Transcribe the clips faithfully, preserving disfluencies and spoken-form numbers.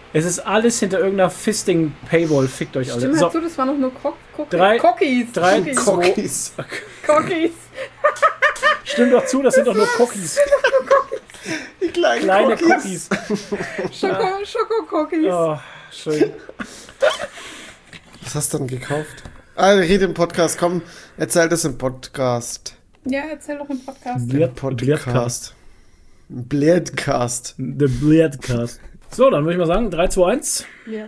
Es ist alles hinter irgendeiner Fisting-Paywall. Fickt euch alle. Stimmt, So. du, das waren noch nur Cock- Cock- Drei, Cookies. drei, Cookies. zwei- Cookies. Cookies. Stimmt doch zu, das sind doch nur Cookies. Die kleinen Kleine Cookies. Cookies. Schoko, Schoko-Cookies. Oh, schön. Was hast du denn gekauft? Ah, red im Podcast. Komm, erzähl das im Podcast. Ja, erzähl doch im Podcast. Blerd, Podcast. Blerdcast. The Blerdcast. So, dann würde ich mal sagen, drei, zwei, eins. Ja.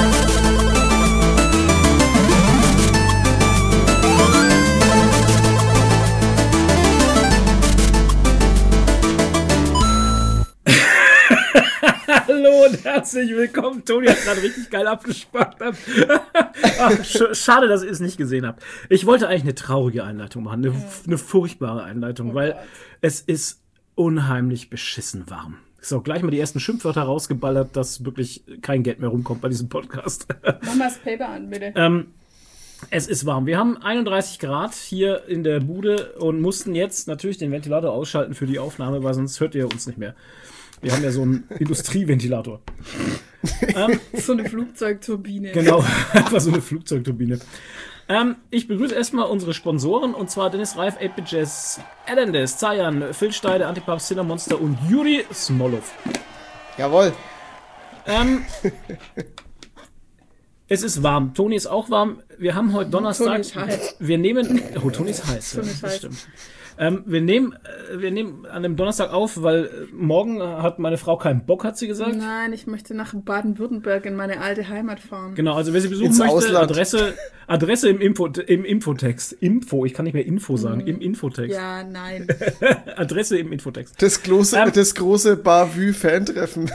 Hallo und herzlich willkommen. Toni hat gerade richtig geil abgespannt. Ach, sch- schade, dass ihr es nicht gesehen habt. Ich wollte eigentlich eine traurige Einleitung machen, eine, eine furchtbare Einleitung, weil es ist unheimlich beschissen warm. So, gleich mal die ersten Schimpfwörter rausgeballert, dass wirklich kein Geld mehr rumkommt bei diesem Podcast. Mach mal das Paper an, bitte. ähm, es ist warm. Wir haben einunddreißig Grad hier in der Bude und mussten jetzt natürlich den Ventilator ausschalten für die Aufnahme, weil sonst hört ihr uns nicht mehr. Wir haben ja so einen Industrieventilator. ähm, So eine Flugzeugturbine. genau, einfach so eine Flugzeugturbine. Ähm, ich begrüße erstmal unsere Sponsoren, und zwar Dennis Reif, acht Bit Jazz, Alandes, Zayan, Phil Steide, Antipap, Cinnamonster und Juri Smolov. Jawohl. Ähm, es ist warm. Toni ist auch warm. Wir haben heute Donnerstag. Toni ist heiß. Wir nehmen. Oh, Toni ist heiß. Toni ja, ist das heiß. stimmt. Ähm, wir nehmen, äh, wir nehmen an dem Donnerstag auf, weil äh, morgen hat meine Frau keinen Bock, hat sie gesagt. Nein, ich möchte nach Baden-Württemberg in meine alte Heimat fahren. Genau, also wer sie besuchen Ins möchte, Ausland. Adresse, Adresse im, Info, im Infotext. Info, ich kann nicht mehr Info sagen, im Infotext. Ja, nein. Adresse im Infotext. Das große, Ähm. das große Bavü-Fan-Treffen.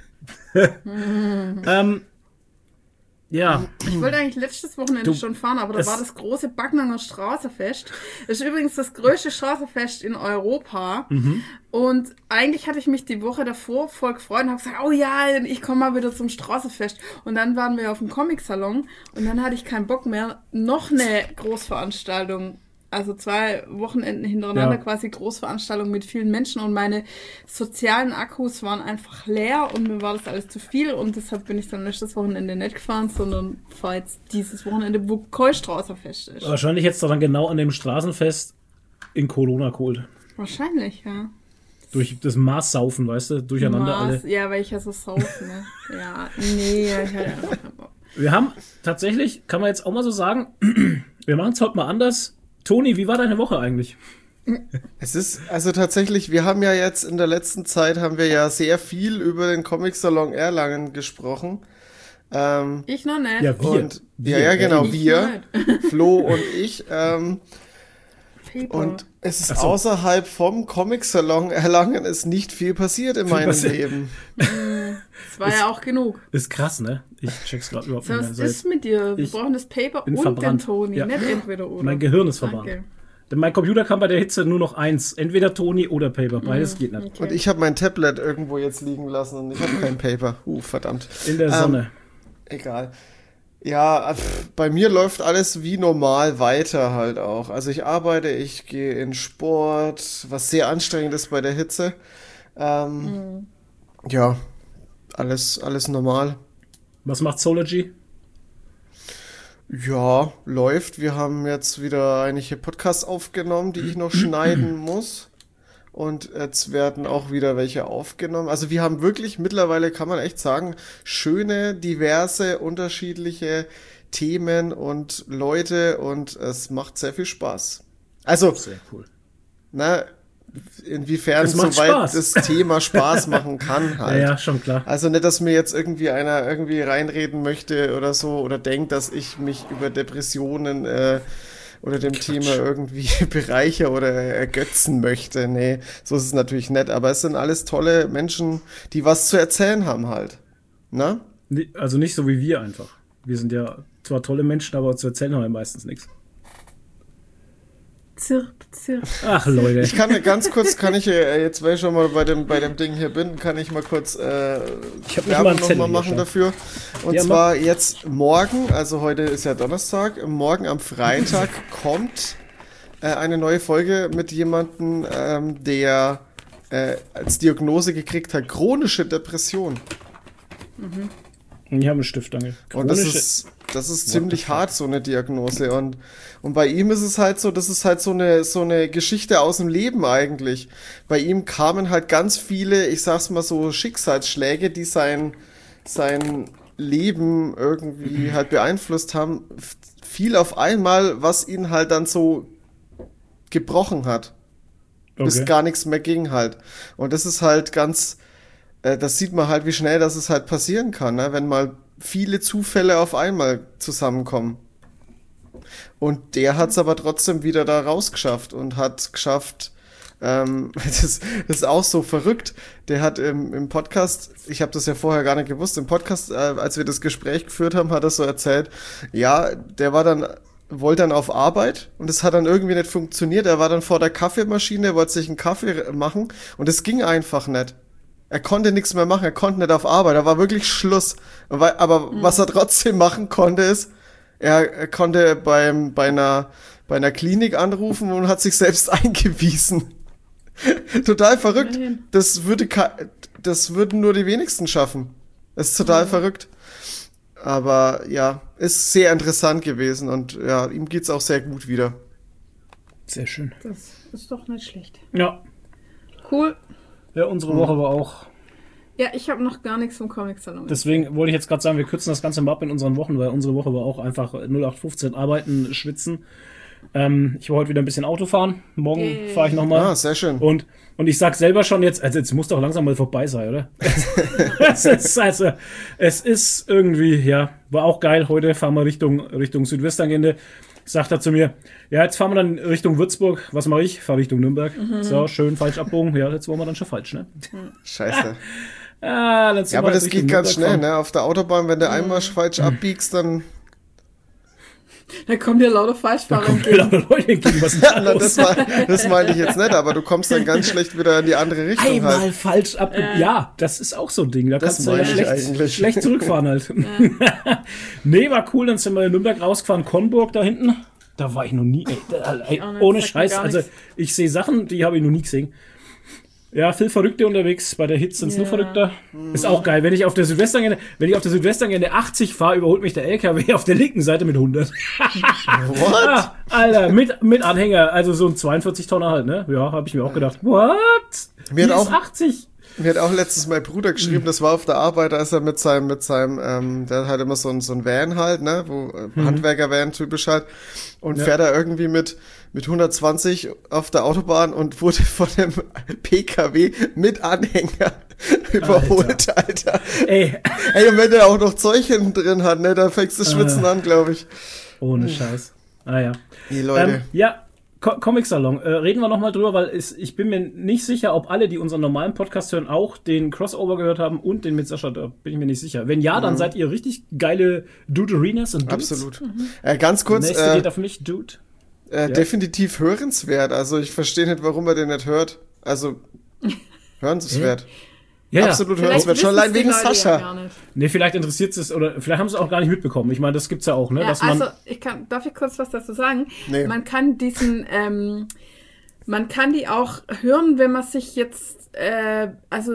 Ähm, ja, Ich wollte eigentlich letztes Wochenende Du- schon fahren, aber da es- war das große Backnanger Straßefest. Das ist übrigens das größte Straßenfest in Europa. Mhm. Und eigentlich hatte ich mich die Woche davor voll gefreut und habe gesagt, oh ja, ich komme mal wieder zum Straßenfest. Und dann waren wir auf dem Comic-Salon und dann hatte ich keinen Bock mehr. Noch eine Großveranstaltung. Also zwei Wochenenden hintereinander Ja. quasi Großveranstaltung mit vielen Menschen und meine sozialen Akkus waren einfach leer und mir war das alles zu viel und deshalb bin ich dann letztes Wochenende nicht gefahren, sondern fahre jetzt dieses Wochenende, wo kein Straßenfest ist. wahrscheinlich jetzt dann genau an dem Straßenfest in Corona geholt. Wahrscheinlich, ja. Durch das Maßsaufen, weißt du, durcheinander Maß, alle. ja, weil ich ja so saufe, ne? Ja, nee, ich hatte einfach keinen Bock. Wir haben tatsächlich, kann man jetzt auch mal so sagen, wir machen es heute mal anders. Toni, wie war deine Woche eigentlich? Es ist, also tatsächlich, wir haben ja jetzt in der letzten Zeit, haben wir ja sehr viel über den Comic-Salon Erlangen gesprochen. Ähm, Ich noch nicht. Ja, wir. und, Wir, ja, ja, genau, Ich wir, Flo und ich. Ähm, Paper. und es ist Ach so. außerhalb vom Comic-Salon Erlangen ist nicht viel passiert in meinem passiert. Leben. Das war ja auch genug. Ist krass, ne? Ich check's gerade überhaupt So, nicht mehr. was Seit- ist mit dir? Wir ich brauchen das Paper bin und verbrannt. den Toni, Ja. nicht entweder oder. Mein Gehirn ist verbrannt. Danke. Denn mein Computer kann bei der Hitze nur noch eins. Entweder Toni oder Paper. Beides geht nicht. Okay. Und ich habe mein Tablet irgendwo jetzt liegen lassen und ich habe kein Paper. Uh, verdammt. In der Ähm, Sonne. Egal. Ja, pf, bei mir läuft alles wie normal weiter halt auch. Also ich arbeite, ich gehe in Sport, was sehr anstrengend ist bei der Hitze. Ähm, Ja, alles, alles normal. Was macht Sology? Ja, läuft. Wir haben jetzt wieder einige Podcasts aufgenommen, die ich noch schneiden muss. Und jetzt werden auch wieder welche aufgenommen. Also wir haben wirklich mittlerweile, kann man echt sagen, schöne, diverse, unterschiedliche Themen und Leute und es macht sehr viel Spaß. Also, Sehr cool. na, inwiefern Es macht soweit Spaß. das Thema Spaß machen kann Ja, halt. ja, schon klar. Also nicht, dass mir jetzt irgendwie einer irgendwie reinreden möchte oder so oder denkt, dass ich mich über Depressionen äh, oder dem Thema irgendwie bereicher oder ergötzen möchte. Nee, so ist es natürlich nicht. Aber es sind alles tolle Menschen, die was zu erzählen haben halt. Na? Ni- Also nicht so wie wir einfach. Wir sind ja zwar tolle Menschen, aber zu erzählen haben wir meistens nichts. Zirp, zirp. Ach, Leute. Ich kann ganz kurz, kann ich äh, jetzt, weil ich schon mal bei dem, bei dem Ding hier bin, kann ich mal kurz äh, Ich hab nicht mal Werbung einen Zettel nochmal hier, machen schau. dafür. Und Ja, zwar jetzt morgen, also heute ist ja Donnerstag, morgen am Freitag kommt äh, eine neue Folge mit jemandem, ähm, der äh, als Diagnose gekriegt hat, chronische Depression. Ich habe einen Stift, danke. Und das ist, das ist ziemlich hart, so eine Diagnose. Und, und bei ihm ist es halt so, das ist halt so eine, so eine Geschichte aus dem Leben eigentlich. Bei ihm kamen halt ganz viele, ich sag's mal so, Schicksalsschläge, die sein, sein Leben irgendwie halt beeinflusst haben. Viel auf einmal, was ihn halt dann so gebrochen hat. Okay. Bis gar nichts mehr ging halt. Und das ist halt ganz, äh, das sieht man halt, wie schnell das es halt passieren kann, ne? Wenn mal viele Zufälle auf einmal zusammenkommen. Und der hat es aber trotzdem wieder da rausgeschafft und hat geschafft, ähm, das, das ist auch so verrückt, der hat im, im Podcast, ich habe das ja vorher gar nicht gewusst, im Podcast, äh, als wir das Gespräch geführt haben, hat er so erzählt, ja, der war dann wollte dann auf Arbeit und es hat dann irgendwie nicht funktioniert. Er war dann vor der Kaffeemaschine, wollte sich einen Kaffee machen und es ging einfach nicht. Er konnte nichts mehr machen, er konnte nicht auf Arbeit, da war wirklich Schluss. Aber mhm. was er trotzdem machen konnte ist, er, er konnte beim, bei einer, bei einer Klinik anrufen und hat sich selbst eingewiesen. Total verrückt. Nein. Das würde, das würden nur die wenigsten schaffen. Das ist total mhm. verrückt. Aber ja, ist sehr interessant gewesen und ja, ihm geht's auch sehr gut wieder. Sehr schön. Das ist doch nicht schlecht. Ja. Cool. Ja, unsere Woche war auch. Ja, ich habe noch gar nichts vom Comic-Salon. Deswegen wollte ich jetzt gerade sagen, wir kürzen das Ganze mal ab in unseren Wochen, weil unsere Woche war auch einfach null acht fünfzehn arbeiten, schwitzen. Ähm, ich war heute wieder ein bisschen Auto fahren. Morgen hey. fahre ich nochmal. Ah, sehr schön. Und, und ich sag selber schon jetzt, also jetzt muss doch langsam mal vorbei sein, oder? es, ist, also, es ist irgendwie, ja, war auch geil. Heute fahren wir Richtung, Richtung Südwestangende. Sagt er zu mir, ja, jetzt fahren wir dann Richtung Würzburg. Was mache ich? Fahre Richtung Nürnberg. Mhm. So, schön falsch abbogen. Ja, jetzt waren wir dann schon falsch, ne? Scheiße. ah, dann ja, aber das geht ganz schnell, fahren. ne? Auf der Autobahn, wenn du mhm. einmal falsch abbiegst, dann... Da kommen dir lauter Falschfahrer entgegen. Lauter Leute entgegen. Was ist ja, na, das, war, das meinte ich jetzt nicht, aber du kommst dann ganz schlecht wieder in die andere Richtung. Einmal halt. falsch ab. Äh. Ja, das ist auch so ein Ding. Da das kannst du ja schlecht, schlecht zurückfahren halt. Ja. Nee, war cool. Dann sind wir in Nürnberg rausgefahren. Konburg da hinten. Da war ich noch nie. Ey, da, ey, ohne Scheiß. Also ich sehe Sachen, die habe ich noch nie gesehen. Ja, viel Verrückte unterwegs. Bei der Hits sind es yeah. nur Verrückter. Ist auch geil. Wenn ich auf der Südwestangende, wenn ich auf der Südwestangende achtzig fahre, überholt mich der L K W auf der linken Seite mit hundert. What? Ah, Alter, mit, mit Anhänger. Also so ein zweiundvierzig Tonner halt, ne? Ja, habe ich mir auch gedacht. What? Mir hat auch, achtzig. Mir hat auch letztens mein Bruder geschrieben, das war auf der Arbeit, als er mit seinem, mit seinem, ähm, der hat halt immer so ein, so ein Van halt, ne, wo, äh, mhm. Handwerker-Van typisch halt, und ja. fährt er irgendwie mit, mit hundertzwanzig auf der Autobahn und wurde von dem P K W mit Anhänger überholt, Alter. Alter. Ey. Ey, und wenn der auch noch Zeug hinten drin hat, ne, da fängst du Schwitzen äh, an, glaube ich. Ohne Scheiß. Ah ja. Die Leute. Ähm, ja. Comic-Salon. Äh, reden wir nochmal drüber, weil es, ich bin mir nicht sicher, ob alle, die unseren normalen Podcast hören, auch den Crossover gehört haben und den mit Sascha, da bin ich mir nicht sicher. Wenn ja, dann mhm. seid ihr richtig geile Dude-Arenas und Dudes. Absolut. Mhm. Äh, ganz kurz. Nächste äh, geht auf mich, Dude. Äh, ja. Definitiv hörenswert. Also ich verstehe nicht, warum er den nicht hört. Also hörenswert. Ja, absolut hörenswert. Schon allein wegen Sascha. Ja nee, vielleicht interessiert es oder vielleicht haben sie es auch gar nicht mitbekommen. Ich meine, das gibt's ja auch, ne? Ja, dass man also, ich kann, darf ich kurz was dazu sagen? Nee. Man kann diesen, ähm, man kann die auch hören, wenn man sich jetzt, äh, also,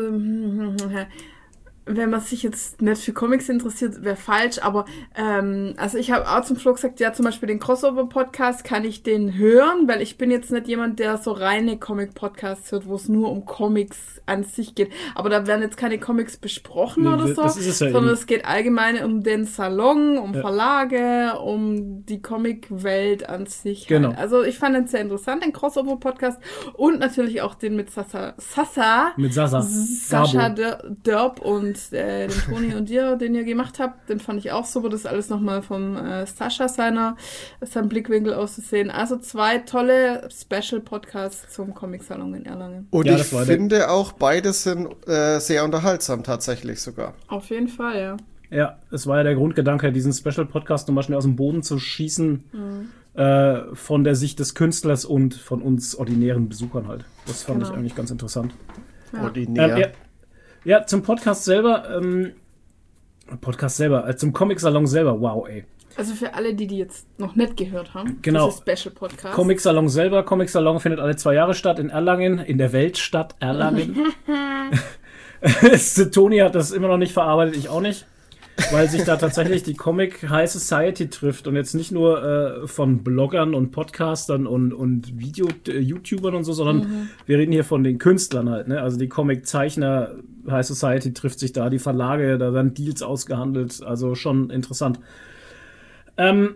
wenn man sich jetzt nicht für Comics interessiert, wäre falsch, aber ähm, also ich habe auch zum Flo gesagt, ja, zum Beispiel den Crossover-Podcast kann ich den hören, weil ich bin jetzt nicht jemand, der so reine Comic-Podcasts hört, wo es nur um Comics an sich geht. Aber da werden jetzt keine Comics besprochen nee, oder so, das ist es ja sondern eben. Es geht allgemein um den Salon, um ja. Verlage, um die Comic-Welt an sich. Genau. Halt. Also ich fand den sehr interessant, den Crossover-Podcast und natürlich auch den mit Sasa, Sasa, mit Sasa, Sascha Dörp und äh, den Toni und dir, den ihr gemacht habt, den fand ich auch super. Das ist alles nochmal vom äh, Sascha seiner, seinem Blickwinkel auszusehen. Also zwei tolle Special-Podcasts zum Comic-Salon in Erlangen. Und ja, ich finde der. auch, beide sind äh, sehr unterhaltsam tatsächlich sogar. Auf jeden Fall, ja. Ja, es war ja der Grundgedanke, diesen Special-Podcast nochmal schnell aus dem Boden zu schießen, mhm. äh, von der Sicht des Künstlers und von uns ordinären Besuchern halt. Das fand genau. ich eigentlich ganz interessant. Ja. Ordinär. Ähm, ja, ja, zum Podcast selber, ähm, Podcast selber, äh, zum Comic-Salon selber, wow, ey. Also für alle, die die jetzt noch nicht gehört haben, genau. das ist Special-Podcast. Comic-Salon selber, Comic-Salon findet alle zwei Jahre statt in Erlangen, in der Weltstadt Erlangen. Toni hat das immer noch nicht verarbeitet, ich auch nicht. weil sich da tatsächlich die Comic High Society trifft und jetzt nicht nur äh, von Bloggern und Podcastern und, und Video-YouTubern und so, sondern mhm. wir reden hier von den Künstlern halt, ne? Also die Comic-Zeichner High Society trifft sich da, die Verlage, da werden Deals ausgehandelt, also schon interessant. Ähm,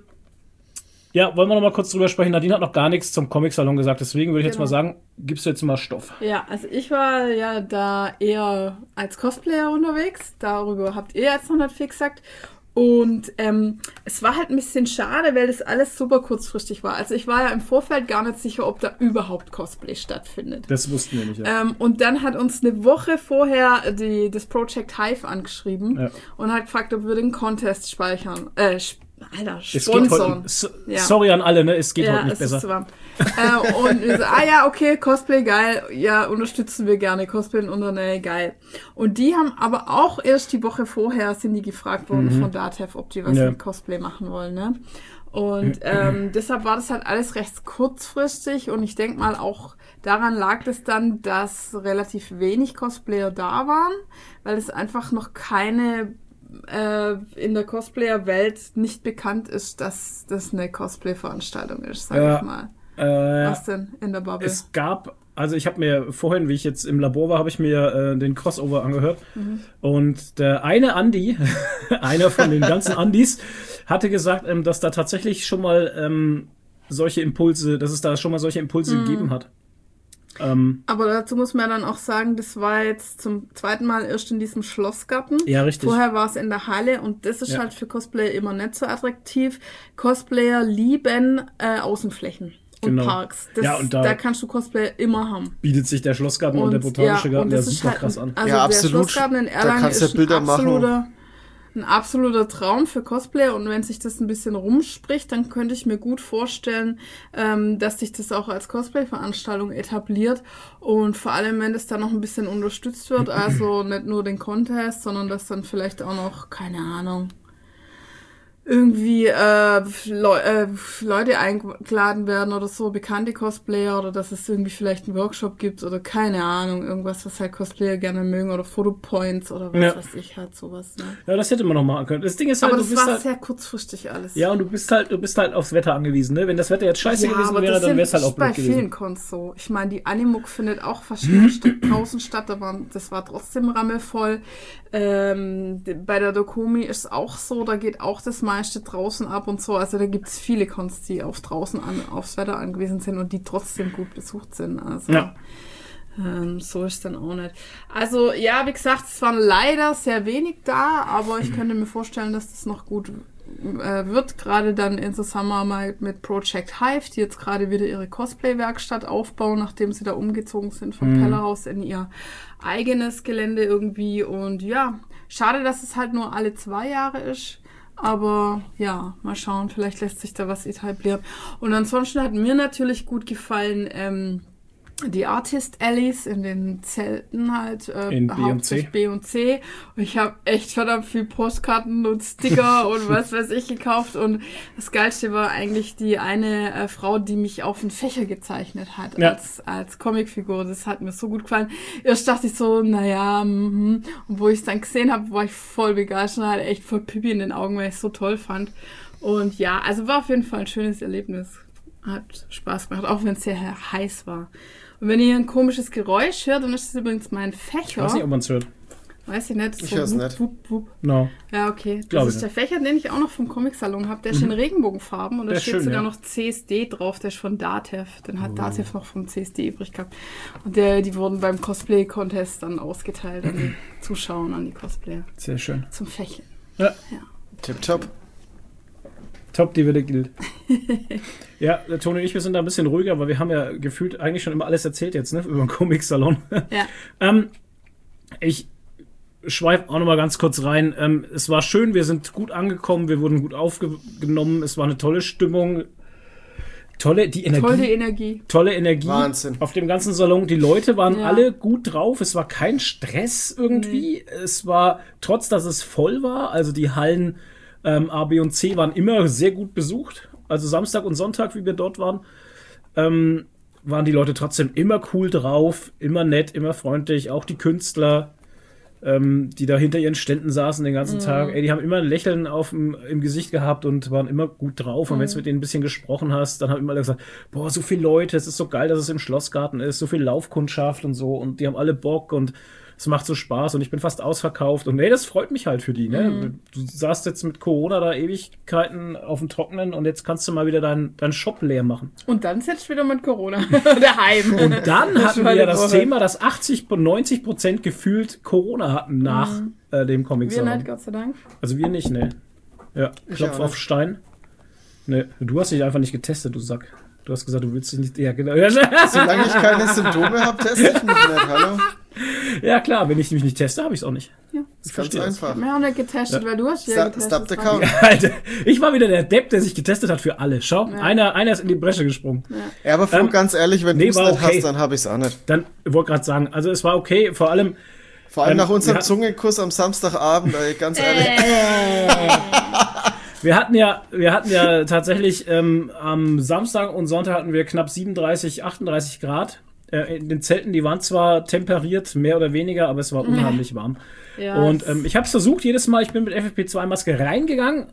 Ja, wollen wir noch mal kurz drüber sprechen. Nadine hat noch gar nichts zum Comic-Salon gesagt, deswegen würde ich genau. jetzt mal sagen, gibst du jetzt mal Stoff. Ja, also ich war ja da eher als Cosplayer unterwegs. Darüber habt ihr jetzt noch nicht viel gesagt. Und ähm, es war halt ein bisschen schade, weil das alles super kurzfristig war. Also ich war ja im Vorfeld gar nicht sicher, ob da überhaupt Cosplay stattfindet. Das wussten wir nicht, ja. Ähm, und dann hat uns eine Woche vorher die, das Project Hive angeschrieben ja. und hat gefragt, ob wir den Contest speichern, äh, sp- Alter, Sponsoren. Heute, so, ja. Sorry an alle, ne? Es geht ja, heute nicht es besser. Ist warm. äh, und wir so, ah ja, okay, Cosplay, geil. Ja, unterstützen wir gerne. Cosplay in Unternähe, geil. Und die haben aber auch erst die Woche vorher sind die gefragt worden mhm. von Datev, ob die was ja. mit Cosplay machen wollen, ne? Und ähm, deshalb war das halt alles recht kurzfristig und ich denke mal auch daran lag es dann, dass relativ wenig Cosplayer da waren, weil es einfach noch keine in der Cosplayer-Welt nicht bekannt ist, dass das eine Cosplay-Veranstaltung ist, sag ja, ich mal. Äh, Was denn in der Bubble? Es gab, also ich habe mir vorhin, wie ich jetzt im Labor war, habe ich mir äh, den Crossover angehört mhm. und der eine Andi, einer von den ganzen Andis, hatte gesagt, ähm, dass da tatsächlich schon mal ähm, solche Impulse, dass es da schon mal solche Impulse mhm. gegeben hat. Ähm, Aber dazu muss man dann auch sagen, das war jetzt zum zweiten Mal erst in diesem Schlossgarten. Ja, richtig. Vorher war es in der Halle und das ist ja. halt für Cosplayer immer nicht so attraktiv. Cosplayer lieben äh, Außenflächen und genau. Parks. Das, ja, und da, da kannst du Cosplayer immer haben. Bietet sich der Schlossgarten und, und der Botanische ja, Garten ja super halt krass an. Also ja, der absolut. Schlossgarten in Erlangen da kannst du ist Bilder ein absoluter... machen. Ein absoluter Traum für Cosplayer und wenn sich das ein bisschen rumspricht, dann könnte ich mir gut vorstellen, ähm, dass sich das auch als Cosplay-Veranstaltung etabliert und vor allem, wenn das dann noch ein bisschen unterstützt wird, also nicht nur den Contest, sondern dass dann vielleicht auch noch, keine Ahnung, irgendwie äh, Le- äh, Leute eingeladen werden oder so, bekannte Cosplayer oder dass es irgendwie vielleicht einen Workshop gibt oder keine Ahnung, irgendwas, was halt Cosplayer gerne mögen oder Fotopoints oder was ja. weiß ich halt sowas. Ne? Ja, das hätte man noch machen können. Das Ding ist halt, aber du das bist war halt, sehr kurzfristig alles. Ja, und du bist halt, du bist halt aufs Wetter angewiesen, ne? Wenn das Wetter jetzt scheiße ja, gewesen wäre, dann wäre es halt auch blöd bei gewesen. vielen Cons so. Ich meine, die Animuk findet auch verschiedene St- draußen statt, da waren, das war trotzdem rammelvoll. Ähm, bei der Dokumi ist auch so, da geht auch das meiste draußen ab und so. Also da gibt es viele Cons, die auf draußen an, aufs Wetter angewiesen sind und die trotzdem gut besucht sind. Also ja. ähm, so ist es dann auch nicht. Also ja, wie gesagt, es waren leider sehr wenig da, aber ich könnte mir vorstellen, dass das noch gut äh, wird. Gerade dann in Zusammenarbeit mit Project Hive, die jetzt gerade wieder ihre Cosplay-Werkstatt aufbauen, nachdem sie da umgezogen sind vom mhm. Kellerhaus in ihr eigenes Gelände irgendwie. Und ja, schade, dass es halt nur alle zwei Jahre ist. Aber ja, mal schauen, vielleicht lässt sich da was etablieren. Und ansonsten hat mir natürlich gut gefallen, ähm, die Artist Alleys in den Zelten halt, äh, in B und C. B und C. Und ich habe echt verdammt viel Postkarten und Sticker und was weiß ich gekauft. Und das Geilste war eigentlich die eine äh, Frau, die mich auf den Fächer gezeichnet hat, ja. als, als Comicfigur. Das hat mir so gut gefallen. Erst dachte ich so, naja, mhm. Und wo ich es dann gesehen habe, war ich voll begeistert, hatte echt voll Pipi in den Augen, weil ich es so toll fand. Und ja, also war auf jeden Fall ein schönes Erlebnis. Hat Spaß gemacht, auch wenn es sehr heiß war. Und wenn ihr ein komisches Geräusch hört, dann ist das übrigens mein Fächer. Ich weiß nicht, ob man es hört. Weiß ich nicht. Ich so hör's wupp, nicht. Wupp, wupp. No. Ja, okay. Das Glaube ist der Fächer, den ich auch noch vom Comic-Salon habe. Der ist mhm. in Regenbogenfarben und da steht schön, sogar ja. noch C S D drauf. Der ist von Datev. Den hat oh. Datev noch vom C S D übrig gehabt. Und der, die wurden beim Cosplay-Contest dann ausgeteilt an die Zuschauer und an die Cosplayer. Sehr schön. Zum Fächeln. Ja. ja. Tipptopp. Top, die wieder gilt. Ja, der Toni und ich, wir sind da ein bisschen ruhiger, weil wir haben ja gefühlt eigentlich schon immer alles erzählt jetzt, ne, über den Comic-Salon. Ja. ähm, ich schweife auch noch mal ganz kurz rein. Ähm, es war schön, wir sind gut angekommen, wir wurden gut aufgenommen, es war eine tolle Stimmung. Tolle, die Energie. Tolle Energie. Tolle Energie. Wahnsinn. Auf dem ganzen Salon. Die Leute waren ja. alle gut drauf. Es war kein Stress irgendwie. Nee. Es war, trotz dass es voll war, also die Hallen ähm, A, B und C waren immer sehr gut besucht. Also Samstag und Sonntag, wie wir dort waren, ähm, waren die Leute trotzdem immer cool drauf, immer nett, immer freundlich. Auch die Künstler. ähm, die da hinter ihren Ständen saßen den ganzen mm. Tag. Ey, die haben immer ein Lächeln auf dem, im Gesicht gehabt und waren immer gut drauf. Und mm. wenn du mit denen ein bisschen gesprochen hast, dann haben immer alle gesagt, boah, so viele Leute, es ist so geil, dass es im Schlossgarten ist, so viel Laufkundschaft und so. Und die haben alle Bock und es macht so Spaß und ich bin fast ausverkauft. Und nee, das freut mich halt für die, ne? Mhm. Du saßt jetzt mit Corona da Ewigkeiten auf dem Trockenen und jetzt kannst du mal wieder deinen dein Shop leer machen. Und dann sitzt wieder mit Corona daheim. Und dann hatten wir ja das Thema, dass achtzig, neunzig Prozent gefühlt Corona hatten nach mhm. äh, dem Comic-Salon. Wir nicht, Gott sei Dank. Also wir nicht, ne. Ja, Klopf auf Stein. Ne, du hast dich einfach nicht getestet, du Sack. Du hast gesagt, du willst dich nicht... Ja, genau. Solange ich keine Symptome habe, teste ich mich nicht, hallo? Ja klar, wenn ich mich nicht teste, habe ich es auch nicht. Ja, das ist ganz einfach. Ich habe mich auch nicht getestet, ja. weil du hast ja Sta- getestet. Stop the count. Alter, ich war wieder der Depp, der sich getestet hat für alle. Schau, ja. einer, einer ist in die Bresche gesprungen. Ja, ja aber Flo, ähm, ganz ehrlich, wenn nee, du es nicht okay. hast, dann habe ich es auch nicht. Dann wollte gerade sagen, also es war okay, vor allem... Vor allem ähm, nach unserem Zungenkuss am Samstagabend, ey, ganz ehrlich. Wir hatten ja, wir hatten ja tatsächlich ähm, am Samstag und Sonntag hatten wir knapp siebenunddreißig, achtunddreißig Grad. Äh, in den Zelten, die waren zwar temperiert, mehr oder weniger, aber es war unheimlich warm. Ja, und ähm, ich habe es versucht jedes Mal, ich bin mit F F P zwei Maske reingegangen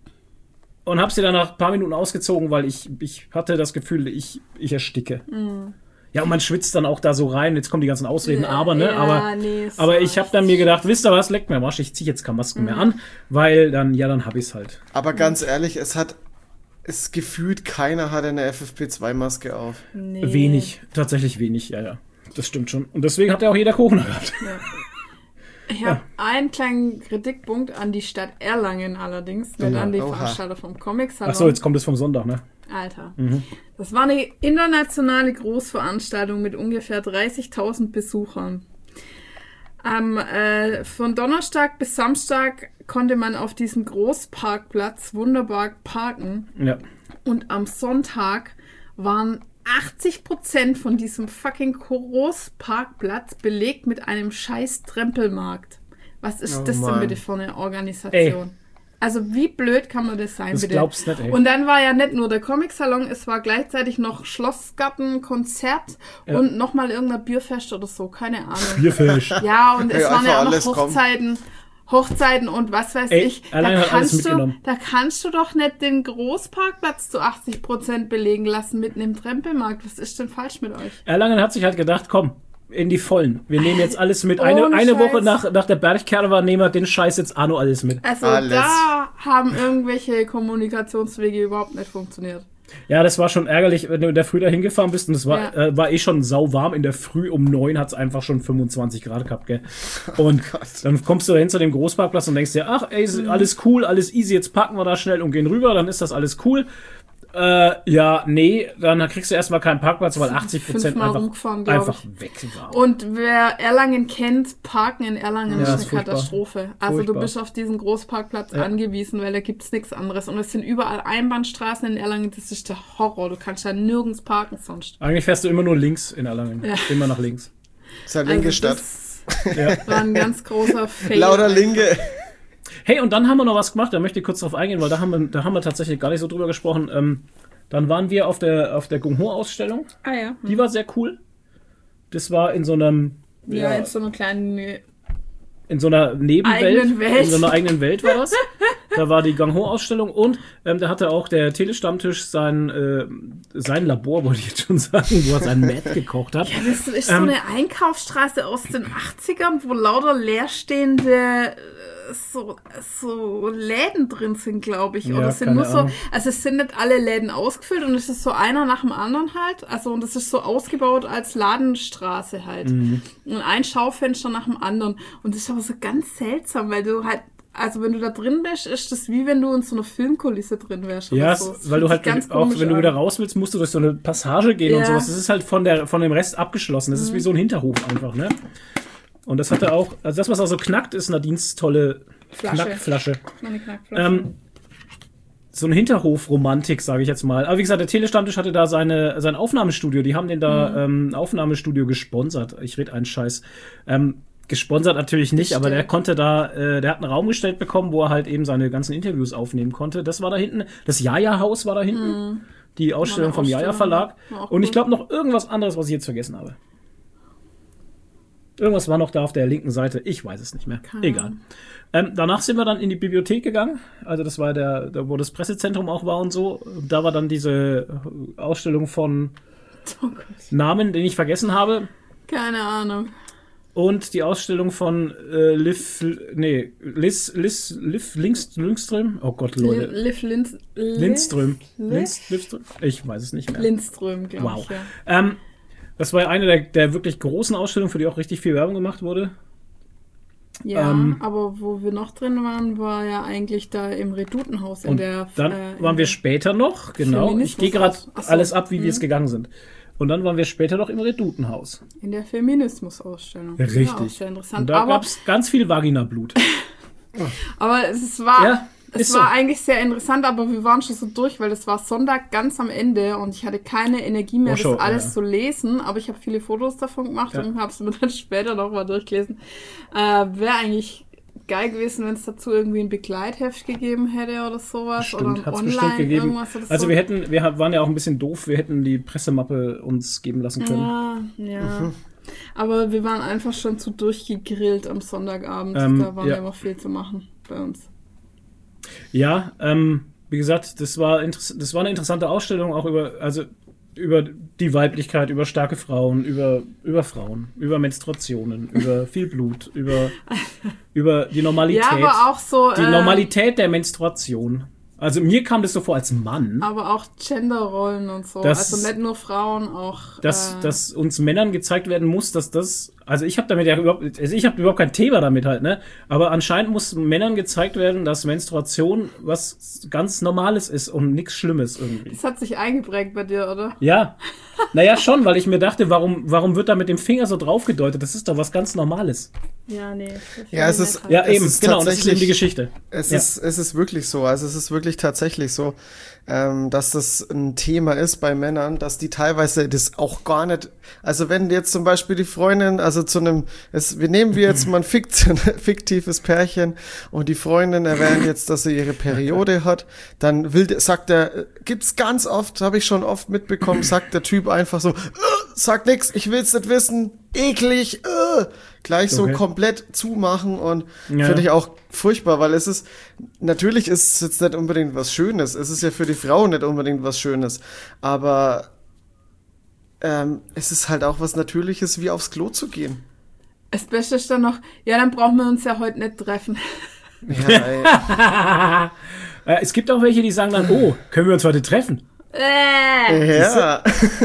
und habe sie dann nach ein paar Minuten ausgezogen, weil ich, ich hatte das Gefühl, ich, ich ersticke. Mhm. Ja, und man schwitzt dann auch da so rein. Jetzt kommen die ganzen Ausreden, ja, aber, ne? Ja, aber nee, aber ich habe dann mir gedacht, wisst ihr was, leckt mir Arsch, ich zieh jetzt keine Maske mhm. mehr an, weil dann, ja, dann hab ich's halt. Aber ganz ehrlich, es hat, es gefühlt, keiner hatte eine F F P zwei Maske auf. Nee. Wenig, tatsächlich wenig, ja, ja. Das stimmt schon. Und deswegen hat ja auch jeder Corona gehabt. Ja. Ich habe ja. einen kleinen Kritikpunkt an die Stadt Erlangen allerdings, nicht ja. an die Oha. Veranstalter vom Comic-Salon. Ach so, jetzt kommt es vom Sonntag, ne? Alter. Mhm. Das war eine internationale Großveranstaltung mit ungefähr dreißigtausend Besuchern. Am, äh, von Donnerstag bis Samstag konnte man auf diesem Großparkplatz wunderbar parken. Ja. Und am Sonntag waren achtzig Prozent von diesem fucking Großparkplatz belegt mit einem scheiß Trempelmarkt. Was ist oh das Mann. denn bitte für eine Organisation? Ey. Also wie blöd kann man das sein, das bitte? glaubst nicht, ey. Und dann war ja nicht nur der Comic-Salon, es war gleichzeitig noch Schlossgarten, Konzert ja. und nochmal irgendein Bierfest oder so, keine Ahnung. Bierfest. Ja, und es ja, waren ja auch noch kommen. Hochzeiten. Hochzeiten und was weiß Ey, ich. Da allein hat alles kannst, du, mitgenommen. da kannst du doch nicht den Großparkplatz zu achtzig Prozent belegen lassen mitten im Trempelmarkt. Was ist denn falsch mit euch? Erlangen hat sich halt gedacht, komm, in die Vollen. Wir nehmen jetzt alles mit. Eine, Ohne eine Scheiß. Woche nach, nach der Bergkerwa nehmen wir den Scheiß jetzt auch noch alles mit. Also Alles. da haben irgendwelche Kommunikationswege überhaupt nicht funktioniert. Ja, das war schon ärgerlich, wenn du in der Früh da hingefahren bist und es war, Ja. äh, war eh schon sauwarm. In der Früh um neun hat es einfach schon fünfundzwanzig Grad gehabt, gell? Und Oh dann kommst du dahin zu dem Großparkplatz und denkst dir, ach, ey, ist alles cool, alles easy, jetzt parken wir da schnell und gehen rüber, dann ist das alles cool. Äh, ja, nee, dann kriegst du erstmal keinen Parkplatz, weil achtzig Prozent Fünfmal einfach, rumgefahren, glaub einfach ich. weg waren. Und wer Erlangen kennt, Parken in Erlangen Ja, ist ist eine furchtbar. Katastrophe. Also Furchtbar. du bist auf diesen Großparkplatz Ja. angewiesen, weil da gibt's nichts anderes. Und es sind überall Einbahnstraßen in Erlangen, das ist der Horror. Du kannst da nirgends parken sonst. Eigentlich fährst du immer nur links in Erlangen. Ja. Immer nach links. Das ist eine linke Also Stadt. das Ja. war ein ganz großer Fail. Lauter Linke. Hey, und dann haben wir noch was gemacht, da möchte ich kurz drauf eingehen, weil da haben wir, da haben wir tatsächlich gar nicht so drüber gesprochen. Ähm, dann waren wir auf der, auf der Gung Ho-Ausstellung. Ah ja. Die war sehr cool. Das war in so einem, Ja, ja, jetzt so eine kleine... in so einer Nebenwelt. Eigenen Welt. In so einer eigenen Welt war das. Da war die Gang Ho-Ausstellung und ähm, da hatte auch der Telestammtisch sein, äh, sein Labor, wollte ich jetzt schon sagen, wo er sein Mad gekocht hat. Ja, das ist so Ähm, eine Einkaufsstraße aus den achtzigern, wo lauter leerstehende äh, so, so Läden drin sind, glaube ich. Ja, Oder es sind keine nur so, Ahnung. also es sind nicht alle Läden ausgefüllt und es ist so einer nach dem anderen halt. Also und es ist so ausgebaut als Ladenstraße halt. Mhm. Und ein Schaufenster nach dem anderen. Und das ist aber so ganz seltsam, weil du halt, also wenn du da drin bist, ist das wie wenn du in so einer Filmkulisse drin wärst. Ja, oder es- so. Es weil du fühlt halt sich ganz auch, komisch wenn du an. wieder raus willst, musst du durch so eine Passage gehen und Ja. sowas. Das ist halt von der von dem Rest abgeschlossen. Das ist wie so ein Hinterhof einfach, ne? Und das hatte auch, also das, was auch so knackt, ist Nadines tolle Flasche. Knackflasche. Meine Knackflasche. Ähm, so eine Hinterhof-Romantik, sage ich jetzt mal. Aber wie gesagt, der Telestammtisch hatte da seine, sein Aufnahmestudio. Die haben den da ähm, Aufnahmestudio gesponsert. Ich rede einen Scheiß. Ähm, gesponsert natürlich nicht, aber der konnte da, äh, der hat einen Raum gestellt bekommen, wo er halt eben seine ganzen Interviews aufnehmen konnte. Das war da hinten. Das Jaja-Haus war da hinten. Die Ausstellung vom Ausstellung. Jaja-Verlag. War auch Und ich cool. glaube noch irgendwas anderes, was ich jetzt vergessen habe. Irgendwas war noch da auf der linken Seite. Ich weiß es nicht mehr. Keine Egal. Ahnung. Ähm, danach sind wir dann in die Bibliothek gegangen. Also das war der, da wo das Pressezentrum auch war und so. Da war dann diese Ausstellung von Oh Gott. Namen, den ich vergessen habe. Keine Ahnung. Und die Ausstellung von äh, Liv, nee, Liz, Liz, Liv Links, Lindström. Oh Gott, Leute. Liv Linz, Lindström. Liv- Linz, Lindström? Ich weiß es nicht mehr. Lindström, glaube Wow. ich, ja. Ähm, das war eine der, der wirklich großen Ausstellungen, für die auch richtig viel Werbung gemacht wurde. Ja, Ähm, aber wo wir noch drin waren, war ja eigentlich da im Redutenhaus in Und der... dann äh, in waren wir der- später noch, genau. Ich gehe gerade Feminismus- Ach so. alles ab, wie wir Mhm. es gegangen sind. Und dann waren wir später noch im Redutenhaus. In der Feminismus-Ausstellung. Richtig. Ja, auch sehr Und interessant. da Aber, gab es ganz viel Vaginablut. aber es war, Ja, es ist war so. eigentlich sehr interessant, aber wir waren schon so durch, weil es war Sonntag ganz am Ende und ich hatte keine Energie mehr, Oh, schon, das alles ja. zu lesen. Aber ich habe viele Fotos davon gemacht Ja. und habe es mir dann später noch mal durchgelesen. Äh, Wäre eigentlich geil gewesen, wenn es dazu irgendwie ein Begleitheft gegeben hätte oder sowas. oder Stimmt, ein hat es online bestimmt gegeben. irgendwas oder Also so. wir hätten, wir waren ja auch ein bisschen doof, wir hätten die Pressemappe uns geben lassen können. Ja, ja. Aber wir waren einfach schon zu durchgegrillt am Sonntagabend. Ähm, da war ja. ja immer viel zu machen bei uns. Ja, ähm, wie gesagt, das war interess- das war eine interessante Ausstellung, auch über, also über die Weiblichkeit, über starke Frauen, über, über Frauen, über Menstruationen, über viel Blut, über, über die Normalität. Ja, aber auch so. die äh, Normalität der Menstruation. Also mir kam das so vor als Mann, Aber auch Genderrollen und so. Das- also nicht nur Frauen, auch. dass, äh, dass uns Männern gezeigt werden muss, dass das, also ich habe damit ja überhaupt, also ich habe überhaupt kein Thema damit halt, ne? Aber anscheinend muss Männern gezeigt werden, dass Menstruation was ganz Normales ist und nichts Schlimmes irgendwie. Das hat sich eingeprägt bei dir, oder? Ja, naja schon, weil ich mir dachte, warum, warum wird da mit dem Finger so drauf gedeutet? Das ist doch was ganz Normales. Ja, nee. Ja, es ist- Ja, Es eben, ist genau, und das ist eben die tatsächlich- Geschichte. Es Ja. ist, es ist wirklich so, also es ist wirklich tatsächlich so, ähm, dass das ein Thema ist bei Männern, dass die teilweise das auch gar nicht, also wenn jetzt zum Beispiel die Freundin, also zu einem, es, wir nehmen wir jetzt mal ein fikt, fiktives Pärchen und die Freundin erwähnt jetzt, dass sie ihre Periode hat, dann will, der- sagt der, gibt's ganz oft, habe ich schon oft mitbekommen, sagt der Typ einfach so, äh, sag nix, ich will's nicht wissen, eklig, äh, gleich so Okay. komplett zumachen und Ja. finde ich auch furchtbar, weil es ist, natürlich ist es jetzt nicht unbedingt was Schönes, es ist ja für die Frau nicht unbedingt was Schönes, aber ähm, es ist halt auch was Natürliches, wie aufs Klo zu gehen. Das Beste ist dann noch, ja, dann brauchen wir uns ja heute nicht treffen. Ja, ey. Äh, es gibt auch welche, die sagen dann, oh, können wir uns heute treffen? Äh. Ja.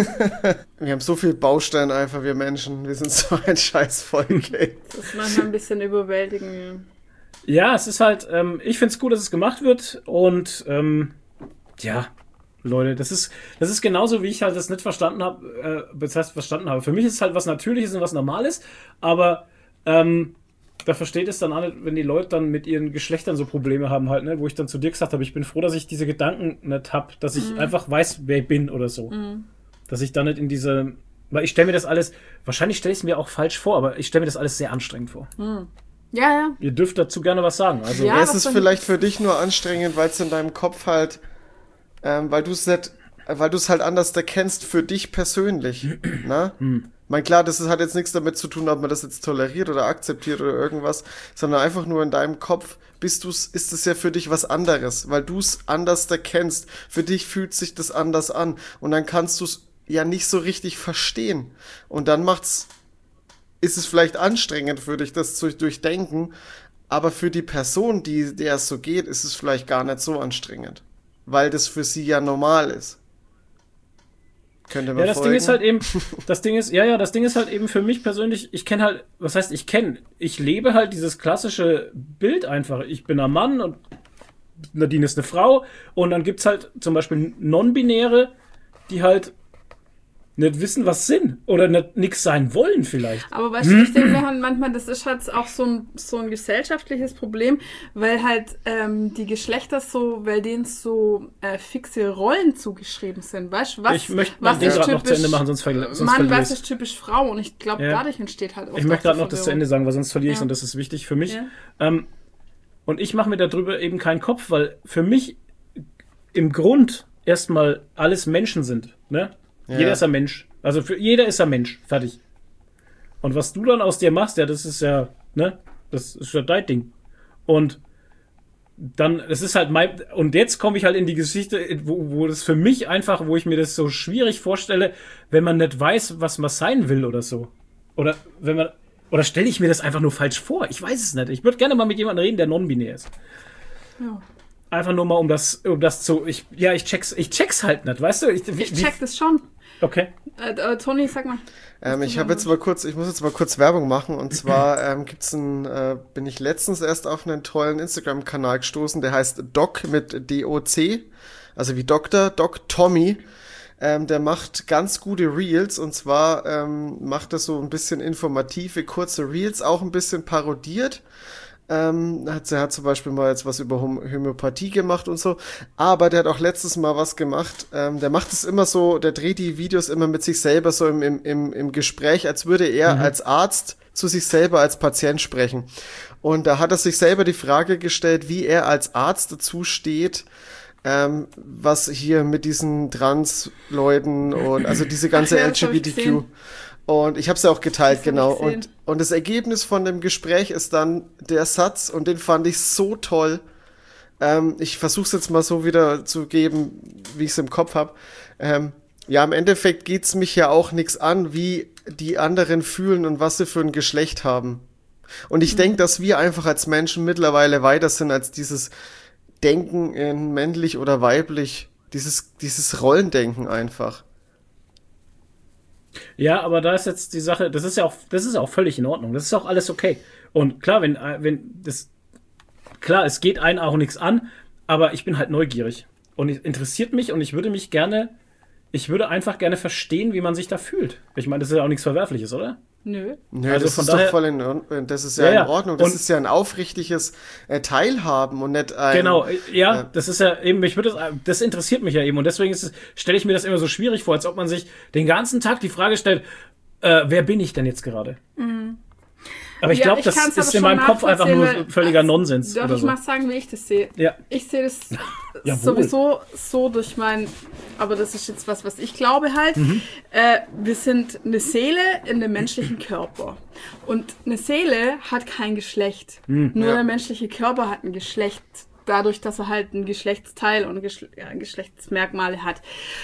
Wir haben so viel Bausteine einfach, wir Menschen. Wir sind so ein scheiß Volk, ey. Das ist manchmal ein bisschen überwältigend. Ja, es ist halt, ähm, ich find's gut, dass es gemacht wird und ähm, ja, Leute, das ist, das ist genauso, wie ich halt das nicht verstanden habe, äh, das heißt verstanden habe. Für mich ist es halt was Natürliches und was Normales, aber ähm, da versteht es dann auch nicht, wenn die Leute dann mit ihren Geschlechtern so Probleme haben halt, ne, wo ich dann zu dir gesagt habe, ich bin froh, dass ich diese Gedanken nicht hab, dass ich einfach weiß, wer ich bin oder so. Dass ich da nicht in diese, weil ich stelle mir das alles, wahrscheinlich stelle ich es mir auch falsch vor, aber ich stelle mir das alles sehr anstrengend vor. Ja, ja. Ihr dürft dazu gerne was sagen. Also, Ja, Ja, es was ist soll ich- vielleicht für dich nur anstrengend, weil es in deinem Kopf halt, ähm, weil du es nicht, weil du es halt anders erkennst für dich persönlich. Na? Hm. Mein klar, das ist- hat jetzt nichts damit zu tun, ob man das jetzt toleriert oder akzeptiert oder irgendwas, sondern einfach nur in deinem Kopf bist du's, ist es ja für dich was anderes, weil du es anders erkennst. Für dich fühlt sich das anders an und dann kannst du es ja nicht so richtig verstehen. Und dann macht's, ist es vielleicht anstrengend für dich, das zu durchdenken, aber für die Person, die, der es so geht, ist es vielleicht gar nicht so anstrengend, weil das für sie ja normal ist. Könnte man ja, das folgen? Ding ist halt eben, das Ding ist, ja, ja, das Ding ist halt eben für mich persönlich, ich kenne halt, was heißt ich kenne, ich lebe halt dieses klassische Bild einfach. Ich bin ein Mann und Nadine ist eine Frau und dann gibt's halt zum Beispiel Non-Binäre, die halt nicht wissen, was sind oder nicht nix sein wollen vielleicht. Aber weißt du, ich denke mir halt manchmal, das ist halt auch so ein, so ein gesellschaftliches Problem, weil halt ähm, die Geschlechter so, weil denen so äh, fixe Rollen zugeschrieben sind. Weißt du, was, Ich möchte was mein Ding ist gerade noch zu typisch Ende machen, sonst, verli sonst Mann, verliere was ich ist typisch Frau? Und ich glaube, Ja. dadurch entsteht halt auch Ich möchte gerade noch das zu Verwirrung. Ende sagen, weil sonst verliere ich Ja. und das ist wichtig für mich. Ja. Ähm, und ich mache mir darüber eben keinen Kopf, weil für mich im Grund erstmal alles Menschen sind. Ne? Ja. Jeder ist ein Mensch. Also für jeder ist ein Mensch. Fertig. Und was du dann aus dir machst, ja, das ist ja, ne, das ist ja dein Ding. Und dann, es ist halt mein, und jetzt komme ich halt in die Geschichte, wo, wo das für mich einfach, wo ich mir das so schwierig vorstelle, wenn man nicht weiß, was man sein will oder so. Oder wenn man, oder stelle ich mir das einfach nur falsch vor? Ich weiß es nicht. Ich würde gerne mal mit jemandem reden, der non-binär ist. Ja. Einfach nur mal, um das, um das zu, ich, ja, ich check's, ich check's halt nicht, weißt du? Ich, wie, Ich check das schon. Okay. Äh, äh, Toni, sag mal. Ähm, ich habe jetzt mal kurz, ich muss jetzt mal kurz Werbung machen und zwar ähm, gibt's ein, äh, bin ich letztens erst auf einen tollen Instagram-Kanal gestoßen, der heißt Doc mit D O C, also wie Doktor, Doc Tommy. Ähm, der macht ganz gute Reels und zwar ähm, macht er so ein bisschen informative, kurze Reels, auch ein bisschen parodiert. Ähm, hat, er hat zum Beispiel mal jetzt was über Hom- Homöopathie gemacht und so, aber der hat auch letztes Mal was gemacht, ähm, der macht es immer so, der dreht die Videos immer mit sich selber so im, im, im, im Gespräch, als würde er mhm. als Arzt zu sich selber als Patient sprechen. Und da hat er sich selber die Frage gestellt, wie er als Arzt dazu steht, ähm, was hier mit diesen Trans-Leuten und also diese ganze ja, L G B T Q. Und ich habe es ja auch geteilt, das genau. Und, und das Ergebnis von dem Gespräch ist dann der Satz, und den fand ich so toll. Ähm, ich versuche es jetzt mal so wieder zu geben, wie ich es im Kopf habe. Ähm, ja, im Endeffekt geht's mich ja auch nichts an, wie die anderen fühlen und was sie für ein Geschlecht haben. Und ich mhm. denke, dass wir einfach als Menschen mittlerweile weiter sind als dieses Denken in männlich oder weiblich. Dieses, dieses Rollendenken einfach. Ja, aber da ist jetzt die Sache, das ist ja auch, das ist auch völlig in Ordnung. Das ist auch alles okay. Und klar, wenn, wenn das, klar, es geht einen auch nichts an, aber ich bin halt neugierig. Und es interessiert mich und ich würde mich gerne, ich würde einfach gerne verstehen, wie man sich da fühlt. Ich meine, das ist ja auch nichts Verwerfliches, oder? Nö. Nö, also das von ist daher, doch voll in Ordnung. Das ist ja, ja, in Ordnung. Das und ist ja ein aufrichtiges äh, Teilhaben und nicht ein... Genau, ja, äh, das ist ja eben, ich würde das, das interessiert mich ja eben und deswegen ist es, stelle ich mir das immer so schwierig vor, als ob man sich den ganzen Tag die Frage stellt, äh, wer bin ich denn jetzt gerade? Mhm. Aber ich ja, glaube, das ist in meinem Kopf einfach nur völliger also, Nonsens. Darf oder ich so. mal sagen, wie ich das sehe? Ja. Ich sehe das Jawohl. sowieso so durch mein, aber das ist jetzt was, was ich glaube halt. Mhm. Äh, wir sind eine Seele in einem menschlichen Körper. Und eine Seele hat kein Geschlecht. Mhm. Nur ja. der menschliche Körper hat ein Geschlecht. Dadurch, dass er halt ein Geschlechtsteil und Geschle- ja, Geschlechtsmerkmale hat.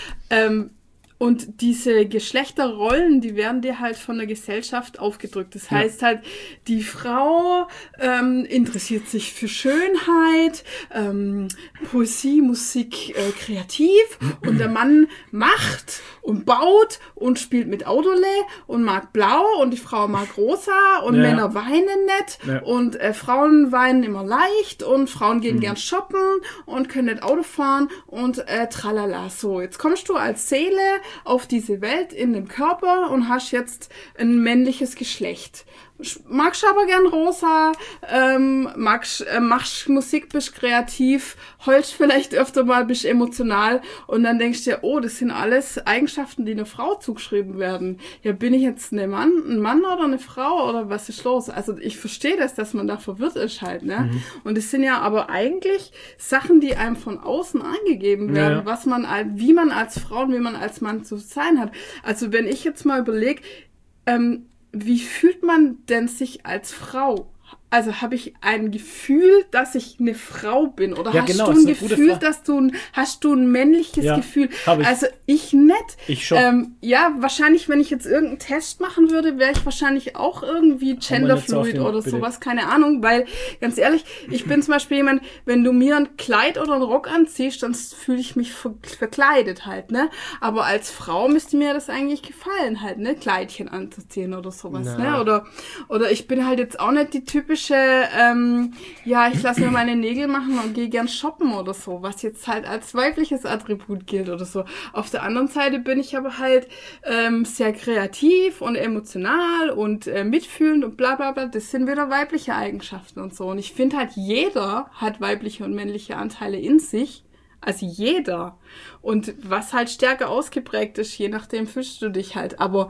Ähm, Und diese Geschlechterrollen, die werden dir halt von der Gesellschaft aufgedrückt. Das heißt ja. halt, die Frau ähm, interessiert sich für Schönheit, ähm, Poesie, Musik, äh, kreativ. Und der Mann macht und baut und spielt mit Autole und mag blau und die Frau mag rosa und ja. Männer weinen nicht ja. und äh, Frauen weinen immer leicht und Frauen gehen mhm. gern shoppen und können nicht Auto fahren und äh, tralala. So, jetzt kommst du als Seele auf diese Welt in dem Körper und hast jetzt ein männliches Geschlecht. Magst aber gern rosa, ähm, magst, äh, machst Musik, bist kreativ, heulst vielleicht öfter mal, bist emotional und dann denkst du dir, oh, das sind alles Eigenschaften, die einer Frau zugeschrieben werden. Ja, bin ich jetzt ein Mann, ein Mann oder eine Frau oder was ist los? Also ich verstehe das, dass man da verwirrt ist halt, ne? Mhm. Und es sind ja aber eigentlich Sachen, die einem von außen angegeben werden, ja. was man, wie man als Frau und wie man als Mann zu sein hat. Also wenn ich jetzt mal überlege, ähm, wie fühlt man denn sich als Frau? Also habe ich ein Gefühl, dass ich eine Frau bin? Oder ja, hast genau, du ein Gefühl, dass du ein, hast du ein männliches ja, Gefühl? Ich. Also ich nicht. Ich schon. Ähm, ja, wahrscheinlich, wenn ich jetzt irgendeinen Test machen würde, wäre ich wahrscheinlich auch irgendwie genderfluid oder bitte. sowas, keine Ahnung. Weil, ganz ehrlich, ich bin zum Beispiel jemand, wenn du mir ein Kleid oder einen Rock anziehst, dann fühle ich mich ver- verkleidet halt, ne? Aber als Frau müsste mir das eigentlich gefallen halt, ne? Kleidchen anzuziehen oder sowas, Na. ne? Oder, oder ich bin halt jetzt auch nicht die typische Ähm, ja, ich lasse mir meine Nägel machen und gehe gern shoppen oder so, was jetzt halt als weibliches Attribut gilt oder so. Auf der anderen Seite bin ich aber halt ähm, sehr kreativ und emotional und äh, mitfühlend und bla bla bla. Das sind wieder weibliche Eigenschaften und so. Und ich finde halt, jeder hat weibliche und männliche Anteile in sich. Also jeder. Und was halt stärker ausgeprägt ist, je nachdem fühlst du dich halt. Aber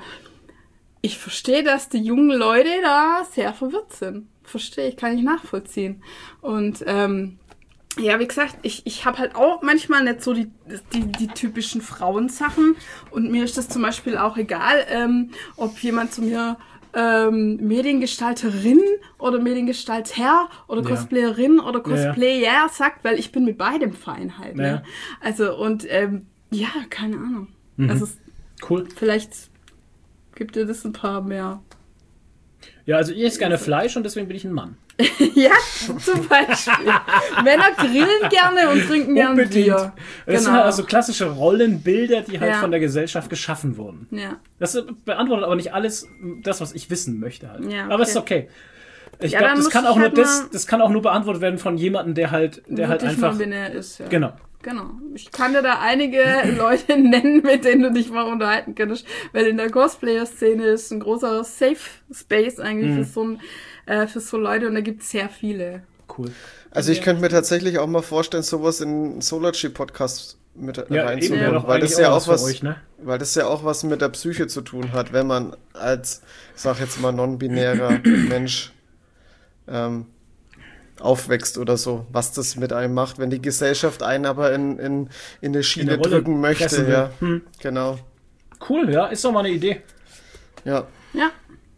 ich verstehe, dass die jungen Leute da sehr verwirrt sind. Verstehe ich, kann ich nachvollziehen. Und ähm, ja, wie gesagt, ich, ich habe halt auch manchmal nicht so die, die, die typischen Frauensachen. Und mir ist das zum Beispiel auch egal, ähm, ob jemand zu mir ähm, Mediengestalterin oder Mediengestalter oder Ja. Cosplayerin oder Ja, ja. Cosplayer sagt, weil ich bin mit beidem fein halt. Ne? Ja. Also und ähm, ja, keine Ahnung. Mhm. Also Cool. vielleicht gibt dir das ein paar mehr. Ja, also ich esse gerne Fleisch und deswegen bin ich ein Mann. Ja, zum Beispiel. Männer grillen gerne und trinken gerne Bier. Das sind halt also klassische Rollenbilder, die halt Ja. von der Gesellschaft geschaffen wurden. Ja. Das beantwortet aber nicht alles, das, was ich wissen möchte halt. Ja, Aber okay. es ist okay. Ich Ja, glaube, dann das muss kann ich auch nur halt das, mal- das kann auch nur beantwortet werden von jemandem, der halt, der halt Wirklich einfach. mal binär ist, ja. Genau. Genau. Ich kann dir da einige Leute nennen, mit denen du dich mal unterhalten könntest, weil in der Cosplayer-Szene ist ein großer Safe Space eigentlich für so ein, äh, für so Leute und da gibt es sehr viele. Cool. Also ich könnte mir tatsächlich auch mal vorstellen, sowas in einen Solarchi-Podcast mit Ja, eben wäre reinzunehmen, doch weil das eigentlich ja auch auch was für was, euch, ne? weil das ja auch was mit der Psyche zu tun hat, wenn man als, ich sag jetzt mal, non-binärer Mensch ähm, aufwächst oder so, was das mit einem macht, wenn die Gesellschaft einen aber in, in, in eine Schiene Rolle drücken möchte, pressen will. ja. Hm. Genau. Cool, ja, ist doch mal eine Idee. Ja. Ja.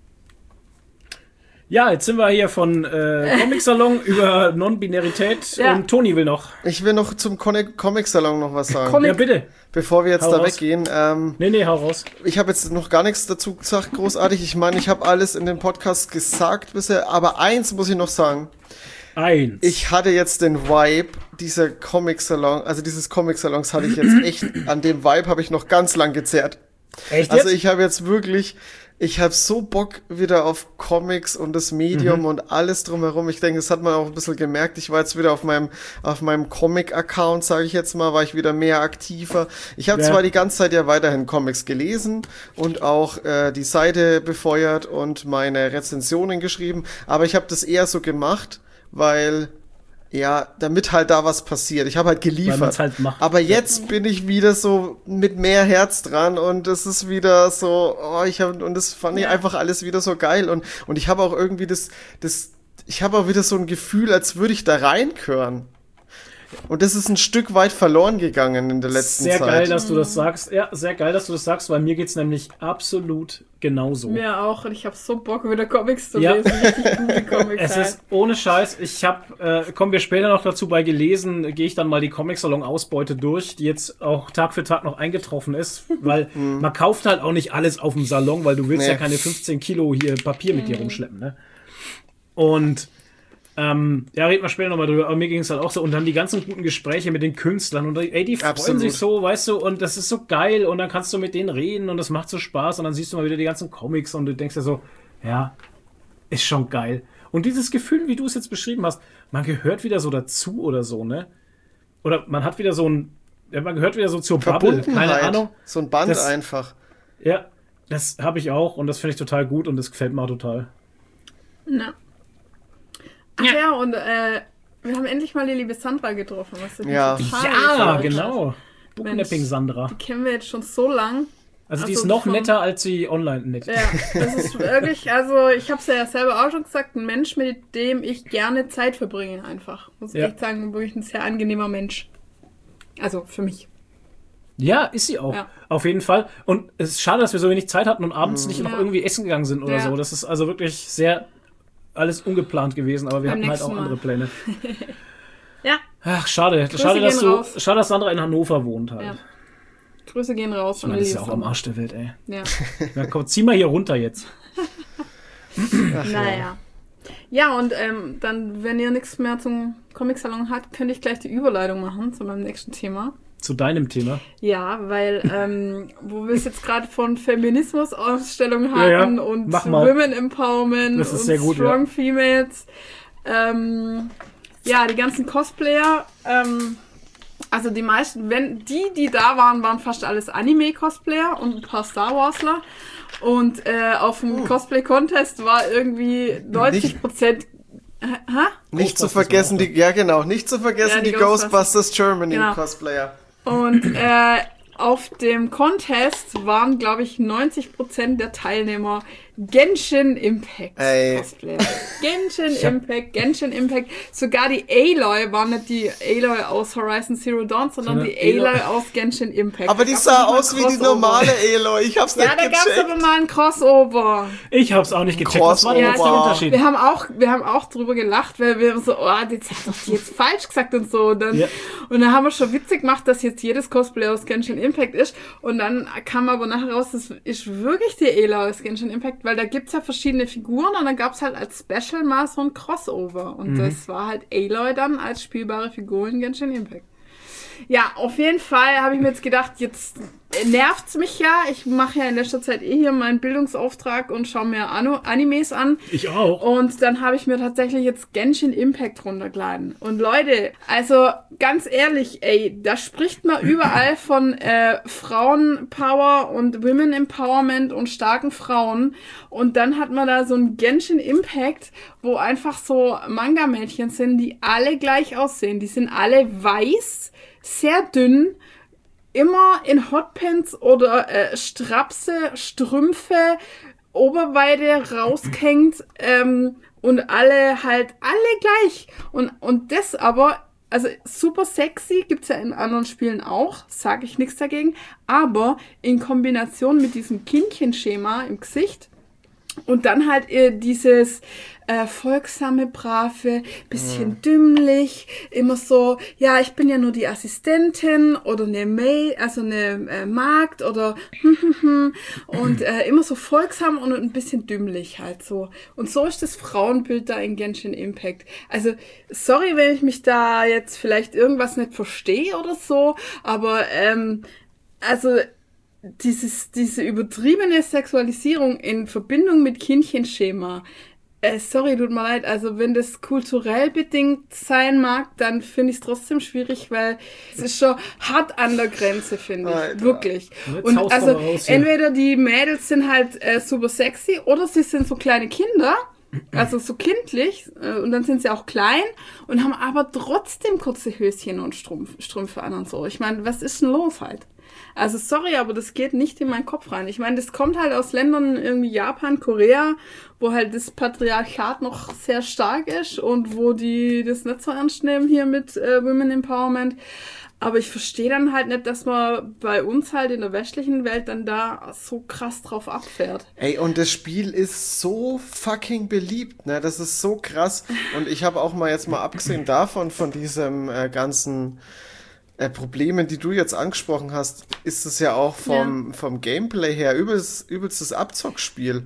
Ja, jetzt sind wir hier von äh, Comic-Salon über Non-Binarität Ja. und Toni will noch. Ich will noch zum Comic- Comic-Salon noch was sagen. Comic- Ja, bitte. Bevor wir jetzt Hau da raus. weggehen, ähm, Nee, nee, hau raus. ich habe jetzt noch gar nichts dazu gesagt, großartig. Ich meine, ich habe alles in dem Podcast gesagt bisher, aber eins muss ich noch sagen. Eins. Ich hatte jetzt den Vibe dieser Comic-Salon, also dieses Comic-Salons hatte ich jetzt echt, an dem Vibe habe ich noch ganz lang gezerrt. Echt Also jetzt? ich habe jetzt wirklich, ich habe so Bock wieder auf Comics und das Medium Mhm. und alles drumherum. Ich denke, das hat man auch ein bisschen gemerkt. Ich war jetzt wieder auf meinem auf meinem Comic-Account, sage ich jetzt mal, war ich wieder mehr aktiver. Ich habe Ja. zwar die ganze Zeit ja weiterhin Comics gelesen und auch äh, die Seite befeuert und meine Rezensionen geschrieben, aber ich habe das eher so gemacht, weil ja, damit halt da was passiert. Ich habe halt Weil geliefert. man's halt macht. Aber jetzt bin ich wieder so mit mehr Herz dran und es ist wieder so, oh, ich habe und das fand ich Ja. einfach alles wieder so geil und und ich habe auch irgendwie das das ich habe auch wieder so ein Gefühl, als würde ich da reinkören. Und das ist ein Stück weit verloren gegangen in der letzten Sehr Zeit. geil, dass du das sagst. Ja, sehr geil, dass du das sagst, weil mir geht's nämlich absolut genauso. Mir auch und ich habe so Bock wieder Comics zu Ja. lesen, richtig gute Comics. Es halt. ist ohne Scheiß, ich habe, äh, kommen wir später noch dazu, bei gelesen, gehe ich dann mal die Comic-Salon-Ausbeute durch, die jetzt auch Tag für Tag noch eingetroffen ist, weil man kauft halt auch nicht alles auf dem Salon, weil du willst Nee. ja keine fünfzehn Kilo hier Papier mit dir rumschleppen, ne? Und ähm, ja, reden wir später nochmal drüber, aber mir ging es halt auch so. Und dann die ganzen guten Gespräche mit den Künstlern und ey, die freuen Absolut. sich so, weißt du, und das ist so geil und dann kannst du mit denen reden und das macht so Spaß und dann siehst du mal wieder die ganzen Comics und du denkst dir so, ja, ist schon geil. Und dieses Gefühl, wie du es jetzt beschrieben hast, man gehört wieder so dazu oder so, ne? Oder man hat wieder so ein, ja, man gehört wieder so zur Bubble, Verbundenheit, keine Ahnung. so ein Band Das- einfach. Ja, das habe ich auch und das finde ich total gut und das gefällt mir auch total. Ja. Ach ja, und äh, wir haben endlich mal die liebe Sandra getroffen. Was ich Ja. total Ja, gefreut hat. genau. Booknapping Sandra. Die kennen wir jetzt schon so lang. Also die Also ist noch von- netter, als sie online nett. Ja, das ist wirklich, also ich habe es ja selber auch schon gesagt, ein Mensch, mit dem ich gerne Zeit verbringe einfach. Muss ich Ja. echt sagen, wirklich ein sehr angenehmer Mensch. Also für mich. Ja, ist sie auch. Ja. Auf jeden Fall. Und es ist schade, dass wir so wenig Zeit hatten und abends nicht noch Ja. irgendwie essen gegangen sind oder Ja. so. Das ist also wirklich sehr alles ungeplant gewesen, aber wir Beim hatten halt auch nächsten Mal. andere Pläne. Ja, Ach, schade. Schade, dass gehen du, raus. schade, dass Sandra in Hannover wohnt halt. Ja. Grüße gehen raus Ich von meine, der das ist ja lieben auch am Sandra. Arsch der Welt, ey. Ja. Ja, komm, zieh mal hier runter jetzt. Ach, ja. Naja. Ja, und ähm, dann, wenn ihr nichts mehr zum Comic-Salon habt, könnte ich gleich die Überleitung machen zu meinem nächsten Thema. Zu deinem Thema. Ja, weil, ähm, wo wir es jetzt gerade von Feminismus-Ausstellungen Ja, ja. hatten und Mach mal. Women Empowerment Das ist und sehr gut, Strong ja. Females. Ähm, ja, die ganzen Cosplayer, ähm, also die meisten, wenn die, die da waren, waren fast alles Anime-Cosplayer und ein paar Star Warsler. Und äh, auf dem Cosplay-Contest war irgendwie neunzig Prozent. Hä? Nicht zu Ghostbusters vergessen, war auch die, ja genau, nicht zu vergessen Ja, die die Ghostbusters Germany Genau. Cosplayer. Und äh, auf dem Contest waren, glaube ich, neunzig Prozent der Teilnehmer Genshin Impact Ey. Cosplay. Genshin Impact, Genshin Impact. Sogar die Aloy war nicht die Aloy aus Horizon Zero Dawn, sondern Sondern die Aloy Aloy aus Genshin Impact. Aber die Da gab's sah nicht mal aus wie die Crossover. normale Aloy. Ich hab's Ja, nicht da gab's gecheckt. aber mal ein Crossover. Ich hab's auch nicht gecheckt. Was war denn jetzt der Crossover. Unterschied? Wir haben auch, wir haben auch drüber gelacht, weil wir so, oh, jetzt hat doch die jetzt falsch gesagt und so. Und dann, Ja. und dann haben wir schon witzig gemacht, dass jetzt jedes Cosplay aus Genshin Impact ist. Und dann kam aber nachher raus, das ist wirklich die Aloy aus Genshin Impact, weil da gibt's ja verschiedene Figuren und dann gab's halt als Special mal so ein Crossover. Und das war halt Aloy dann als spielbare Figur in Genshin Impact. Ja, auf jeden Fall habe ich mir jetzt gedacht, jetzt nervt's mich ja. Ich mache ja in letzter Zeit eh hier meinen Bildungsauftrag und schaue mir Ano- Animes an. Ich auch. Und dann habe ich mir tatsächlich jetzt Genshin Impact runtergeladen. Und Leute, also ganz ehrlich, ey, da spricht man überall von äh, Frauenpower und Women Empowerment und starken Frauen. Und dann hat man da so ein Genshin Impact, wo einfach so Manga-Mädchen sind, die alle gleich aussehen. Die sind alle weiß, sehr dünn, immer in Hotpants oder äh, Strapse, Strümpfe, Oberweite raushängt ähm, und alle halt, alle gleich. Und, und das aber, also super sexy, gibt's ja in anderen Spielen auch, sage ich nichts dagegen, aber in Kombination mit diesem Kindchenschema im Gesicht und dann halt äh, dieses äh, folgsame, brave, bisschen Mhm. dümmlich, immer so, ja, ich bin ja nur die Assistentin oder eine Maid, also eine äh, Magd oder und äh, immer so folgsam und ein bisschen dümmlich halt so. Und so ist das Frauenbild da in Genshin Impact. Also, sorry, wenn ich mich da jetzt vielleicht irgendwas nicht verstehe oder so, aber ähm, also dieses, diese übertriebene Sexualisierung in Verbindung mit Kindchenschema, äh, sorry, tut mir leid, also wenn das kulturell bedingt sein mag, dann finde ich es trotzdem schwierig, weil es ist schon hart an der Grenze, finde ich, Alter. wirklich. Jetzt Und haust du also mal raus hier. entweder die Mädels sind halt äh, super sexy oder sie sind so kleine Kinder, also so kindlich, äh, und dann sind sie auch klein und haben aber trotzdem kurze Höschen und Strumpf, Strümpfe an und so. Ich meine, was ist denn los halt? Also sorry, aber das geht nicht in meinen Kopf rein. Ich meine, das kommt halt aus Ländern irgendwie Japan, Korea, wo halt das Patriarchat noch sehr stark ist und wo die das nicht so ernst nehmen hier mit äh, Women Empowerment. Aber ich verstehe dann halt nicht, dass man bei uns halt in der westlichen Welt dann da so krass drauf abfährt. Ey, und das Spiel ist so fucking beliebt, ne? Das ist so krass. Und ich habe auch mal jetzt mal abgesehen davon, von diesem äh, ganzen äh, Problemen, die du jetzt angesprochen hast, ist es ja auch vom, Ja. vom Gameplay her übelst, übelstes Abzockspiel.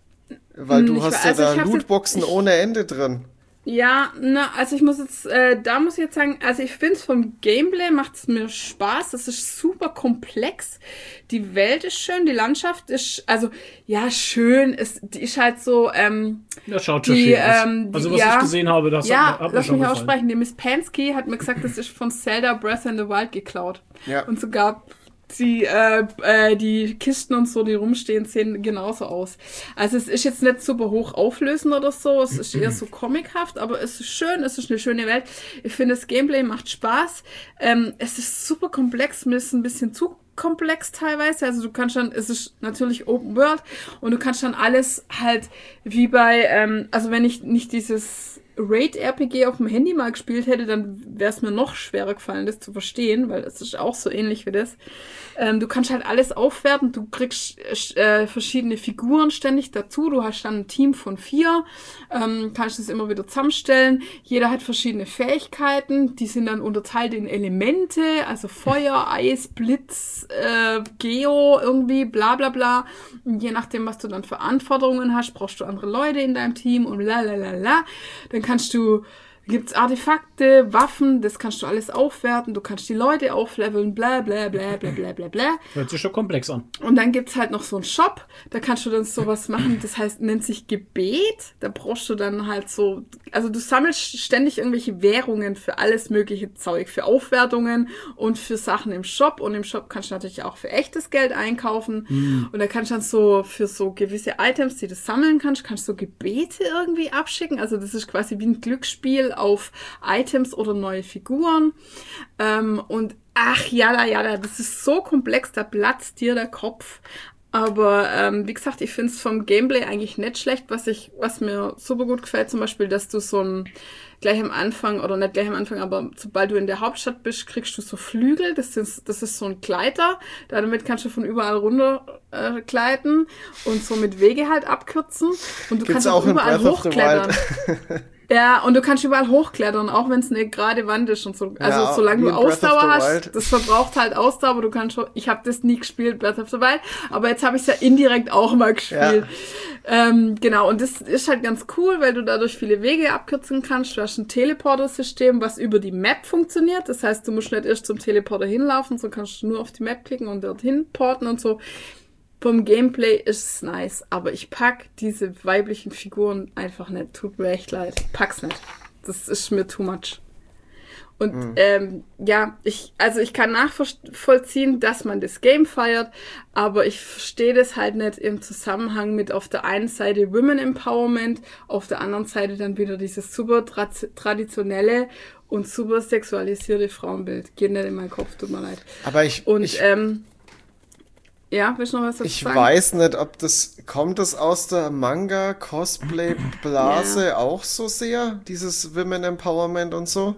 Weil Hm, du ich hast weiß- ja also da ich hab's jetzt- Lootboxen ich- ohne Ende drin. Ja, na, also ich muss jetzt, äh, da muss ich jetzt sagen, also ich finde es vom Gameplay macht es mir Spaß, es ist super komplex, die Welt ist schön, die Landschaft ist, also, ja, schön, es, die ist halt so, ähm, Das schaut schon die, schön aus. ähm, die- Also was ja, ich gesehen habe, das ja, hat, hat mir lass schon mich gefallen. aussprechen, die Miss Pansky hat mir gesagt, das ist von Zelda Breath in the Wild geklaut. Ja. Und sogar die, äh, äh, die Kisten und so, die rumstehen, sehen genauso aus. Also es ist jetzt nicht super hoch auflösend oder so, es ist eher so comichaft, aber es ist schön, es ist eine schöne Welt. Ich finde, das Gameplay macht Spaß. Ähm, es ist super komplex, mir ist ein bisschen zu komplex teilweise, also du kannst dann, es ist natürlich Open World und du kannst dann alles halt wie bei, ähm, also wenn ich nicht dieses Raid-R P G auf dem Handy mal gespielt hätte, dann wäre es mir noch schwerer gefallen, das zu verstehen, weil es ist auch so ähnlich wie das. Ähm, du kannst halt alles aufwerten, du kriegst äh, verschiedene Figuren ständig dazu, du hast dann ein Team von vier, ähm, kannst es immer wieder zusammenstellen, jeder hat verschiedene Fähigkeiten, die sind dann unterteilt in Elemente, also Feuer, Eis, Blitz, äh, Geo, irgendwie bla bla bla. Und je nachdem, was du dann für Anforderungen hast, brauchst du andere Leute in deinem Team und la la la la. Dann kannst du, gibt's Artefakte, Waffen, das kannst du alles aufwerten, du kannst die Leute aufleveln, bla bla bla bla bla bla bla. Hört sich schon komplex an. Und dann gibt's halt noch so einen Shop, da kannst du dann sowas machen, das heißt, nennt sich Gebet, da brauchst du dann halt so, also du sammelst ständig irgendwelche Währungen für alles mögliche Zeug, für Aufwertungen und für Sachen im Shop und im Shop kannst du natürlich auch für echtes Geld einkaufen Mhm. und da kannst du dann so für so gewisse Items, die du sammeln kannst, kannst du so Gebete irgendwie abschicken, also das ist quasi wie ein Glücksspiel auf Items oder neue Figuren ähm, und ach, jada, jada, das ist so komplex, da platzt dir der Kopf. Aber ähm, wie gesagt, ich finde es vom Gameplay eigentlich nicht schlecht. Was ich, was mir super gut gefällt, zum Beispiel, dass du so ein gleich am Anfang, oder nicht gleich am Anfang, aber sobald du in der Hauptstadt bist, kriegst du so Flügel. Das ist, das ist so ein Gleiter. Damit kannst du von überall runter äh, gleiten und so mit Wege halt abkürzen. Und du Gibt's kannst auch überall hochklettern. Ja, und du kannst überall hochklettern, auch wenn es eine gerade Wand ist und so. Also Ja, solange wie du in Breath of Ausdauer the hast, Wild. das verbraucht halt Ausdauer, aber du kannst schon, ich habe das nie gespielt, Breath of the Wild, aber jetzt habe ich es ja indirekt auch mal gespielt. Ja. Ähm, genau, und das ist halt ganz cool, weil du dadurch viele Wege abkürzen kannst. Du hast ein Teleporter-System, was über die Map funktioniert. Das heißt, du musst nicht erst zum Teleporter hinlaufen, so kannst du nur auf die Map klicken und dorthin porten und so. Vom Gameplay ist es nice, aber ich pack diese weiblichen Figuren einfach nicht. Tut mir echt leid. Pack's nicht. Das ist mir too much. Und mhm. ähm, ja, ich, also ich kann nachvollziehen, dass man das Game feiert, aber ich verstehe das halt nicht im Zusammenhang mit auf der einen Seite Women Empowerment, auf der anderen Seite dann wieder dieses super tra- traditionelle und super sexualisierte Frauenbild. Geht nicht in meinen Kopf, tut mir leid. Aber ich... Und ich ähm, ja, willst du noch was dazu Ich sagen? weiß nicht, ob das, kommt das aus der Manga-Cosplay-Blase Ja. auch so sehr? Dieses Women Empowerment und so?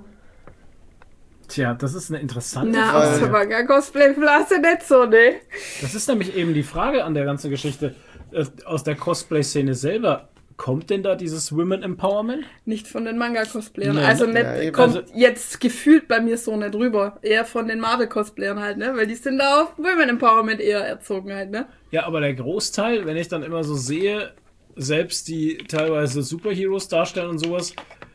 Tja, das ist eine interessante Na, Frage. aus der Manga-Cosplay-Blase nicht so, ne? Das ist nämlich eben die Frage an der ganzen Geschichte. Äh, Aus der Cosplay-Szene selber, kommt denn da dieses Women Empowerment? Nicht von den Manga-Cosplayern. Nee, also nicht, ja, eben. kommt Also- jetzt gefühlt bei mir so nicht rüber. Eher von den Marvel-Cosplayern halt, ne? Weil die sind da auf Women Empowerment eher erzogen halt, ne? Ja, aber der Großteil, wenn ich dann immer so sehe, selbst die teilweise Superheroes darstellen und sowas,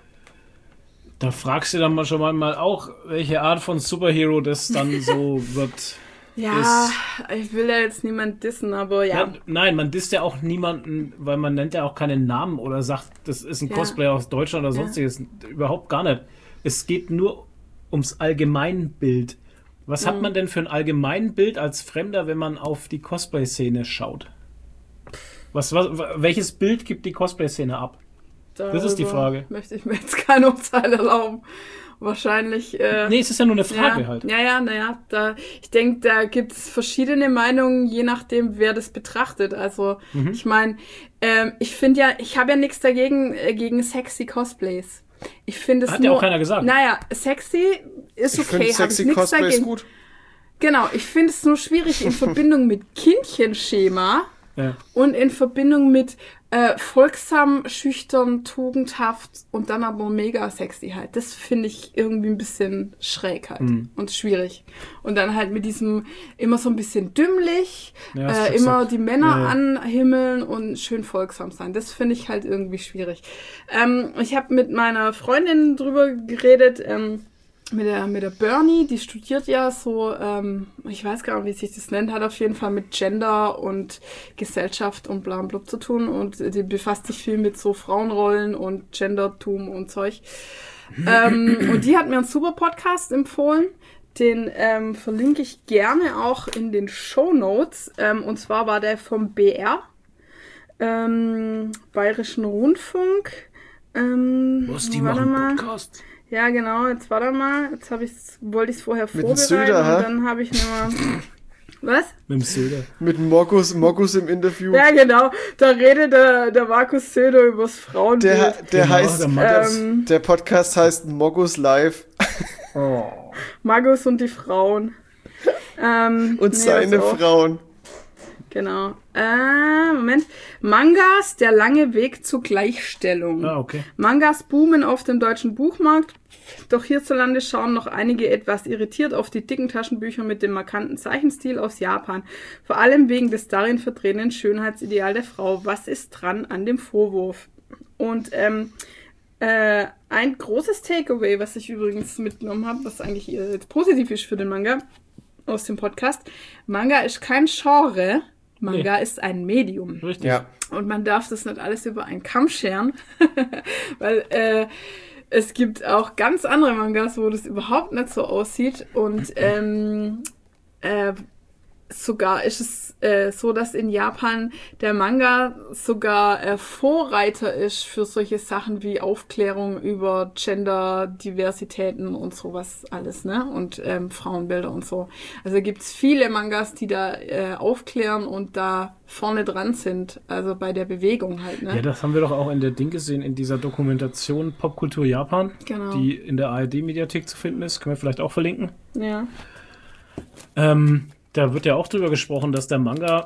da fragst du dann mal schon mal auch, welche Art von Superhero das dann so wird. Ja, ich will ja jetzt niemand dissen, aber ja. Ja, nein, man disst ja auch niemanden, weil man nennt ja auch keinen Namen oder sagt, das ist ein Ja. Cosplayer aus Deutschland oder Ja. sonstiges. Überhaupt gar nicht. Es geht nur ums Allgemeinbild. Was Mhm. hat man denn für ein Allgemeinbild als Fremder, wenn man auf die Cosplay-Szene schaut? Was, was, welches Bild gibt die Cosplay-Szene ab? Das ist die Darüber Frage. Möchte ich mir jetzt kein Urteil erlauben. Wahrscheinlich. Äh, Nee, es ist ja nur eine Frage ja, halt. Ja, ja, naja, da, ich denke, da gibt's verschiedene Meinungen, je nachdem, wer das betrachtet. Also, Mhm. ich meine, ähm, ich finde ja, ich habe ja nichts dagegen, äh, gegen sexy Cosplays. Ich finde es Hat nur... ja auch keiner gesagt. Naja, sexy ist Ich okay, finde habe ich sexy nichts Cosplay ist dagegen. gut. Genau, ich finde es nur schwierig in Verbindung mit Kindchenschema Ja. und in Verbindung mit äh, folgsam, schüchtern, tugendhaft und dann aber mega sexy halt. Das finde ich irgendwie ein bisschen schräg halt Mhm. und schwierig. Und dann halt mit diesem immer so ein bisschen dümmlich, Ja, hast du äh, immer gesagt. die Männer Ja, ja. anhimmeln und schön folgsam sein. Das finde ich halt irgendwie schwierig. Ähm, ich habe mit meiner Freundin drüber geredet, ähm, mit der, mit der Bernie, die studiert ja so, ähm, ich weiß gar nicht, wie sich das nennt, hat auf jeden Fall mit Gender und Gesellschaft und bla und blub zu tun und die befasst sich viel mit so Frauenrollen und Gendertum und Zeug. ähm, und die hat mir einen super Podcast empfohlen, den ähm, verlinke ich gerne auch in den Shownotes. Ähm, und zwar war der vom B R, ähm, Bayerischen Rundfunk. Ähm, Was, die warte machen mal. Podcast? Ja, genau, jetzt warte mal. Jetzt habe ich wollte ich es vorher Mit dem vorbereiten Söder, hä? und dann habe ich nur Was? Mit dem Söder. Mit Mogus, Mogus im Interview. Ja, genau. Da redet der, der Markus Söder übers Frauenbild. Der, der Genau, heißt, der Matthias. ähm, der Podcast heißt Mogus Live Oh. Markus und die Frauen. ähm, und nee, seine pass auf. Frauen. Genau. Äh, Moment. Mangas, der lange Weg zur Gleichstellung. Ah, okay. Mangas boomen auf dem deutschen Buchmarkt, doch hierzulande schauen noch einige etwas irritiert auf die dicken Taschenbücher mit dem markanten Zeichenstil aus Japan. Vor allem wegen des darin vertretenen Schönheitsideal der Frau. Was ist dran an dem Vorwurf? Und ähm, äh, ein großes Takeaway, was ich übrigens mitgenommen habe, was eigentlich äh, positiv ist für den Manga aus dem Podcast. Manga ist kein Genre, Manga Nee. ist ein Medium. Richtig. Ja. Und man darf das nicht alles über einen Kamm scheren, weil äh, es gibt auch ganz andere Mangas, wo das überhaupt nicht so aussieht. Und ähm, äh, sogar ist es äh, so, dass in Japan der Manga sogar äh, Vorreiter ist für solche Sachen wie Aufklärung über Gender-Diversitäten und sowas alles, ne? Und ähm, Frauenbilder und so. Also gibt's viele Mangas, die da äh, aufklären und da vorne dran sind, also bei der Bewegung halt, ne? Ja, das haben wir doch auch in der Ding gesehen, in dieser Dokumentation Popkultur Japan, Genau. die in der A R D-Mediathek zu finden ist. Können wir vielleicht auch verlinken. Ja. Ähm, da wird ja auch drüber gesprochen, dass der Manga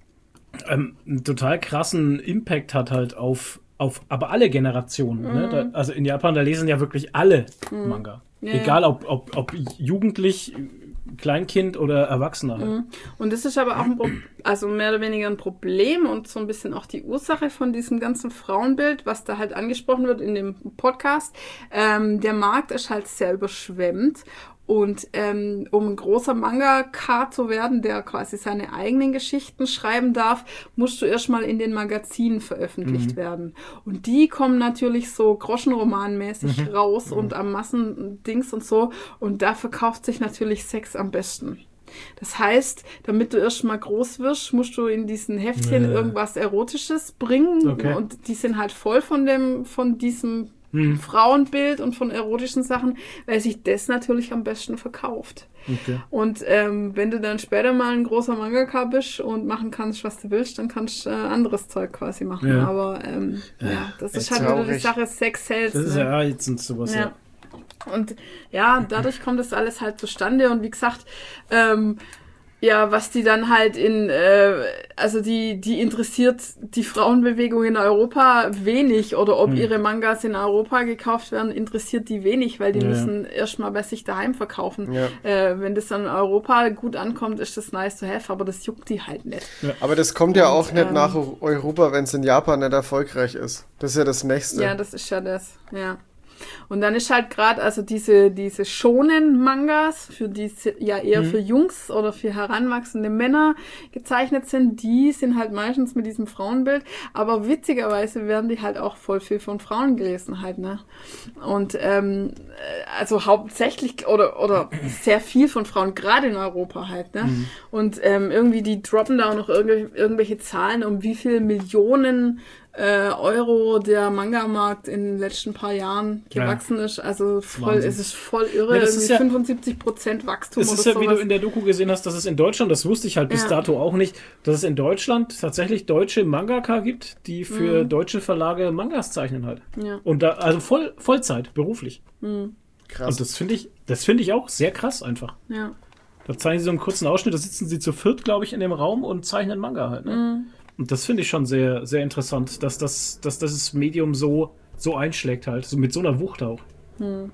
ähm, einen total krassen Impact hat halt auf, auf aber alle Generationen. Mhm. Ne? Da, also in Japan, da lesen ja wirklich alle mhm. Manga. Ja, Egal, ja. Ob, ob, ob jugendlich, Kleinkind oder Erwachsener. Halt. Mhm. Und das ist aber auch ein Pro- also mehr oder weniger ein Problem und so ein bisschen auch die Ursache von diesem ganzen Frauenbild, was da halt angesprochen wird in dem Podcast. Ähm, der Markt ist halt sehr überschwemmt. Und ähm, um ein großer Mangaka zu werden, der quasi seine eigenen Geschichten schreiben darf, musst du erstmal in den Magazinen veröffentlicht mhm. werden. Und die kommen natürlich so groschenromanmäßig mhm. raus mhm. und am Massendings und so. Und da verkauft sich natürlich Sex am besten. Das heißt, damit du erstmal groß wirst, musst du in diesen Heftchen ja. irgendwas Erotisches bringen. Okay. Und die sind halt voll von dem, von diesem Hm. Frauenbild und von erotischen Sachen, weil sich das natürlich am besten verkauft. Okay. Und ähm, wenn du dann später mal ein großer Mangaka bist und machen kannst, was du willst, dann kannst du äh, anderes Zeug quasi machen. Ja. Aber ähm, ja. ja, das ist, ist halt wieder die Sache, Sex hält. Das ist ja, ne? Jetzt sind sowas, ja. ja. Und ja, dadurch kommt das alles halt zustande und wie gesagt, ähm, ja, was die dann halt in, äh, also die, die interessiert die Frauenbewegung in Europa wenig oder ob hm. ihre Mangas in Europa gekauft werden, interessiert die wenig, weil die ja, müssen ja. erstmal bei sich daheim verkaufen. Ja. Äh, wenn das dann in Europa gut ankommt, ist das nice to have, aber das juckt die halt nicht. Ja. Aber das kommt ja auch Und, nicht ähm, nach Europa, wenn es in Japan nicht erfolgreich ist. Das ist ja das Nächste. Ja, das ist ja das, ja. Und dann ist halt gerade, also diese, diese Shonen-Mangas, für die ja eher mhm. für Jungs oder für heranwachsende Männer gezeichnet sind, die sind halt meistens mit diesem Frauenbild, aber witzigerweise werden die halt auch voll viel von Frauen gelesen halt, ne? Und ähm, also hauptsächlich oder oder sehr viel von Frauen, gerade in Europa halt, ne? Mhm. Und ähm, irgendwie die droppen da auch noch irgendwelche, irgendwelche Zahlen, um wie viel Millionen Äh, Euro der Manga-Markt in den letzten paar Jahren gewachsen ja. ist. Also voll, es ist voll irre. Ja, irgendwie ja, fünfundsiebzig Prozent Wachstum oder so. Es ist ja, sowas. Wie du in der Doku gesehen hast, dass es in Deutschland, das wusste ich halt bis ja. dato auch nicht, dass es in Deutschland tatsächlich deutsche Mangaka gibt, die für mhm. deutsche Verlage Mangas zeichnen halt. Ja. Und da, also voll, Vollzeit, beruflich. Mhm. Krass. Und das finde ich, das finde ich auch sehr krass einfach. Ja. Da zeichnen sie so einen kurzen Ausschnitt, da sitzen sie zu viert, glaube ich, in dem Raum und zeichnen Manga halt, ne? Mhm. Und das finde ich schon sehr, sehr interessant, dass das, dass das Medium so, so einschlägt halt, so mit so einer Wucht auch. Hm.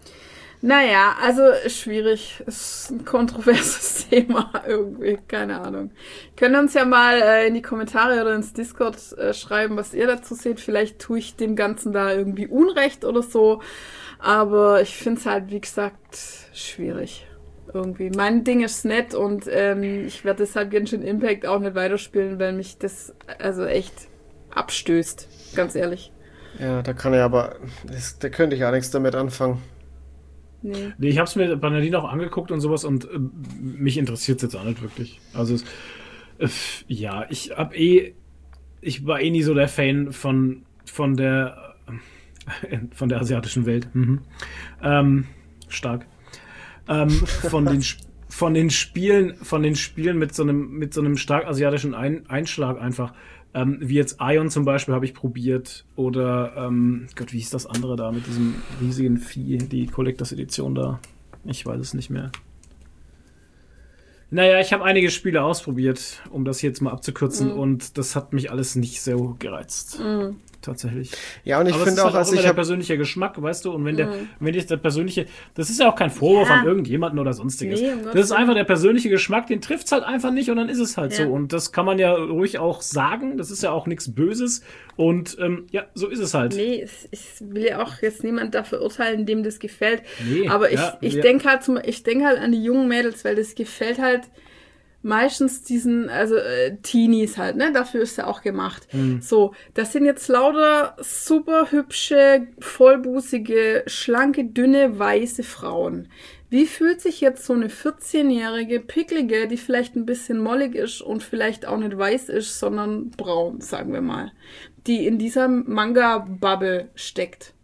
Naja, also schwierig, ist ein kontroverses Thema irgendwie, keine Ahnung. Könnt ihr uns ja mal äh, in die Kommentare oder ins Discord äh, schreiben, was ihr dazu seht. Vielleicht tue ich dem Ganzen da irgendwie Unrecht oder so, aber ich finde es halt, wie gesagt, schwierig. Irgendwie. Mein Ding ist nett und ähm, ich werde deshalb Genshin Impact auch nicht weiterspielen, weil mich das also echt abstößt, ganz ehrlich. Ja, da kann er aber, das, da könnte ich auch nichts damit anfangen. Nee. Nee, ich habe es mir bei Nadine auch angeguckt und sowas und äh, mich interessiert es jetzt auch nicht wirklich. Also es, äh, ja, ich hab eh, ich war eh nie so der Fan von von der äh, von der asiatischen Welt. Mhm. Ähm, stark. Ähm, von den von den Spielen von den Spielen mit so einem mit so einem stark asiatischen Ein, Einschlag einfach ähm, wie jetzt Ion zum Beispiel habe ich probiert oder ähm, Gott, wie hieß das andere da mit diesem riesigen Vieh, die Collectors Edition da, ich weiß es nicht mehr. Naja, ich habe einige Spiele ausprobiert, um das jetzt mal abzukürzen, mhm. und das hat mich alles nicht so gereizt. Mhm. Tatsächlich. Ja, und ich aber finde auch, auch, halt also auch ich der hab... persönliche Geschmack, weißt du, und wenn der, mhm. wenn der persönliche, das ist ja auch kein Vorwurf ja. an irgendjemanden oder sonstiges. Nee, um das ist einfach der persönliche Geschmack, den trifft's halt einfach nicht und dann ist es halt ja. so. Und das kann man ja ruhig auch sagen, das ist ja auch nichts Böses und ähm, ja, so ist es halt. Nee, ich will ja auch jetzt niemand dafür urteilen, dem das gefällt. Nee, aber ich, ja, ich ja. denke halt, zum, ich denke halt an die jungen Mädels, weil das gefällt halt meistens diesen, also äh, Teenies halt, ne? Dafür ist er auch gemacht. Mhm. So, das sind jetzt lauter super hübsche, vollbusige, schlanke, dünne, weiße Frauen. wie fühlt sich jetzt so eine vierzehnjährige Picklige, die vielleicht ein bisschen mollig ist und vielleicht auch nicht weiß ist, sondern braun, sagen wir mal, die in dieser Manga-Bubble steckt.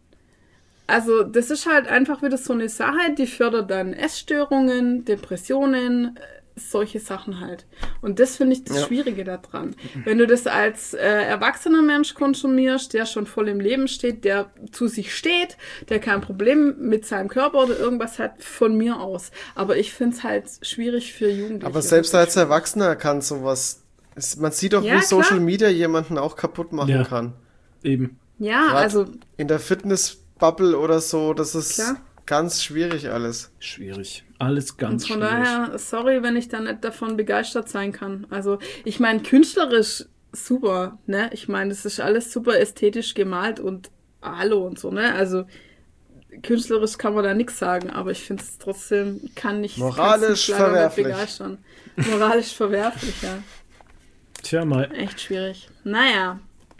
Also das ist halt einfach wieder so eine Sache, die fördert dann Essstörungen, Depressionen, solche Sachen halt. Und das finde ich das ja. Schwierige daran. Wenn du das als äh, erwachsener Mensch konsumierst, der schon voll im Leben steht, der zu sich steht, der kein Problem mit seinem Körper oder irgendwas hat, von mir aus. Aber ich finde es halt schwierig für Jugendliche. Aber selbst als Erwachsener kann sowas, man sieht doch, ja, wie klar. Social Media jemanden auch kaputt machen ja. kann. Eben. Ja, Grad also in der Fitnessbubble oder so, das ist klar. Ganz schwierig alles. Schwierig. Alles ganz schwierig. Und von schwierig. daher, sorry, wenn ich da nicht davon begeistert sein kann. Also, ich meine, künstlerisch super, ne? Ich meine, das ist alles super ästhetisch gemalt und hallo und so, ne? Also, künstlerisch kann man da nichts sagen, aber ich finde es trotzdem, kann nicht moralisch verwerflich. Begeistern. Moralisch verwerflich, ja. Tja, mal. Echt schwierig. Naja.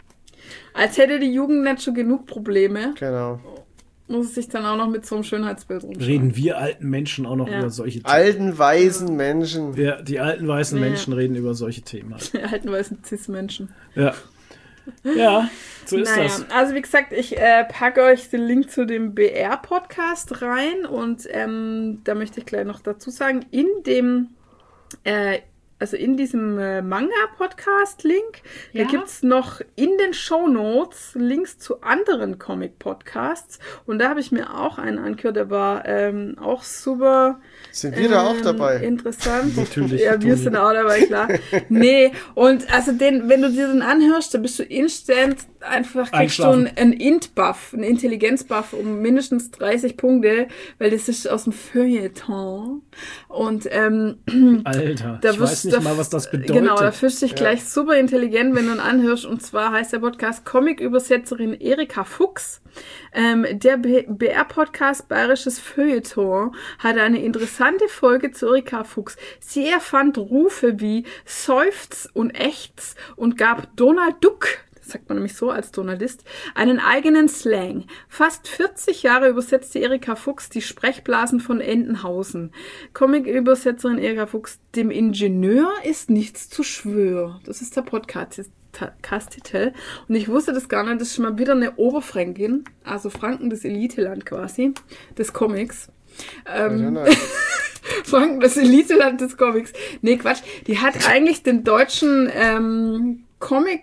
Als hätte die Jugend nicht schon genug Probleme. Genau. Muss es sich dann auch noch mit so einem Schönheitsbild rumschauen. Reden wir alten Menschen auch noch ja. über solche Themen. Alten, weisen Menschen. Ja, die alten, weißen ja. Menschen reden über solche Themen. Die alten, weißen Cis-Menschen. Ja. Ja, so ist naja, das. Also wie gesagt, ich äh, packe euch den Link zu dem B R-Podcast rein und ähm, da möchte ich gleich noch dazu sagen, in dem äh, also in diesem äh, Manga-Podcast-Link, ja. da gibt es noch in den Shownotes Links zu anderen Comic-Podcasts. Und da habe ich mir auch einen angehört, der war ähm, auch super Sind wir ähm, da auch dabei? Interessant. Natürlich. Ja, wir sind auch dabei, klar. Nee, und also den, wenn du dir den anhörst, dann bist du instant einfach, kriegst du einen, einen Int-Buff, einen Intelligenz-Buff um mindestens dreißig Punkte, weil das ist aus dem Feuilleton. Und ähm, Alter, da ich wirst, weiß nicht da, mal, was das bedeutet. Genau, da fühlst du dich ja. gleich super intelligent, wenn du ihn anhörst. Und zwar heißt der Podcast Comic-Übersetzerin Erika Fuchs. Ähm, der B R-Podcast Bayerisches Feuilleton hat eine interessante Folge zu Erika Fuchs. Sie erfand Rufe wie Seufz und Ächz und gab Donald Duck, sagt man nämlich so als Journalist, einen eigenen Slang. Fast vierzig Jahre übersetzte Erika Fuchs die Sprechblasen von Entenhausen. Comic-Übersetzerin Erika Fuchs, dem Ingenieur ist nichts zu schwör. Das ist der Podcast-Titel. Und ich wusste das gar nicht, das ist schon mal wieder eine Oberfränkin, also Franken, das Eliteland quasi, des Comics. Ähm, Franken, das Eliteland des Comics. Nee, Quatsch. Die hat eigentlich den deutschen ähm, Comic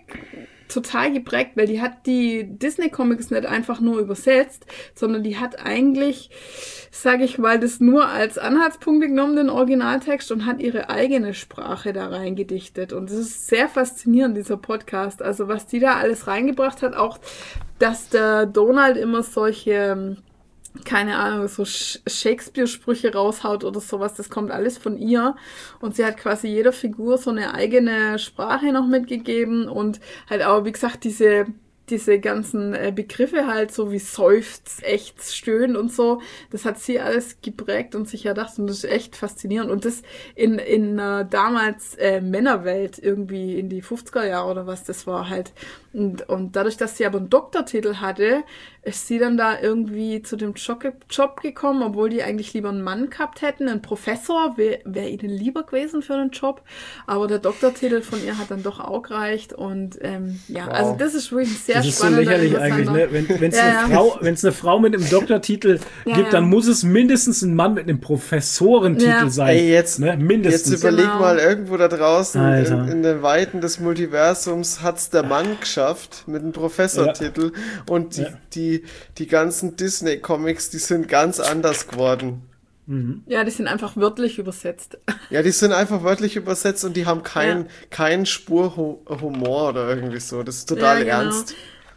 total geprägt, weil die hat die Disney-Comics nicht einfach nur übersetzt, sondern die hat eigentlich, sage ich mal, das nur als Anhaltspunkt genommen, den Originaltext, und hat ihre eigene Sprache da reingedichtet. Und das ist sehr faszinierend, dieser Podcast. Also was die da alles reingebracht hat, auch, dass der Donald immer solche, keine Ahnung, so Shakespeare-Sprüche raushaut oder sowas, das kommt alles von ihr. Und sie hat quasi jeder Figur so eine eigene Sprache noch mitgegeben und halt auch, wie gesagt, diese diese ganzen äh, Begriffe halt, so wie Seufz, Ächz, Stöhnen und so, das hat sie alles geprägt und sich erdacht und das ist echt faszinierend. Und das in in äh, damals äh, Männerwelt, irgendwie in die fünfziger Jahre oder was, das war halt. Und, und dadurch, dass sie aber einen Doktortitel hatte, ist sie dann da irgendwie zu dem Job, Job gekommen, obwohl die eigentlich lieber einen Mann gehabt hätten. Ein Professor wäre wär ihnen lieber gewesen für einen Job, aber der Doktortitel von ihr hat dann doch auch gereicht. Und ähm, ja, wow. Also das ist wirklich ein sehr das ist so lächerlich eigentlich, ne? Wenn es ja, eine, ja. Frau, wenn's eine Frau mit einem Doktortitel ja, gibt, dann ja. muss es mindestens ein Mann mit einem Professorentitel ja. sein. Ey, jetzt, ne? Mindestens. Jetzt überleg genau. mal, irgendwo da draußen in, in den Weiten des Multiversums hat's der Mann geschafft mit einem Professortitel ja. und die, ja. die, die ganzen Disney-Comics, die sind ganz anders geworden. Mhm. Ja, die sind einfach wörtlich übersetzt. Ja, die sind einfach wörtlich übersetzt und die haben keinen ja. kein Spur Humor oder irgendwie so. Das ist total ja, genau. ernst.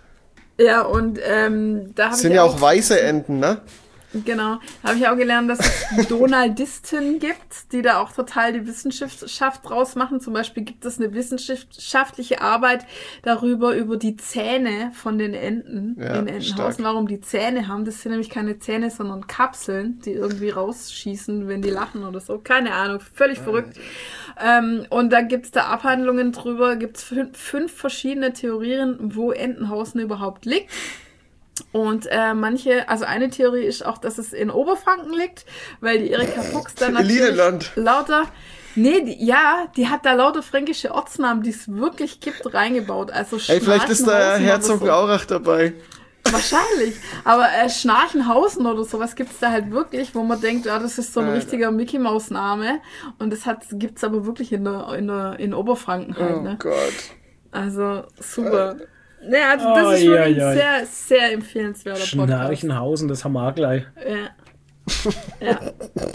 Ja, und ähm, da habe ich sind ja auch, auch weiße Enten, ne? Genau, habe ich auch gelernt, dass es Donaldisten gibt, die da auch total die Wissenschaft draus machen. Zum Beispiel gibt es eine wissenschaftliche Arbeit darüber, über die Zähne von den Enten ja, in Entenhausen, stark. Warum die Zähne haben. Das sind nämlich keine Zähne, sondern Kapseln, die irgendwie rausschießen, wenn die lachen oder so. Keine Ahnung, völlig ja. verrückt. Ähm, und da gibt's da Abhandlungen drüber, gibt's fünf, fünf verschiedene Theorien, wo Entenhausen überhaupt liegt. Und äh, manche, also eine Theorie ist auch, dass es in Oberfranken liegt, weil die Erika Fuchs dann natürlich Liederland. lauter, nee, die, ja, die hat da lauter fränkische Ortsnamen, die es wirklich gibt, reingebaut. Also Ey, vielleicht ist da Schnarchenhausen Herzog oder so. Aurach dabei. Wahrscheinlich. Aber äh, Schnarchenhausen oder sowas gibt's da halt wirklich, wo man denkt, ja, das ist so ein Alter. richtiger Mickey-Maus-Name. Und das hat, gibt's aber wirklich in der, in der, in Oberfranken halt, Oh ne? Gott. Also, super. Ja, also das Oh, ist ja, wirklich ja. ein sehr, sehr empfehlenswerter Podcast. Schnarchenhausen, das haben wir auch gleich. Ja. Ja.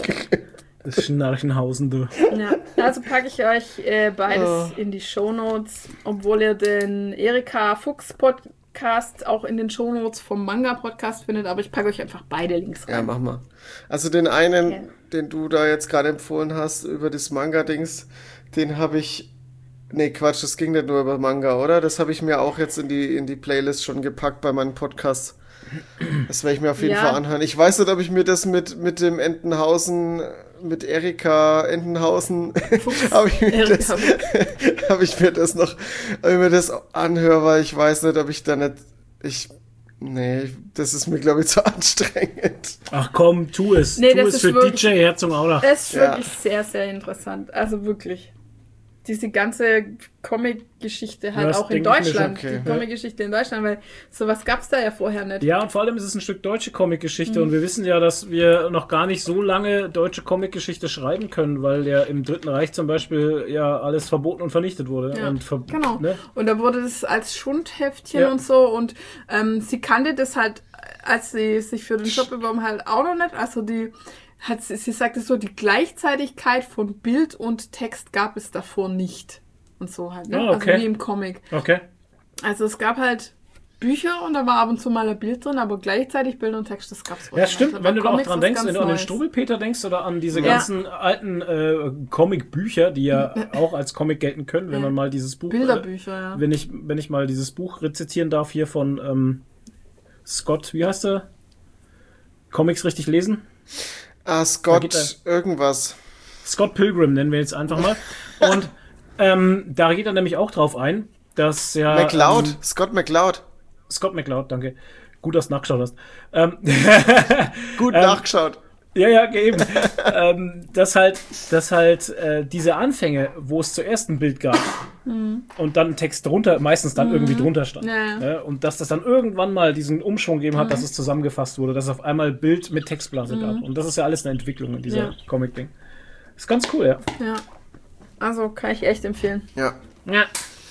Das Schnarchenhausen, du. Ja, also packe ich euch äh, beides Oh. in die Shownotes, obwohl ihr den Erika Fuchs Podcast auch in den Shownotes vom Manga Podcast findet, aber ich packe euch einfach beide Links rein. Ja, mach mal. Also den einen, Ja. den du da jetzt gerade empfohlen hast, über das Manga-Dings, den habe ich... Nee, Quatsch, das ging nicht nur über Manga, oder? Das habe ich mir auch jetzt in die, in die Playlist schon gepackt bei meinem Podcast. Das werde ich mir auf jeden Ja. Fall anhören. Ich weiß nicht, ob ich mir das mit, mit dem Entenhausen, mit Erika Entenhausen, habe ich, mir das- Erika. hab ich mir das noch, ob ich mir das anhöre, weil ich weiß nicht, ob ich da nicht, ich, nee, das ist mir, glaube ich, zu anstrengend. Ach komm, tu es. Nee, tu das es ist für wirklich- D J Herzog Aurach. Das ist Ja. wirklich sehr, sehr interessant. Also wirklich. Diese ganze Comic-Geschichte halt Ja, das auch in denke ich mir Deutschland. schon, okay. Die Comic-Geschichte in Deutschland, weil sowas gab's da ja vorher nicht. Ja, und vor allem ist es ein Stück deutsche Comic-Geschichte Mhm. und wir wissen ja, dass wir noch gar nicht so lange deutsche Comic-Geschichte schreiben können, weil ja im Dritten Reich zum Beispiel ja alles verboten und vernichtet wurde. Ja, und ver genau. Ne? Und da wurde das als Schundheftchen Ja. und so und ähm, sie kannte das halt, als sie sich für den Job beworben halt auch noch nicht. Also die hat sie, sie sagte so, die Gleichzeitigkeit von Bild und Text gab es davor nicht. Und so halt, ne? Ah, okay. Also wie im Comic. Okay. Also es gab halt Bücher und da war ab und zu mal ein Bild drin, aber gleichzeitig Bild und Text, das gab's Ja, stimmt. nicht. Wenn du da auch Comics dran ist denkst, ganz wenn du an den Neues. Struwwelpeter denkst oder an diese Ja. ganzen alten äh, Comic-Bücher, die ja auch als Comic gelten können, wenn Ja. man mal dieses Buch, Bilderbücher, äh, ja. wenn ich wenn ich mal dieses Buch rezitieren darf hier von ähm, Scott, wie heißt er? Comics richtig lesen? Ah, Da Scott, geht irgendwas. Scott Pilgrim nennen wir jetzt einfach mal. Und ähm, da geht er nämlich auch drauf ein, dass ja McLeod, ähm, Scott McLeod. Scott McLeod, danke. Gut, dass du nachgeschaut hast. Ähm, Gut Ähm, nachgeschaut. Ja, ja, eben. ähm, dass halt, dass halt äh, diese Anfänge, wo es zuerst ein Bild gab und dann ein Text drunter, meistens dann irgendwie drunter stand. Ja, ja. Ne? Und dass das dann irgendwann mal diesen Umschwung gegeben hat, dass es zusammengefasst wurde, dass es auf einmal Bild mit Textblase gab. Und das ist ja alles eine Entwicklung in dieser Ja. Comic-Ding. Ist ganz cool, ja. Ja. Also kann ich echt empfehlen. Ja. Ja.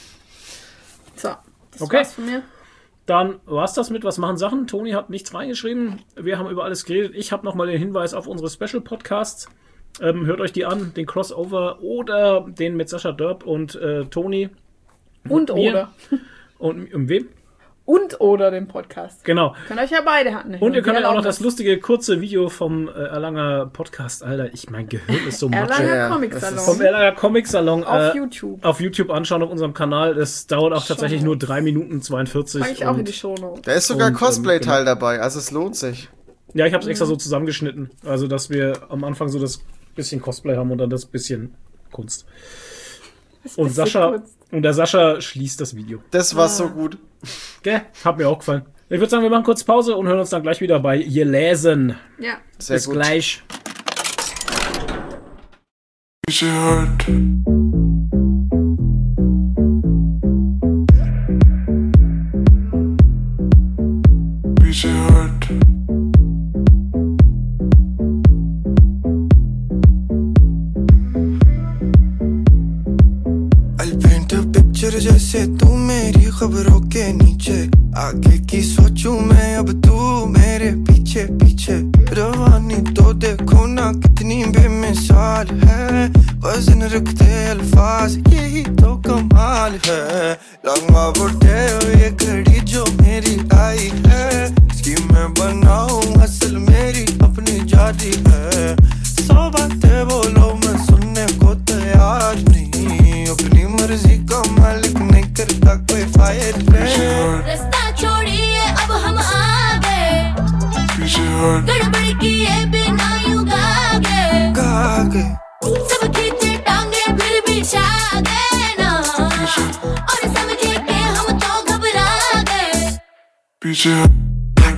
So, das Okay. war's von mir. Dann war's das mit Was machen Sachen. Toni hat nichts reingeschrieben. Wir haben über alles geredet. Ich habe nochmal den Hinweis auf unsere Special-Podcasts. Ähm, hört euch die an, den Crossover oder den mit Sascha Dörp und äh, Toni. Und mir. oder. Und um wem? Und oder den Podcast. Genau. Könnt euch ja beide hatten. Und ihr könnt auch noch das lustige, kurze Video vom äh, Erlanger Podcast, Alter, ich mein Gehirn ist so matsche. Erlanger Ja, Comic das ist- Salon. Vom Erlanger Comic Salon Auf äh, YouTube. auf YouTube anschauen auf unserem Kanal. Das dauert auch tatsächlich Schon. nur drei Minuten zweiundvierzig. Pack ich auch und- in die Shownotes. Da ist sogar Und, ähm, Cosplay-Teil dabei, also es lohnt sich. Ja, ich habe es extra so zusammengeschnitten. Also, dass wir am Anfang so das bisschen Cosplay haben und dann das bisschen Kunst. Das Und bisschen Sascha, kurz. und der Sascha schließt das Video. Das war Ah. so gut. Gell? Hat mir auch gefallen. Ich würde sagen, wir machen kurz Pause und hören uns dann gleich wieder bei Ihr Lesen. Ja. Sehr Bis gut. gleich. Easy hurt. Easy hurt. I'll paint a picture जैसे तू मेरी खबरों के नीचे आगे की सोचूं मैं अब तू मेरे पीछे पीछे रवानी तो देखो ना कितनी बेमिसाल है वजन रखते अल्फाज यही तो कमाल है लंगा बुढ़े ये घड़ी जो मेरी आई है इसकी मैं बनाऊं असल मेरी अपनी जारी है सौ बातें बोलो मैं सुनने को तैयार नहीं अपनी मर्जी का मालिक नहीं करता कोई फायर रास्ता छोड़िए अब हम आ गए गड़बड़ किए बिना यूं गा गए सब खींचे टांगे फिर भी छा गए ना और समझे के हम तो घबरा गए पीछे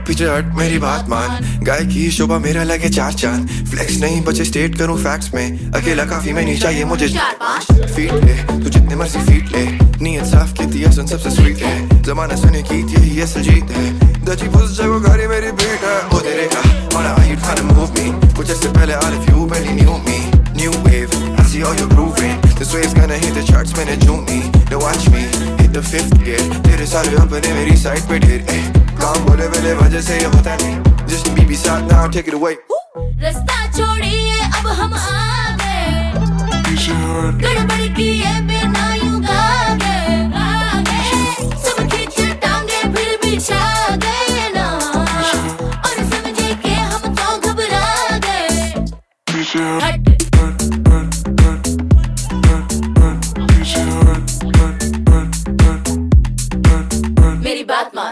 पीछे हट मेरी बात मान गाय की शोभा मेरा लगे चार चांद फ्लेक्स नहीं बचे स्टेट करूं फैक्ट्स में अकेला काफी में नहीं चाहिए मुझे चार पांच फीट ले तू जितने मर्जी फीट ले नीयत साफ की थी सुन सबसे स्वीट है जमाना सुने की यही असल जीत है दची पुस जगह गाड़ी मेरी बीट है ओ तेरे का wanna how you trying to move me कुछ ऐसे पहले all of you barely knew me new wave I see all you grooving this wave's gonna hit the charts when it zoom me now watch me hit the fifth gear तेरे सारे अपने मेरी साइड पे ढेर काम बोले बोले वजह से ये होता नहीं Justin Bieber साथ now take it away रास्ता छोड़िए अब हम आ गए गड़बड़ किए बिना यूं गा गए सब खींचे टांगे फिर भी छा गए ना और समझे कि हम तो घबरा गए हट मेरी बात मान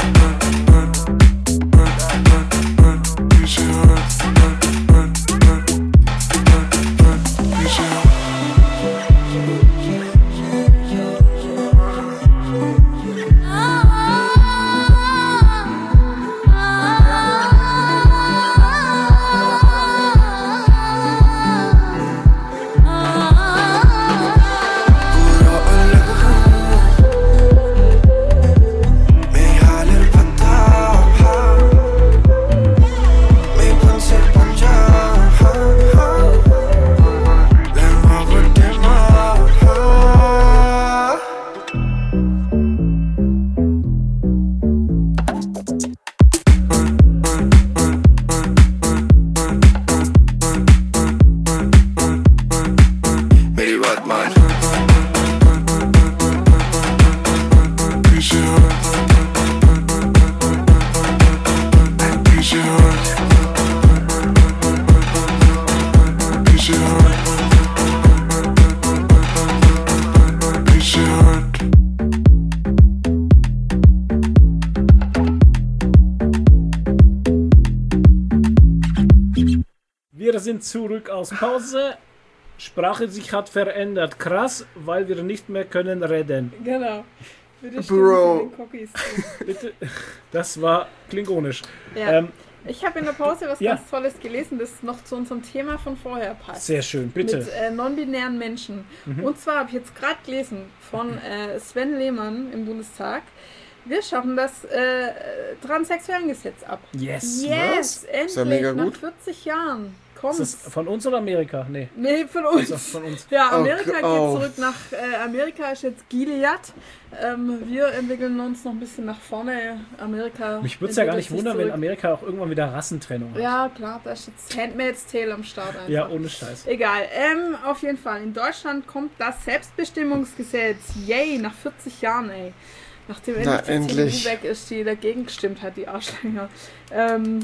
Wir sind zurück aus Pause. Sprache sich hat verändert. Krass, weil wir nicht mehr können reden. Genau. Bitte Bro. Cookies. Bitte. Das war klingonisch. Ja. Ähm, Ich habe in der Pause was Ja. ganz Tolles gelesen, das noch zu unserem Thema von vorher passt. sehr schön, bitte. Mit äh, non-binären Menschen. Mhm. Und zwar habe ich jetzt gerade gelesen von äh, Sven Lehmann im Bundestag. Wir schaffen das äh, Transsexuellengesetz ab. Yes. Yes, ja endlich, mega nach gut. vierzig Jahren. Ist Kommt's. das von uns oder Amerika? Nee. Nee, von uns. Also von uns. Ja, Oh, Amerika geht oh. zurück nach äh, Amerika, ist jetzt Gilead. Ähm, wir entwickeln uns noch ein bisschen nach vorne. Amerika. Mich würde es ja gar entwickelt nicht sich wundern, wenn zurück. Amerika auch irgendwann wieder Rassentrennung hat. Ja, klar, da ist jetzt Handmaid's Tale am Start einfach. Ja, ohne Scheiß. Egal, ähm, auf jeden Fall. In Deutschland kommt das Selbstbestimmungsgesetz. Yay, nach vierzig Jahren, ey. Nachdem Na, endlich die endlich. C D U weg ist, die dagegen gestimmt hat, die Arschlöcher. Ähm,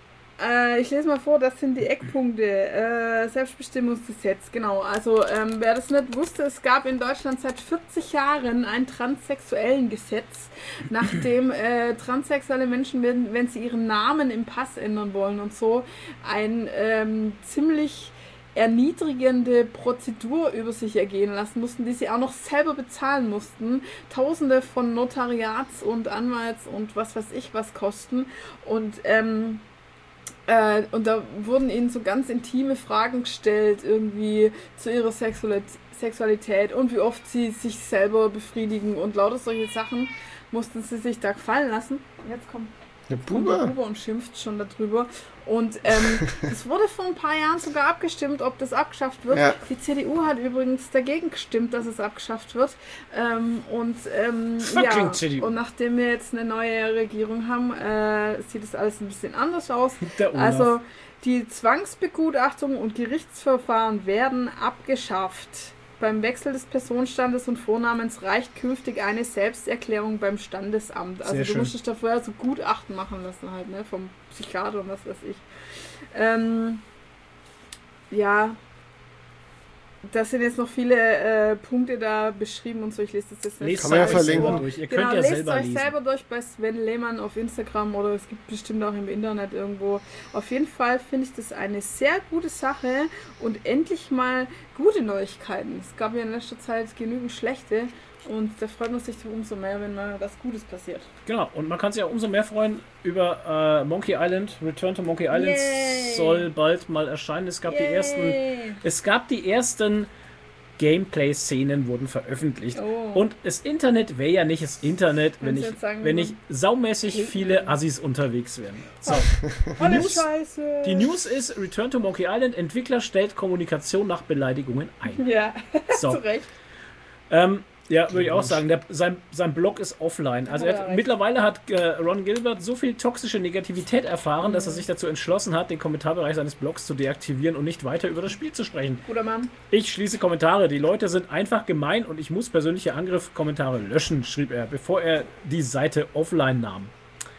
äh, ich lese mal vor, das sind die Eckpunkte. Äh, Selbstbestimmungsgesetz, genau. Also, ähm, wer das nicht wusste, es gab in Deutschland seit vierzig Jahren ein transsexuellen Gesetz, nachdem äh, transsexuelle Menschen, wenn, wenn sie ihren Namen im Pass ändern wollen und so, ein ähm, ziemlich erniedrigende Prozedur über sich ergehen lassen mussten, die sie auch noch selber bezahlen mussten. Tausende von Notariats- und Anwalts- und was weiß ich was kosten. Und, ähm, äh, und da wurden ihnen so ganz intime Fragen gestellt, irgendwie zu ihrer Sexualität, Sexualität und wie oft sie sich selber befriedigen und lauter solche Sachen mussten sie sich da gefallen lassen. Jetzt kommt Eine kommt der Puba. Huber und schimpft schon darüber. Und ähm, es wurde vor ein paar Jahren sogar abgestimmt, ob das abgeschafft wird. Ja. Die C D U hat übrigens dagegen gestimmt, dass es abgeschafft wird. Ähm, und ähm, Fucking ja, C D U. und nachdem wir jetzt eine neue Regierung haben, äh, sieht es alles ein bisschen anders aus. Der Olaf. Also die Zwangsbegutachtung und Gerichtsverfahren werden abgeschafft. Beim Wechsel des Personenstandes und Vornamens reicht künftig eine Selbsterklärung beim Standesamt. Also Sehr du schön. musstest da vorher so Gutachten machen lassen halt, ne, vom Psychiater und was weiß ich. Ähm, ja, das sind jetzt noch viele äh, Punkte da beschrieben und so. Ich lese das jetzt nicht. Lest Kann man ja euch verlinken. selber durch. Ihr Genau, könnt ja lest selber euch lesen. selber durch bei Sven Lehmann auf Instagram oder es gibt bestimmt auch im Internet irgendwo. Auf jeden Fall finde ich das eine sehr gute Sache und endlich mal gute Neuigkeiten. Es gab ja in letzter Zeit genügend schlechte Und da freut man sich doch umso mehr, wenn mal was Gutes passiert. Genau, und man kann sich auch umso mehr freuen über äh, Monkey Island. Return to Monkey Island Yay. soll bald mal erscheinen. Es gab die Yay. ersten, es gab die ersten Gameplay-Szenen wurden veröffentlicht. Oh. Und das Internet wäre ja nicht das Internet, wenn Kannst nicht, du jetzt sagen, wenn wie nicht saumäßig viele Assis unterwegs wären. So. Die, Alles News, scheiße. die News ist, Return to Monkey Island, Entwickler stellt Kommunikation nach Beleidigungen ein. Ja, So. zu Recht. Ähm, ja, würde ich auch sagen. Der, sein, sein Blog ist offline. Also er Ja, hat, recht. mittlerweile hat äh, Ron Gilbert so viel toxische Negativität erfahren, dass er sich dazu entschlossen hat, den Kommentarbereich seines Blogs zu deaktivieren und nicht weiter über das Spiel zu sprechen. Guter Mann. Ich schließe Kommentare. Die Leute sind einfach gemein und ich muss persönliche Angriff-Kommentare löschen, schrieb er, bevor er die Seite offline nahm.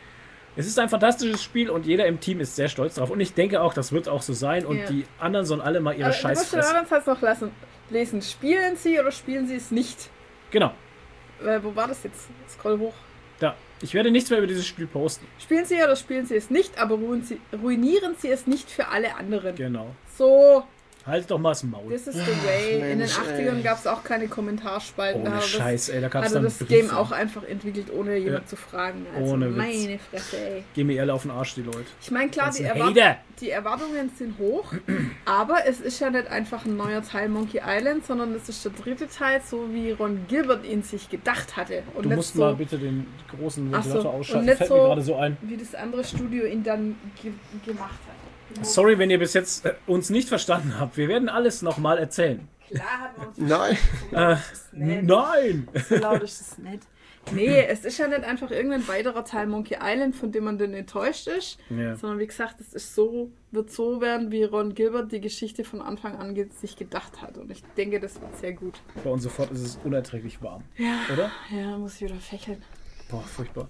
Es ist ein fantastisches Spiel und jeder im Team ist sehr stolz drauf. Und ich denke auch, das wird auch so sein. Und Ja. die anderen sollen alle mal ihre Aber du musst den Scheißfresse. andernfalls noch lassen. Lesen. Spielen sie oder spielen sie es nicht? Genau. Äh, wo war das jetzt? Scroll hoch. Da. Ich werde nichts mehr über dieses Spiel posten. Spielen sie oder spielen sie es nicht, aber ruin sie, ruinieren sie es nicht für alle anderen. Genau. So, Halt doch mal das Maul. this is the way. In den Mensch, achtzigern ey. gab es auch keine Kommentarspalten. Ohne aber Scheiß, ey. Da gab es Also dann das Briefe. Game auch einfach entwickelt, ohne jemand Ja. zu fragen. Also Ohne Witz. meine Fresse, ey. Geh mir ehrlich auf den Arsch, die Leute. Ich meine, klar, die, Ganzen Erwart Hater. die Erwartungen sind hoch, aber es ist ja nicht einfach ein neuer Teil Monkey Island, sondern es ist der dritte Teil, so wie Ron Gilbert ihn sich gedacht hatte. Und Du nicht musst so, mal bitte den großen Ach so, Ventilator und ausschalten. nicht Fällt so- mir gerade so ein. wie das andere Studio ihn dann ge gemacht hat. Sorry, wenn ihr bis jetzt äh, uns nicht verstanden habt. Wir werden alles nochmal erzählen. Klar hat man uns Nein. Äh, Nee. nein! so laut ist es nicht. Nee, es ist ja nicht einfach irgendein weiterer Teil Monkey Island, von dem man dann enttäuscht ist, Ja. sondern wie gesagt, es ist so, wird so werden, wie Ron Gilbert die Geschichte von Anfang an ge sich gedacht hat. Und ich denke, das wird sehr gut. Bei uns sofort ist es unerträglich warm. Ja. Oder? Ja, muss ich wieder fächeln. Boah, furchtbar.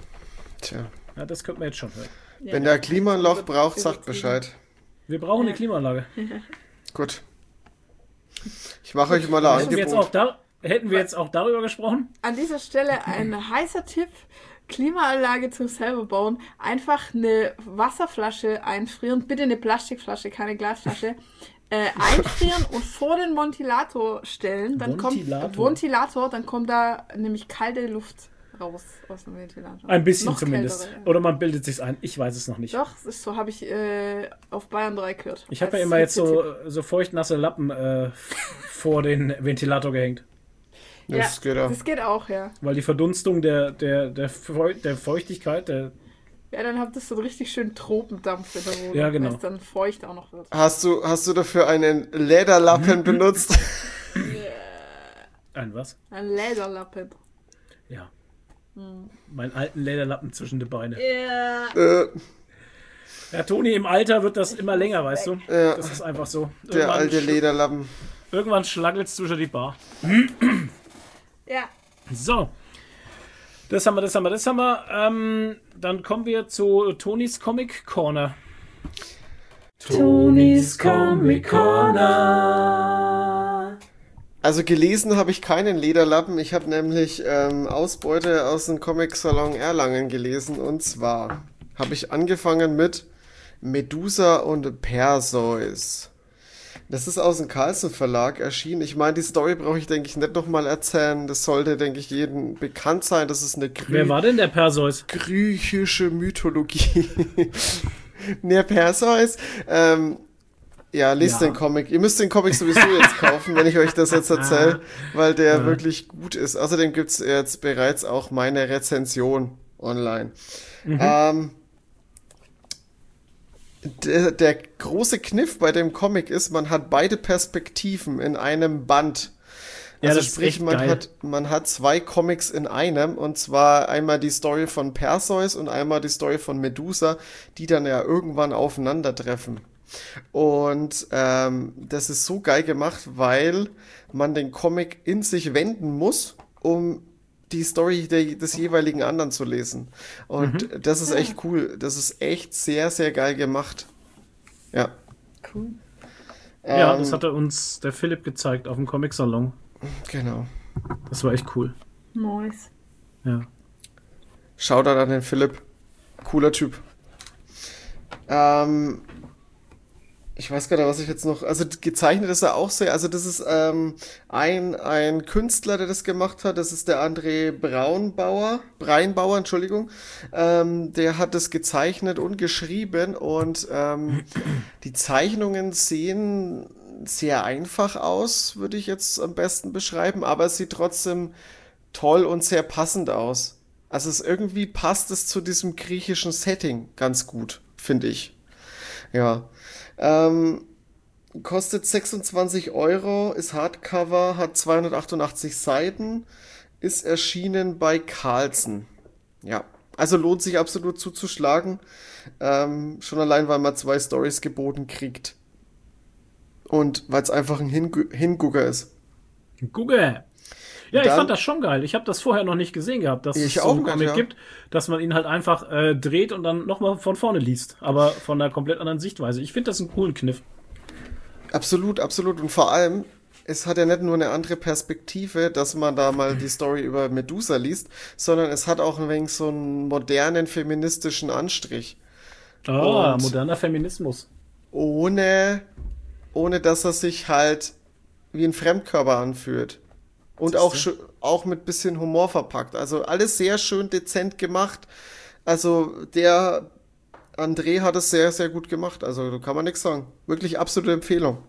Tja. Ja, das könnte man jetzt schon hören. Ja, Wenn der das- Klima ein Loch wird- braucht, wird sagt übertrieben. Bescheid. Wir brauchen Ja. eine Klimaanlage. Gut. Ich mache euch mal ein Hätten wir, jetzt auch Angebot. da, hätten wir jetzt auch darüber gesprochen? An dieser Stelle ein heißer Tipp. Klimaanlage zum selber bauen. Einfach eine Wasserflasche einfrieren. Bitte eine Plastikflasche, keine Glasflasche. Äh, einfrieren und vor den Ventilator stellen. Dann Ventilator? kommt Ventilator, dann kommt da nämlich kalte Luft raus aus dem Ventilator. Ein bisschen Noch zumindest. kältere, ja. Oder man bildet sich's ein. Ich weiß es noch nicht. Doch, das ist so, habe ich äh, auf Bayern drei gehört. Ich habe ja Als immer jetzt so, Tipp. so feuchtnasse Lappen äh, vor den Ventilator gehängt. Das geht ja. Das geht auch, ja. Weil die Verdunstung der, der, der, Feu der Feuchtigkeit, der, Ja, dann habt ihr so einen richtig schönen Tropendampf in der Wohnung, Ja, genau. weil es dann feucht auch noch wird. Hast du, hast du dafür einen Lederlappen benutzt? ein was? Ein Lederlappen. Ja. Meinen alten Lederlappen zwischen die Beine. Ja. äh, Ja, Toni, im Alter wird das immer länger, weißt du? Ja. Das ist einfach so. der Irgendwann alte sch- Lederlappen. Irgendwann schlaggelt's zwischen die Bar. Ja. So. Das haben wir, das haben wir, das haben wir. Ähm, dann kommen wir zu Tonis Comic Corner. Tonis Comic Corner. Also gelesen habe ich keinen Lederlappen. Ich habe nämlich ähm, Ausbeute aus dem Comic-Salon Erlangen gelesen. Und zwar habe ich angefangen mit Medusa und Perseus. Das ist aus dem Carlsen Verlag erschienen. Ich meine, die Story brauche ich, denke ich, nicht nochmal erzählen. Das sollte, denke ich, jedem bekannt sein. Das ist eine Wer Grü war denn der Perseus? griechische Mythologie. Ne, Perseus. Ähm, ja, lest Ja. den Comic. Ihr müsst den Comic sowieso jetzt kaufen, wenn ich euch das jetzt erzähle, weil der wirklich gut ist. Außerdem gibt's jetzt bereits auch meine Rezension online. Ähm, der, der große Kniff bei dem Comic ist, man hat beide Perspektiven in einem Band. Ja, Also das ist sprich, echt man geil. hat, man hat zwei Comics in einem, und zwar einmal die Story von Perseus und einmal die Story von Medusa, die dann ja irgendwann aufeinandertreffen. Und ähm, das ist so geil gemacht, weil man den Comic in sich wenden muss, um die Story der, des jeweiligen anderen zu lesen. Und Mhm. das ist echt cool. Das ist echt sehr, sehr geil gemacht. Ja. Cool. Ja, Ähm, das hatte uns der Philipp gezeigt auf dem Comic-Salon. Genau. Das war echt cool. Nice. Ja. Shoutout an den Philipp. Cooler Typ. Ähm, Ich weiß gar nicht, was ich jetzt noch, also gezeichnet ist er auch sehr, also das ist ähm, ein, ein Künstler, der das gemacht hat, das ist der André Braunbauer, Breinbauer, Entschuldigung, ähm, der hat das gezeichnet und geschrieben und ähm, die Zeichnungen sehen sehr einfach aus, würde ich jetzt am besten beschreiben, aber es sieht trotzdem toll und sehr passend aus. Also es irgendwie passt es zu diesem griechischen Setting ganz gut, finde ich. Ja. Ähm, kostet sechsundzwanzig Euro, ist Hardcover, hat zweihundertachtundachtzig Seiten, ist erschienen bei Carlsen. Ja, also lohnt sich absolut zuzuschlagen. Ähm, schon allein, weil man zwei Storys geboten kriegt. Und weil es einfach ein Hingu- Hingucker ist. Gucke! Ja, ich Dann- fand das schon geil. Ich habe das vorher noch nicht gesehen gehabt, dass Ich es so auch einen nicht, Comic ja. gibt, dass man ihn halt einfach äh, dreht und dann nochmal von vorne liest. Aber von einer komplett anderen Sichtweise. Ich finde das einen coolen Kniff. Absolut, absolut. Und vor allem, es hat ja nicht nur eine andere Perspektive, dass man da mal die Story über Medusa liest, sondern es hat auch ein wenig so einen modernen feministischen Anstrich. Ah, Und- moderner Feminismus. Ohne, ohne dass er sich halt wie ein Fremdkörper anfühlt. Und auch, schö- auch mit bisschen Humor verpackt. Also alles sehr schön dezent gemacht. Also der André hat es sehr, sehr gut gemacht. Also da kann man nichts sagen. Wirklich absolute Empfehlung.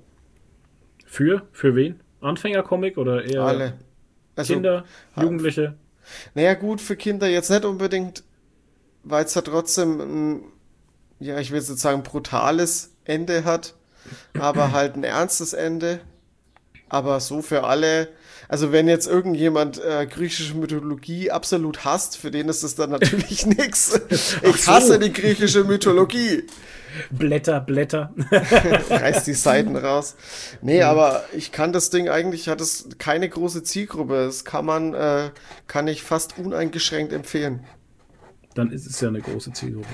Für? Für wen? Anfängercomic oder eher Alle. Also, Kinder, Jugendliche? Naja, gut, für Kinder jetzt nicht unbedingt, weil es ja trotzdem ein, ja, ich will jetzt nicht sagen, brutales Ende hat, aber halt ein ernstes Ende. Aber so für alle, also wenn jetzt irgendjemand äh, griechische Mythologie absolut hasst, für den ist es dann natürlich nix. Ich so. hasse die griechische Mythologie. Blätter, Blätter. Reiß die Seiten raus. Nee, aber ich kann das Ding eigentlich, hat es keine große Zielgruppe. Das kann man, äh, kann ich fast uneingeschränkt empfehlen. Dann ist es ja eine große Zielgruppe.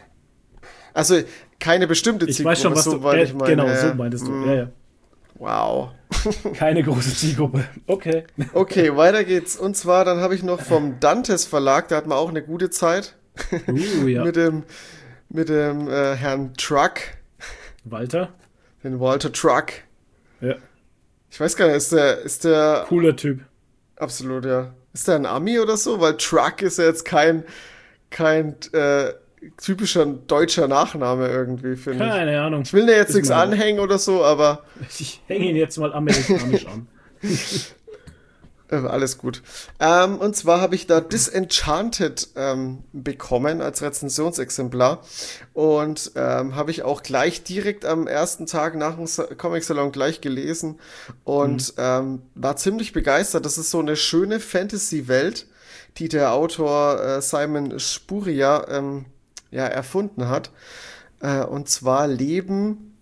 Also keine bestimmte Ich Zielgruppe, weiß schon, was du... soweit Äh, ich meine. genau, so meintest du. mm, Ja, ja. Wow. Keine große Zielgruppe. Okay. Okay, weiter geht's. Und zwar, dann habe ich noch vom Dantes Verlag, da hat man auch eine gute Zeit. Uh, ja. mit dem, mit dem äh, Herrn Truck, Walter? den Walter Truck. Ja. Ich weiß gar nicht, ist der, ist der, Cooler Typ. absolut, ja. Ist der ein Ami oder so? Weil Truck ist ja jetzt kein, kein äh, typischer deutscher Nachname irgendwie, finde ich. Keine Ahnung. Ich will dir jetzt Ist nichts mir- anhängen oder so, aber Ich hänge ihn jetzt mal amerikanisch an. äh, alles gut. Ähm, und zwar habe ich da Disenchanted ähm, bekommen als Rezensionsexemplar und ähm, habe ich auch gleich direkt am ersten Tag nach dem Sa- Comic-Salon gleich gelesen und ähm, war ziemlich begeistert. Das ist so eine schöne Fantasy-Welt, die der Autor äh, Simon Spurrier ähm, ja, erfunden hat. Äh, und zwar leben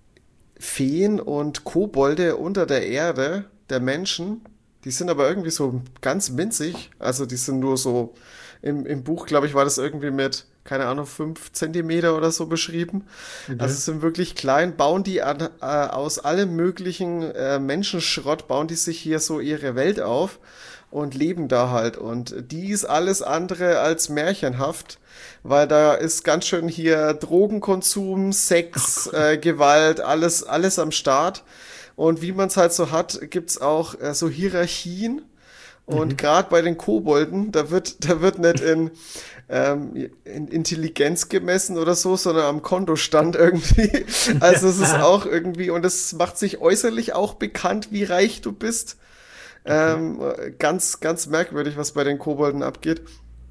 Feen und Kobolde unter der Erde der Menschen. Die sind aber irgendwie so ganz winzig. Also die sind nur so, im, im Buch, glaube ich, war das irgendwie mit, keine Ahnung, fünf Zentimeter oder so beschrieben. Also sind wirklich klein, bauen die an, äh, aus allem möglichen äh, Menschenschrott, bauen die sich hier so ihre Welt auf und leben da halt. Und die ist alles andere als märchenhaft, weil da ist ganz schön hier Drogenkonsum, Sex, äh, Gewalt, alles, alles am Start. Und wie man es halt so hat, gibt's auch äh, so Hierarchien. Und gerade bei den Kobolden, da wird, da wird nicht in, ähm, in Intelligenz gemessen oder so, sondern am Kontostand irgendwie. Also es ist auch irgendwie, und es macht sich äußerlich auch bekannt, wie reich du bist. Ähm, ganz, ganz merkwürdig, was bei den Kobolden abgeht.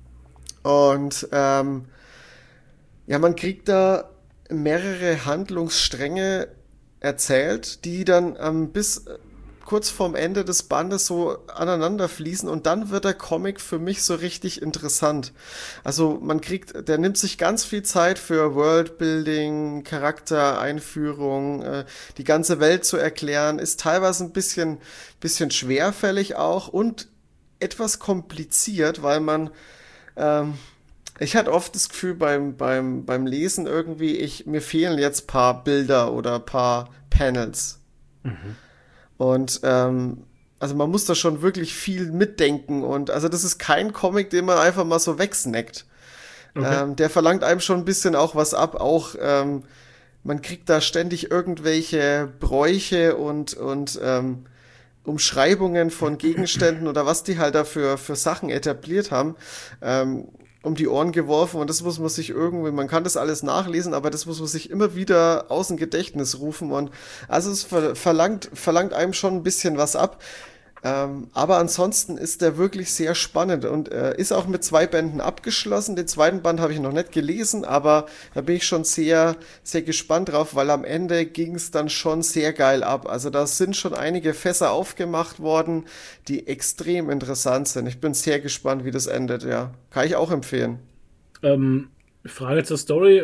Und ähm, ja, man kriegt da mehrere Handlungsstränge erzählt, die dann ähm, bis kurz vorm Ende des Bandes so aneinander fließen und dann wird der Comic für mich so richtig interessant. Also man kriegt, der nimmt sich ganz viel Zeit für Worldbuilding, Charaktereinführung, äh, die ganze Welt zu erklären, ist teilweise ein bisschen, bisschen schwerfällig auch und etwas kompliziert, weil man ähm, ich hatte oft das Gefühl beim, beim, beim Lesen irgendwie, ich, mir fehlen jetzt paar Bilder oder paar Panels. Mhm. Und ähm, also man muss da schon wirklich viel mitdenken und also das ist kein Comic, den man einfach mal so wegsnackt. Okay. Ähm, der verlangt einem schon ein bisschen auch was ab, auch ähm, man kriegt da ständig irgendwelche Bräuche und, und ähm, Umschreibungen von Gegenständen oder was die halt da für, für Sachen etabliert haben, ähm, um die Ohren geworfen und das muss man sich irgendwie, man kann das alles nachlesen, aber das muss man sich immer wieder aus dem Gedächtnis rufen und also es ver- verlangt, verlangt einem schon ein bisschen was ab. Ähm, aber ansonsten ist der wirklich sehr spannend und äh, ist auch mit zwei Bänden abgeschlossen. Den zweiten Band habe ich noch nicht gelesen, aber da bin ich schon sehr, sehr gespannt drauf, weil am Ende ging es dann schon sehr geil ab. Also da sind schon einige Fässer aufgemacht worden, die extrem interessant sind. Ich bin sehr gespannt, wie das endet, ja. Kann ich auch empfehlen. Ähm, Frage zur Story.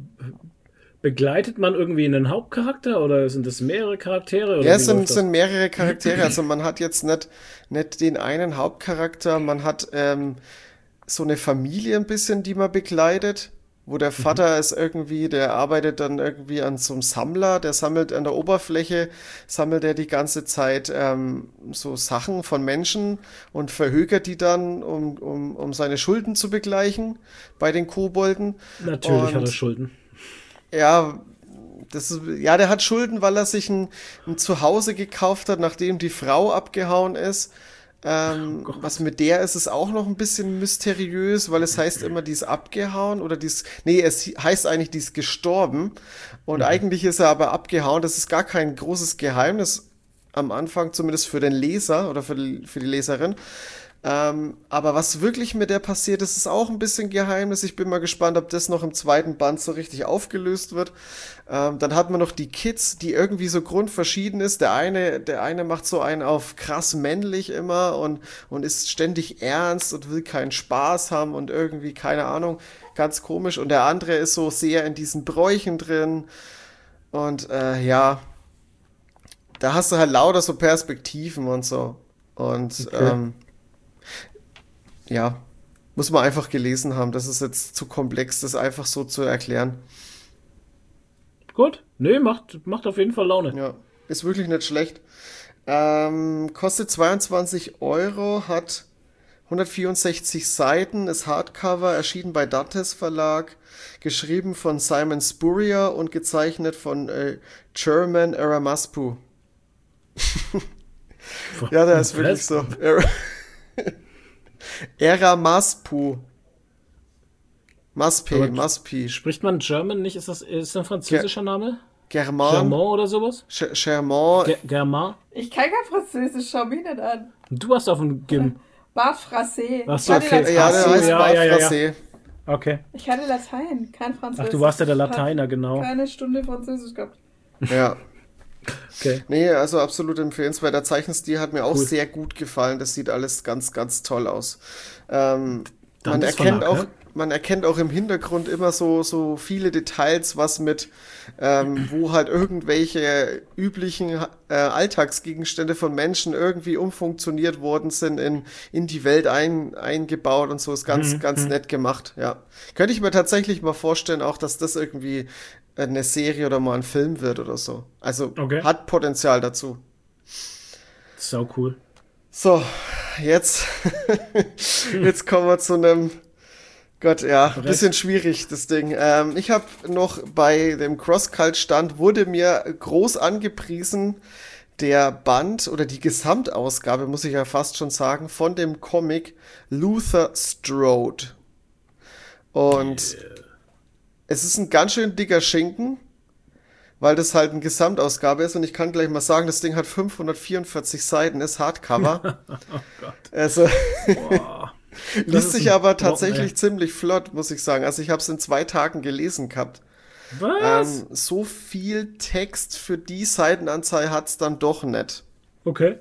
Begleitet man irgendwie einen Hauptcharakter oder sind das mehrere Charaktere? Oder Ja, wie es sind, läuft das? sind mehrere Charaktere. Also man hat jetzt nicht, nicht den einen Hauptcharakter, man hat ähm, so eine Familie ein bisschen, die man begleitet, wo der Vater ist irgendwie, der arbeitet dann irgendwie an so einem Sammler, der sammelt an der Oberfläche, sammelt er die ganze Zeit ähm, so Sachen von Menschen und verhökert die dann, um, um, um seine Schulden zu begleichen bei den Kobolden. Natürlich Und hat er Schulden. Ja, das ist, ja, der hat Schulden, weil er sich ein, ein Zuhause gekauft hat, nachdem die Frau abgehauen ist. Ähm, Oh was mit der ist, ist auch noch ein bisschen mysteriös, weil es heißt immer, die ist abgehauen oder die ist, nee, es heißt eigentlich, die ist gestorben. Und eigentlich ist er aber abgehauen. Das ist gar kein großes Geheimnis am Anfang, zumindest für den Leser oder für die, für die Leserin. Ähm, aber was wirklich mit der passiert ist, ist auch ein bisschen Geheimnis. Ich bin mal gespannt, ob das noch im zweiten Band so richtig aufgelöst wird. Ähm, dann hat man noch die Kids, die irgendwie so grundverschieden ist. Der eine, der eine macht so einen auf krass männlich immer und, und ist ständig ernst und will keinen Spaß haben und irgendwie, keine Ahnung, ganz komisch. Und der andere ist so sehr in diesen Bräuchen drin. Und äh, ja, da hast du halt lauter so Perspektiven und so. Und Okay. ähm, ja, muss man einfach gelesen haben. Das ist jetzt zu komplex, das einfach so zu erklären. Gut. Nee, macht, macht auf jeden Fall Laune. Ja, ist wirklich nicht schlecht. Ähm, kostet zweiundzwanzig Euro, hat hundertvierundsechzig Seiten, ist Hardcover, erschienen bei Dattes Verlag, geschrieben von Simon Spurrier und gezeichnet von äh, German Eramaspu. Ja, der ist wirklich so. Era- Eramaspu. Maspe, Aber- Maspi. Spricht man German nicht? Ist das ist das ein französischer Name? German. Germain oder sowas? Ch- German. Ge Germain? Ich kann kein Französisch, schau mich nicht an. Du hast auf dem Gym. Bart Frassé. Ach so, Ich hatte okay. Latein. Ja, Ach der so, heißt ja, Bart ja, ja, ja. Frassé. Okay. Ich hatte Latein, kein Französisch. Ach, du warst ja der Ich hab Lateiner, genau. Keine Stunde Französisch gehabt. Ja. Okay. Nee, also absolut empfehlenswert. Der Zeichenstil hat mir auch Cool. sehr gut gefallen. Das sieht alles ganz, ganz toll aus. Ähm, Dann man das erkennt Verlag, auch, ne? man erkennt auch im Hintergrund immer so, so viele Details, was mit, ähm, wo halt irgendwelche üblichen äh, Alltagsgegenstände von Menschen irgendwie umfunktioniert worden sind, in, in die Welt ein, eingebaut und so. Ist ganz, Mhm, ganz mhm. nett gemacht, ja. Könnte ich mir tatsächlich mal vorstellen, auch, dass das irgendwie eine Serie oder mal ein Film wird oder so. Also Okay. hat Potenzial dazu. Sau cool. So, jetzt, jetzt kommen wir zu einem, Gott, ja, ein bisschen schwierig, das Ding. Ähm, ich habe noch bei dem Crosscult-Stand, wurde mir groß angepriesen, der Band oder die Gesamtausgabe, muss ich ja fast schon sagen, von dem Comic Luther Strode. Und es ist ein ganz schön dicker Schinken, weil das halt eine Gesamtausgabe ist und ich kann gleich mal sagen, das Ding hat fünfhundertvierundvierzig Seiten, ist Hardcover. Oh Gott. Also Boah. Das liest ist sich ein aber Brocken, tatsächlich ey. ziemlich flott, muss ich sagen. Also ich habe es in zwei Tagen gelesen gehabt. Was? Ähm, so viel Text für die Seitenanzahl hat's dann doch nicht. Okay.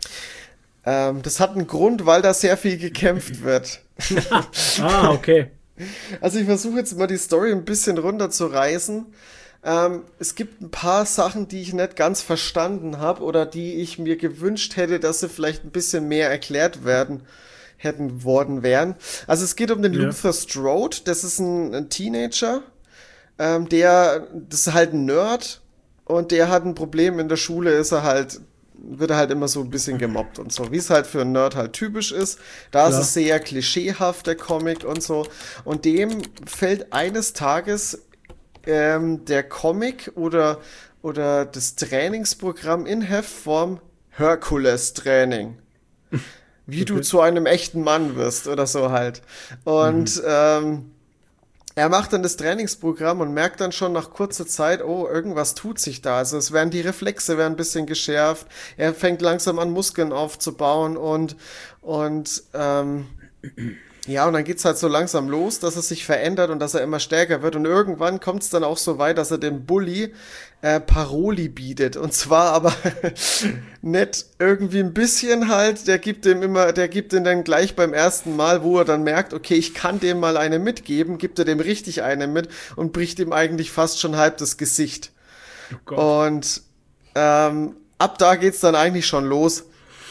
Ähm, das hat einen Grund, weil da sehr viel gekämpft wird. Ah, okay. Also ich versuche jetzt mal die Story ein bisschen runterzureißen. Ähm, es gibt ein paar Sachen, die ich nicht ganz verstanden habe oder die ich mir gewünscht hätte, dass sie vielleicht ein bisschen mehr erklärt werden hätten worden wären. Also es geht um den Ja. Luther Strode. Das ist ein, ein Teenager, ähm, der, das ist halt ein Nerd und der hat ein Problem in der Schule, ist er halt, wird er halt immer so ein bisschen gemobbt und so, wie es halt für einen Nerd halt typisch ist. Da Klar. ist es sehr klischeehaft, der Comic und so. Und dem fällt eines Tages ähm, der Comic oder, oder das Trainingsprogramm in Heftform Herkules-Training. Wie okay. du zu einem echten Mann wirst oder so halt. Und mhm. ähm, er macht dann das Trainingsprogramm und merkt dann schon nach kurzer Zeit, oh, irgendwas tut sich da. Also es werden die Reflexe werden ein bisschen geschärft. Er fängt langsam an, Muskeln aufzubauen und, und ähm, ja, und dann geht's halt so langsam los, dass er sich verändert und dass er immer stärker wird. Und irgendwann kommt's dann auch so weit, dass er dem Bully äh, Paroli bietet. Und zwar aber nicht irgendwie ein bisschen halt, der gibt dem immer, der gibt ihm dann gleich beim ersten Mal, wo er dann merkt, okay, ich kann dem mal eine mitgeben, gibt er dem richtig eine mit und bricht ihm eigentlich fast schon halb das Gesicht. Oh Gott. Und ähm, ab da geht's dann eigentlich schon los.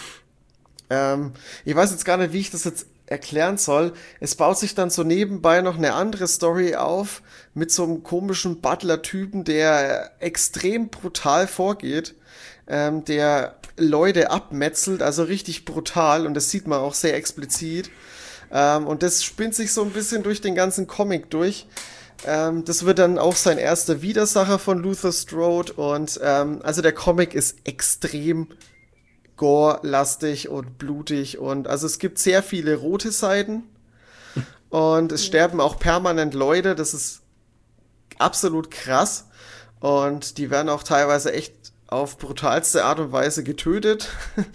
Ähm, ich weiß jetzt gar nicht, wie ich das jetzt erklären soll. Es baut sich dann so nebenbei noch eine andere Story auf mit so einem komischen Butler-Typen, der extrem brutal vorgeht, ähm, der Leute abmetzelt, also richtig brutal, und das sieht man auch sehr explizit. Ähm, und das spinnt sich so ein bisschen durch den ganzen Comic durch. Ähm, das wird dann auch sein erster Widersacher von Luther Strode und ähm, also der Comic ist extrem gore-lastig und blutig und also es gibt sehr viele rote Seiten und es sterben auch permanent Leute, das ist absolut krass und die werden auch teilweise echt auf brutalste Art und Weise getötet.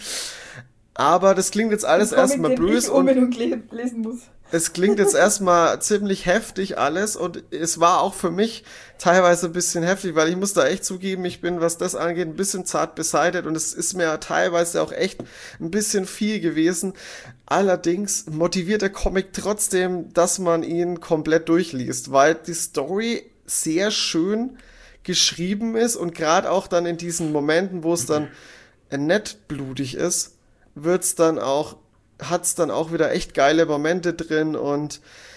Aber das klingt jetzt alles erstmal böse und unbedingt lesen muss. Es klingt jetzt erstmal ziemlich heftig alles und es war auch für mich teilweise ein bisschen heftig, weil ich muss da echt zugeben, ich bin, was das angeht, ein bisschen zart beseitigt und es ist mir teilweise auch echt ein bisschen viel gewesen. Allerdings motiviert der Comic trotzdem, dass man ihn komplett durchliest, weil die Story sehr schön geschrieben ist und gerade auch dann in diesen Momenten, wo es dann nett blutig ist, wird's dann auch hat's dann auch wieder echt geile Momente drin und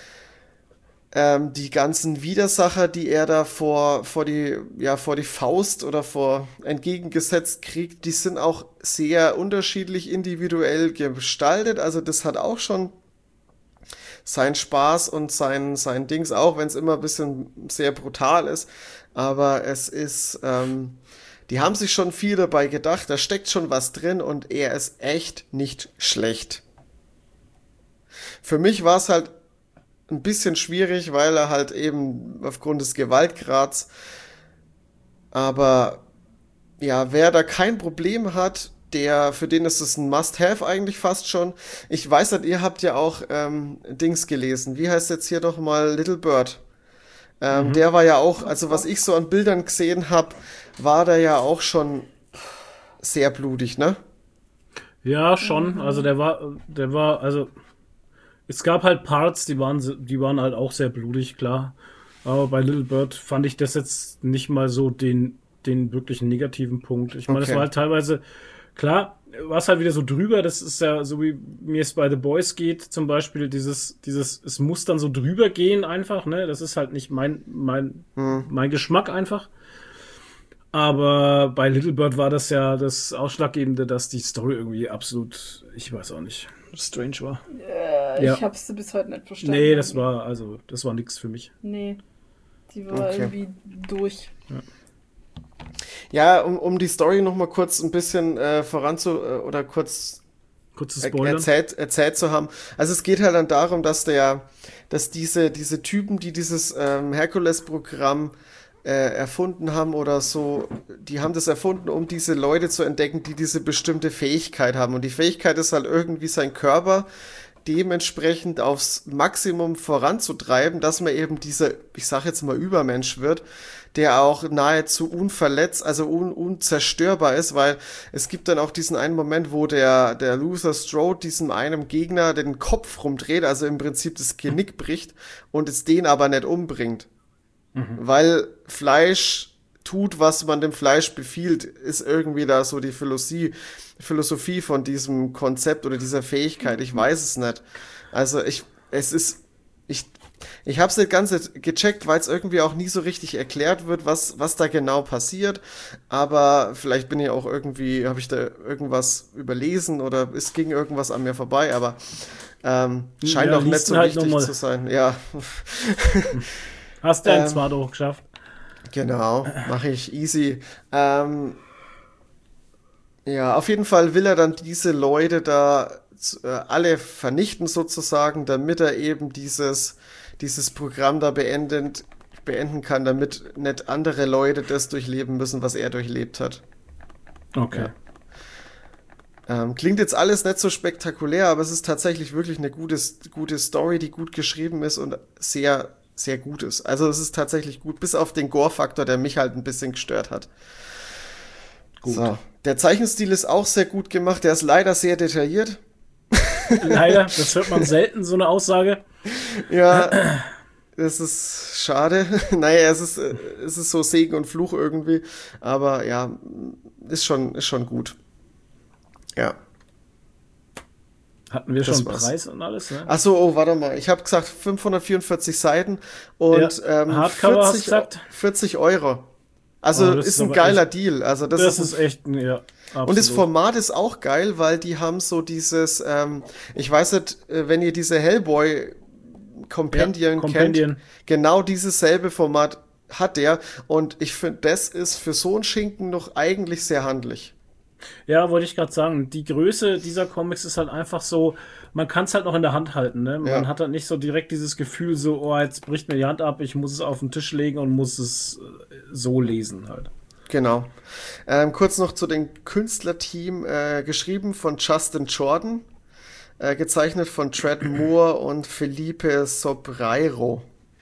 ähm, die ganzen Widersacher, die er da vor, vor die, ja, vor die Faust oder vor entgegengesetzt kriegt, die sind auch sehr unterschiedlich individuell gestaltet. Also das hat auch schon sein Spaß und sein, sein Dings auch, wenn es immer ein bisschen sehr brutal ist. Aber es ist, ähm, die haben sich schon viel dabei gedacht, da steckt schon was drin und er ist echt nicht schlecht. Für mich war es halt ein bisschen schwierig, weil er halt eben aufgrund des Gewaltgrads, aber ja, wer da kein Problem hat, der, für den ist es ein Must-Have eigentlich fast schon. Ich weiß halt, ihr habt ja auch ähm, Dings gelesen. Wie heißt jetzt hier doch mal Little Bird? Ähm, mhm. Der war ja auch, also was ich so an Bildern gesehen habe, war der ja auch schon sehr blutig, ne? Ja, schon. Also der war, der war, also es gab halt Parts, die waren, die waren halt auch sehr blutig, klar. Aber bei Little Bird fand ich das jetzt nicht mal so den, den wirklichen negativen Punkt. Ich meine, okay. Das war halt teilweise, klar, war es halt wieder so drüber. Das ist ja so, wie mir es bei The Boys geht, zum Beispiel, dieses, dieses, es muss dann so drüber gehen einfach, ne? Das ist halt nicht mein, mein, hm. mein Geschmack einfach. Aber bei Little Bird war das ja das Ausschlaggebende, dass die Story irgendwie absolut, ich weiß auch nicht, strange war. Äh, ja. Ich hab's bis heute nicht verstanden. Nee, das war, also, das war nix für mich. Nee, die war okay. irgendwie durch. Ja, ja um, um die Story nochmal kurz ein bisschen äh, voranzu, äh, oder kurz er, erzählt, erzählt zu haben. Also es geht halt dann darum, dass der, dass diese, diese Typen, die dieses ähm, Herkules-Programm erfunden haben oder so, die haben das erfunden, um diese Leute zu entdecken, die diese bestimmte Fähigkeit haben. Und die Fähigkeit ist halt irgendwie sein Körper dementsprechend aufs Maximum voranzutreiben, dass man eben dieser, ich sag jetzt mal Übermensch wird, der auch nahezu unverletzt, also un, unzerstörbar ist, weil es gibt dann auch diesen einen Moment, wo der, der Luther Strode diesem einem Gegner den Kopf rumdreht, also im Prinzip das Genick bricht und es den aber nicht umbringt. Weil Fleisch tut, was man dem Fleisch befiehlt, ist irgendwie da so die Philosophie, Philosophie von diesem Konzept oder dieser Fähigkeit. Ich weiß es nicht. Also ich, es ist, ich, ich habe es nicht ganz gecheckt, weil es irgendwie auch nie so richtig erklärt wird, was, was da genau passiert. Aber vielleicht bin ich auch irgendwie, habe ich da irgendwas überlesen oder es ging irgendwas an mir vorbei. Aber ähm, scheint ja, auch nicht so halt wichtig zu sein. Ja. Hast du einen ähm, Smart hochgeschafft? Genau, mache ich easy. Ähm, ja, auf jeden Fall will er dann diese Leute da äh, alle vernichten sozusagen, damit er eben dieses, dieses Programm da beenden, beenden kann, damit nicht andere Leute das durchleben müssen, was er durchlebt hat. Okay. Ja. Ähm, klingt jetzt alles nicht so spektakulär, aber es ist tatsächlich wirklich eine gute, gute Story, die gut geschrieben ist und sehr, sehr gut ist. Also es ist tatsächlich gut, bis auf den Gore-Faktor, der mich halt ein bisschen gestört hat. Gut. So. Der Zeichenstil ist auch sehr gut gemacht, der ist leider sehr detailliert. Leider, das hört man selten, so eine Aussage. Ja, das ist schade. Naja, es ist, es ist so Segen und Fluch irgendwie, aber ja, ist schon, ist schon gut. Ja. Hatten wir Das schon war's. Preis und alles, ne? Ach so, oh, warte mal. Ich habe gesagt fünfhundertvierundvierzig Seiten und Ja, ähm, Hardcover hast du vierzig, gesagt? vierzig Euro. Also Oh, das ist ist ein aber geiler echt- Deal. Also das, Das ist, ist echt, ja, absolut. und das Format ist auch geil, weil die haben so dieses, ähm, ich weiß nicht, äh, wenn ihr diese Hellboy Companion Ja, Companion. kennt, genau dieses selbe Format hat der und ich finde, das ist für so einen Schinken noch eigentlich sehr handlich. Ja, wollte ich gerade sagen, die Größe dieser Comics ist halt einfach so, man kann es halt noch in der Hand halten, ne? Man Ja. hat halt nicht so direkt dieses Gefühl so, oh, jetzt bricht mir die Hand ab, ich muss es auf den Tisch legen und muss es äh, so lesen halt. Genau. Ähm, kurz noch zu dem Künstlerteam, äh, geschrieben von Justin Jordan, äh, gezeichnet von Trad Moore und Felipe Sobreiro.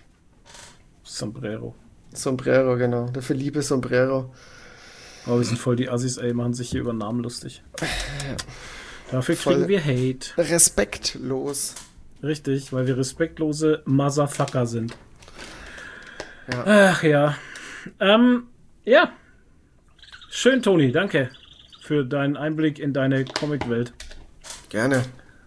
Sombrero. Sombrero, genau. Der Felipe Sombrero. Aber wir sind voll die Assis, ey, machen sich hier über Namen lustig. Dafür kriegen Voll. wir Hate. Respektlos. Richtig, weil wir respektlose Motherfucker sind. Ja. Ach ja. Ähm, ja. Schön, Toni, danke für deinen Einblick in deine Comicwelt. Gerne.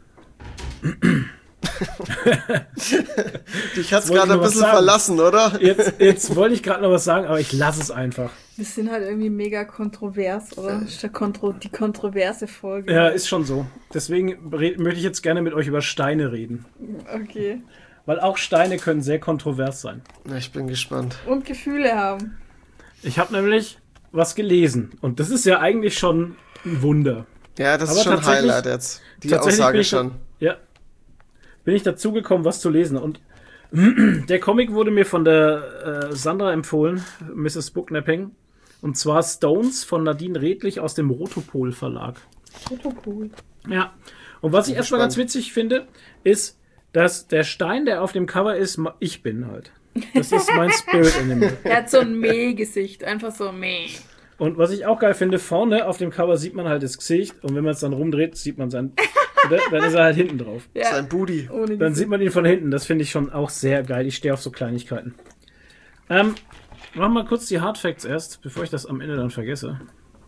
Dich hat's wollte gerade ich ein noch was bisschen sagen. verlassen, oder? Jetzt, jetzt wollte ich gerade noch was sagen, aber ich lasse es einfach. Wir sind halt irgendwie mega kontrovers, oder? Das ist der Kontro die kontroverse Folge. Ja, ist schon so. Deswegen red- möchte ich jetzt gerne mit euch über Steine reden. Okay. Weil auch Steine können sehr kontrovers sein. Na, ich bin gespannt. Und Gefühle haben. Ich habe nämlich was gelesen. Und das ist ja eigentlich schon ein Wunder. Ja, das Aber ist schon ein tatsächlich- Highlight jetzt. Die tatsächlich bin Aussage ich da- schon. Ja. Bin ich dazu gekommen, was zu lesen. Und der Comic wurde mir von der äh, Sandra empfohlen, Misses Booknapping. Und zwar Stones von Nadine Redlich aus dem Rotopol Verlag. Fotopol. Ja. Und was ich Bin erstmal ganz gespannt. witzig finde, ist, dass der Stein, der auf dem Cover ist, ma- ich bin halt. Das ist mein Spirit Animal. Er hat so ein Meh-Gesicht. Einfach so Meh. Und was ich auch geil finde, vorne auf dem Cover sieht man halt das Gesicht und wenn man es dann rumdreht, sieht man sein. Oder? Dann ist er halt hinten drauf. Ja. Sein Booty. Ohne Dann Gesicht. sieht man ihn von hinten. Das finde ich schon auch sehr geil. Ich stehe auf so Kleinigkeiten. Ähm, machen wir kurz die Hard Facts erst, bevor ich das am Ende dann vergesse.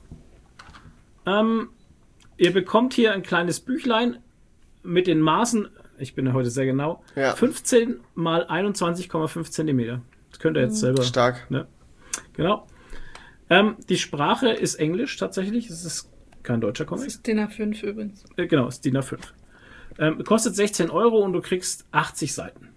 Ähm, ihr bekommt hier ein kleines Büchlein mit den Maßen. Ich bin ja heute sehr genau. Ja. fünfzehn mal einundzwanzig Komma fünf Zentimeter. Das könnt ihr jetzt selber. Stark. Ne? Genau. Ähm, die Sprache ist Englisch tatsächlich. Es ist kein deutscher Das Comic. ist D I N A fünf übrigens. Äh, genau, ist D I N A fünf. Ähm, kostet sechzehn Euro und du kriegst achtzig Seiten.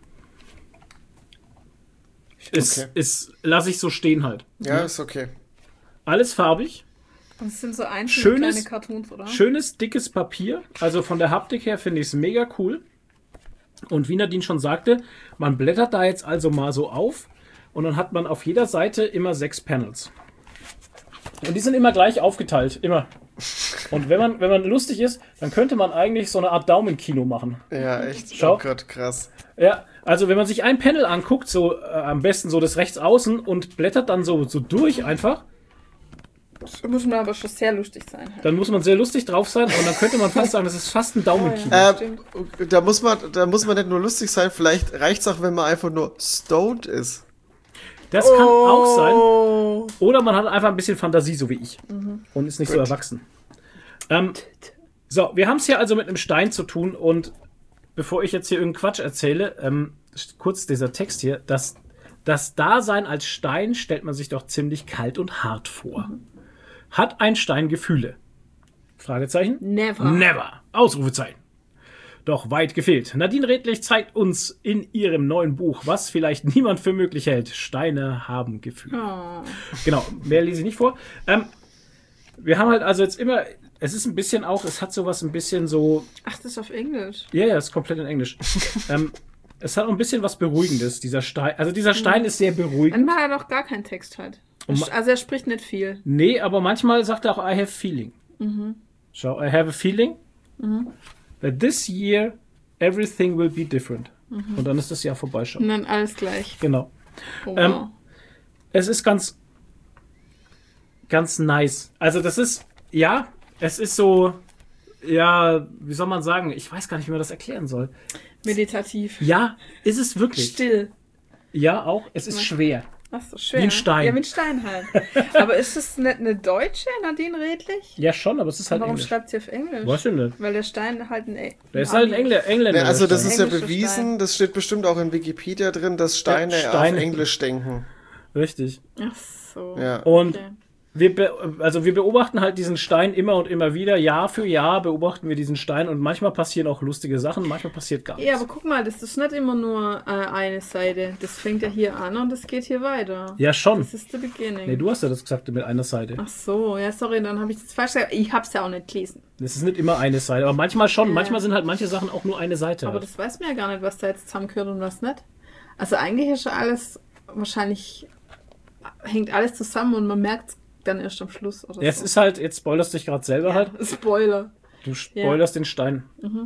Ist, Okay. ist, lass ich so stehen halt. Ja, ist okay. Alles farbig. Und es sind so einzelne Schönes- kleine Cartoons, oder? Schönes, dickes Papier. Also von der Haptik her finde ich es mega cool. Und wie Nadine schon sagte, man blättert da jetzt also mal so auf und dann hat man auf jeder Seite immer sechs Panels. Und die sind immer gleich aufgeteilt, immer. Und wenn man, wenn man lustig ist, dann könnte man eigentlich so eine Art Daumenkino machen. Ja, echt. Schau. Oh Gott, krass. Ja, also wenn man sich ein Panel anguckt, so äh, am besten so das rechts außen und blättert dann so, so durch einfach, Das muss man aber schon sehr lustig sein. Halt. dann muss man sehr lustig drauf sein und dann könnte man fast sagen, das ist fast ein Daumenkino. Ja, Ähm, stimmt. da muss man, da muss man nicht nur lustig sein, vielleicht reicht's auch, wenn man einfach nur stoned ist. Das kann auch sein. Oh. Oder man hat einfach ein bisschen Fantasie, so wie ich. Und ist nicht so Gut. erwachsen. Ähm, so, wir haben es hier also mit einem Stein zu tun. Und bevor ich jetzt hier irgendeinen Quatsch erzähle, ähm, kurz dieser Text hier. Das, das Dasein als Stein stellt man sich doch ziemlich kalt und hart vor. Hat ein Stein Gefühle? Fragezeichen. Never. Never. Ausrufezeichen. Doch weit gefehlt. Nadine Redlich zeigt uns in ihrem neuen Buch, was vielleicht niemand für möglich hält. Steine haben Gefühl. Oh. Genau, mehr lese ich nicht vor. Ähm, wir haben halt also jetzt immer, es ist ein bisschen auch, es hat sowas ein bisschen so... Ach, das ist auf Englisch. Ja, ja, ist komplett in Englisch. ähm, es hat auch ein bisschen was Beruhigendes, dieser Stein. Also dieser Stein ist sehr beruhigend. Manchmal hat er doch gar keinen Text halt. Und Also er spricht nicht viel. Nee, aber manchmal sagt er auch, I have feeling. Mhm. Schau, I have a feeling Mhm. that this year everything will be different. Mhm. Und dann ist das Jahr vorbei schon. Und dann alles gleich. Genau. Oh, Ähm, wow. Es ist ganz, ganz nice. Also das ist, ja, es ist so, ja, wie soll man sagen? Ich weiß gar nicht, wie man das erklären soll. Meditativ. Ja, ist es wirklich. Still. Ja, auch. Es ist schwer. Ach so, schwer. Wie ein Stein. Ja, wie ein Stein halt. Aber ist das nicht eine Deutsche, Nadine Redlich? Ja, schon, aber es ist halt Warum Englisch. schreibt sie auf Englisch? Was denn das? Weil der Stein halt ein... E- Der ist halt ein Engl Engländer. Ja, also das der ist ja Englischer bewiesen, Stein. das steht bestimmt auch in Wikipedia drin, dass Steine, Ja, Steine. auf Englisch denken. Richtig. Ach so. Ja. Und Okay. wir, be also wir beobachten halt diesen Stein immer und immer wieder. Jahr für Jahr beobachten wir diesen Stein und manchmal passieren auch lustige Sachen, manchmal passiert gar nichts. Ja, aber guck mal, das ist nicht immer nur äh, eine Seite. Das fängt ja hier an und das geht hier weiter. Ja, schon. Das ist the beginning. Nee, du hast ja das gesagt mit einer Seite. Ach so, ja, sorry, dann habe ich das falsch gesagt. Ich hab's ja auch nicht gelesen. Das ist nicht immer eine Seite, aber manchmal schon. Ja. Manchmal sind halt manche Sachen auch nur eine Seite. Aber das weiß man ja gar nicht, was da jetzt zusammengehört und was nicht. Also eigentlich ist ja alles, wahrscheinlich hängt alles zusammen und man merkt es dann erst am Schluss. Oder ja, es so. ist halt, jetzt spoilerst du dich gerade selber halt. Spoiler. Du spoilerst den Stein.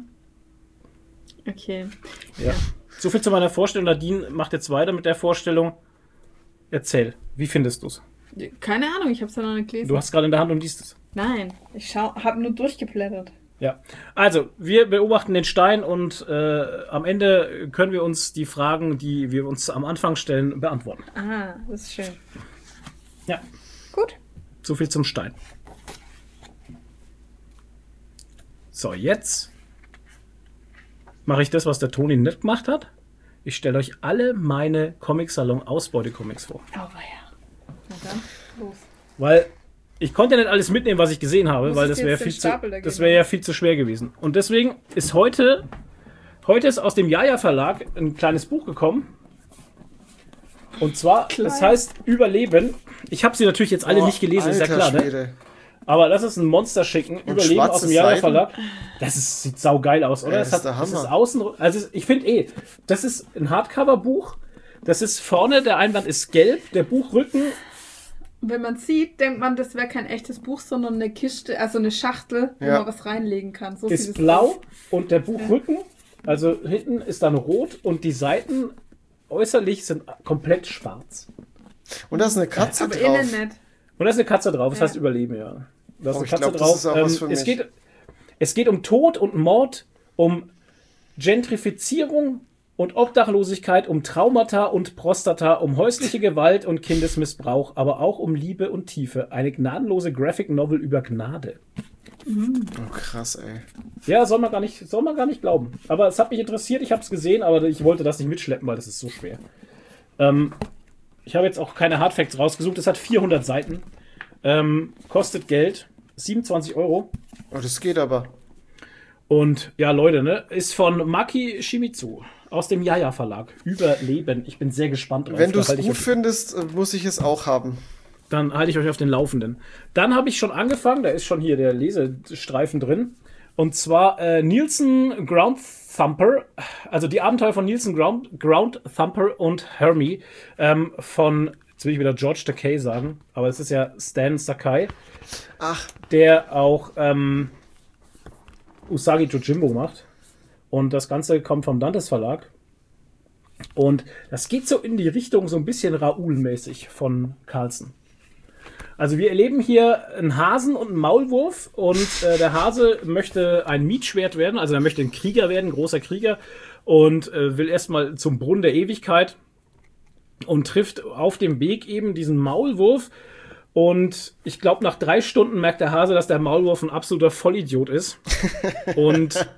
Okay. Ja. So viel zu meiner Vorstellung. Nadine macht jetzt weiter mit der Vorstellung. Erzähl, wie findest du es? Keine Ahnung, ich habe es ja noch nicht gelesen. Du hast es gerade in der Hand und liest es. Nein, ich habe nur durchgeblättert. Ja, also wir beobachten den Stein und äh, am Ende können wir uns die Fragen, die wir uns am Anfang stellen, beantworten. Ah, das ist schön. Ja, Gut. so viel zum Stein. So, jetzt mache ich das, was der Toni nicht gemacht hat. Ich stelle euch alle meine Comic-Salon-Ausbeute-Comics vor. Oh, ja. Na dann, los. Weil ich konnte ja nicht alles mitnehmen, was ich gesehen habe, Muss weil ich das jetzt wäre den viel zu, Stapel dagegen das wäre ja viel zu schwer gewesen. Und deswegen ist heute, heute ist aus dem Jaja Verlag ein kleines Buch gekommen. Und zwar, Klein. das heißt Überleben. Ich habe sie natürlich jetzt alle Oh, nicht gelesen, ist ja alter klar, ne? Schwede. Aber das ist ein Monster-Schicken. Überleben schwarze aus dem Jaja Seiten? Verlag. Das ist, sieht saugeil aus, oder? Ja, das, das ist hat, der das ist Hammer. außen, also es- ich finde eh, das ist ein Hardcover-Buch. Das ist vorne, der Einband ist gelb, der Buchrücken. Wenn man sieht, denkt man, das wäre kein echtes Buch, sondern eine Kiste, also eine Schachtel, wo Ja. man was reinlegen kann. So sieht ist es blau aus. und der Buchrücken, also hinten ist dann rot und die Seiten äußerlich sind komplett schwarz. Und da ist eine Katze Aber drauf. innen nicht. Und da ist eine Katze drauf, das Ja. heißt Überleben, ja. Da ist Oh, eine ich Katze glaub, das drauf. ist auch was Ähm, für es, mich. geht, es geht um Tod und Mord, um Gentrifizierung und Obdachlosigkeit, um Traumata und Prostata, um häusliche Gewalt und Kindesmissbrauch, aber auch um Liebe und Tiefe. Eine gnadenlose Graphic Novel über Gnade. Oh, krass, ey. Ja, soll man gar nicht, soll man gar nicht glauben. Aber es hat mich interessiert, ich habe es gesehen, aber ich wollte das nicht mitschleppen, weil das ist so schwer. Ähm, ich habe jetzt auch keine Hardfacts rausgesucht. Es hat vierhundert Seiten. Ähm, kostet Geld. siebenundzwanzig Euro. Oh, das geht aber. Und ja, Leute, ne? Ist von Maki Shimizu aus dem Jaja Verlag. Überleben. Ich bin sehr gespannt drauf. Wenn du Da es halte ich gut euch- findest, äh, muss ich es auch haben. Dann halte ich euch auf den Laufenden. Dann habe ich schon angefangen, da ist schon hier der Lesestreifen drin. Und zwar äh, Nielsen Ground Thumper, also die Abenteuer von Nielsen Ground, Ground Thumper und Hermie ähm, von, jetzt will ich wieder George Takei sagen, aber es ist ja Stan Sakai, Ach, der auch ähm, Usagi Yojimbo macht. Und das Ganze kommt vom Dantes Verlag. Und das geht so in die Richtung so ein bisschen Raoul-mäßig von Carlsen. Also wir erleben hier einen Hasen und einen Maulwurf und äh, der Hase möchte ein Mietschwert werden, also er möchte ein Krieger werden, ein großer Krieger und äh, will erstmal zum Brunnen der Ewigkeit und trifft auf dem Weg eben diesen Maulwurf und ich glaube nach drei Stunden merkt der Hase, dass der Maulwurf ein absoluter Vollidiot ist und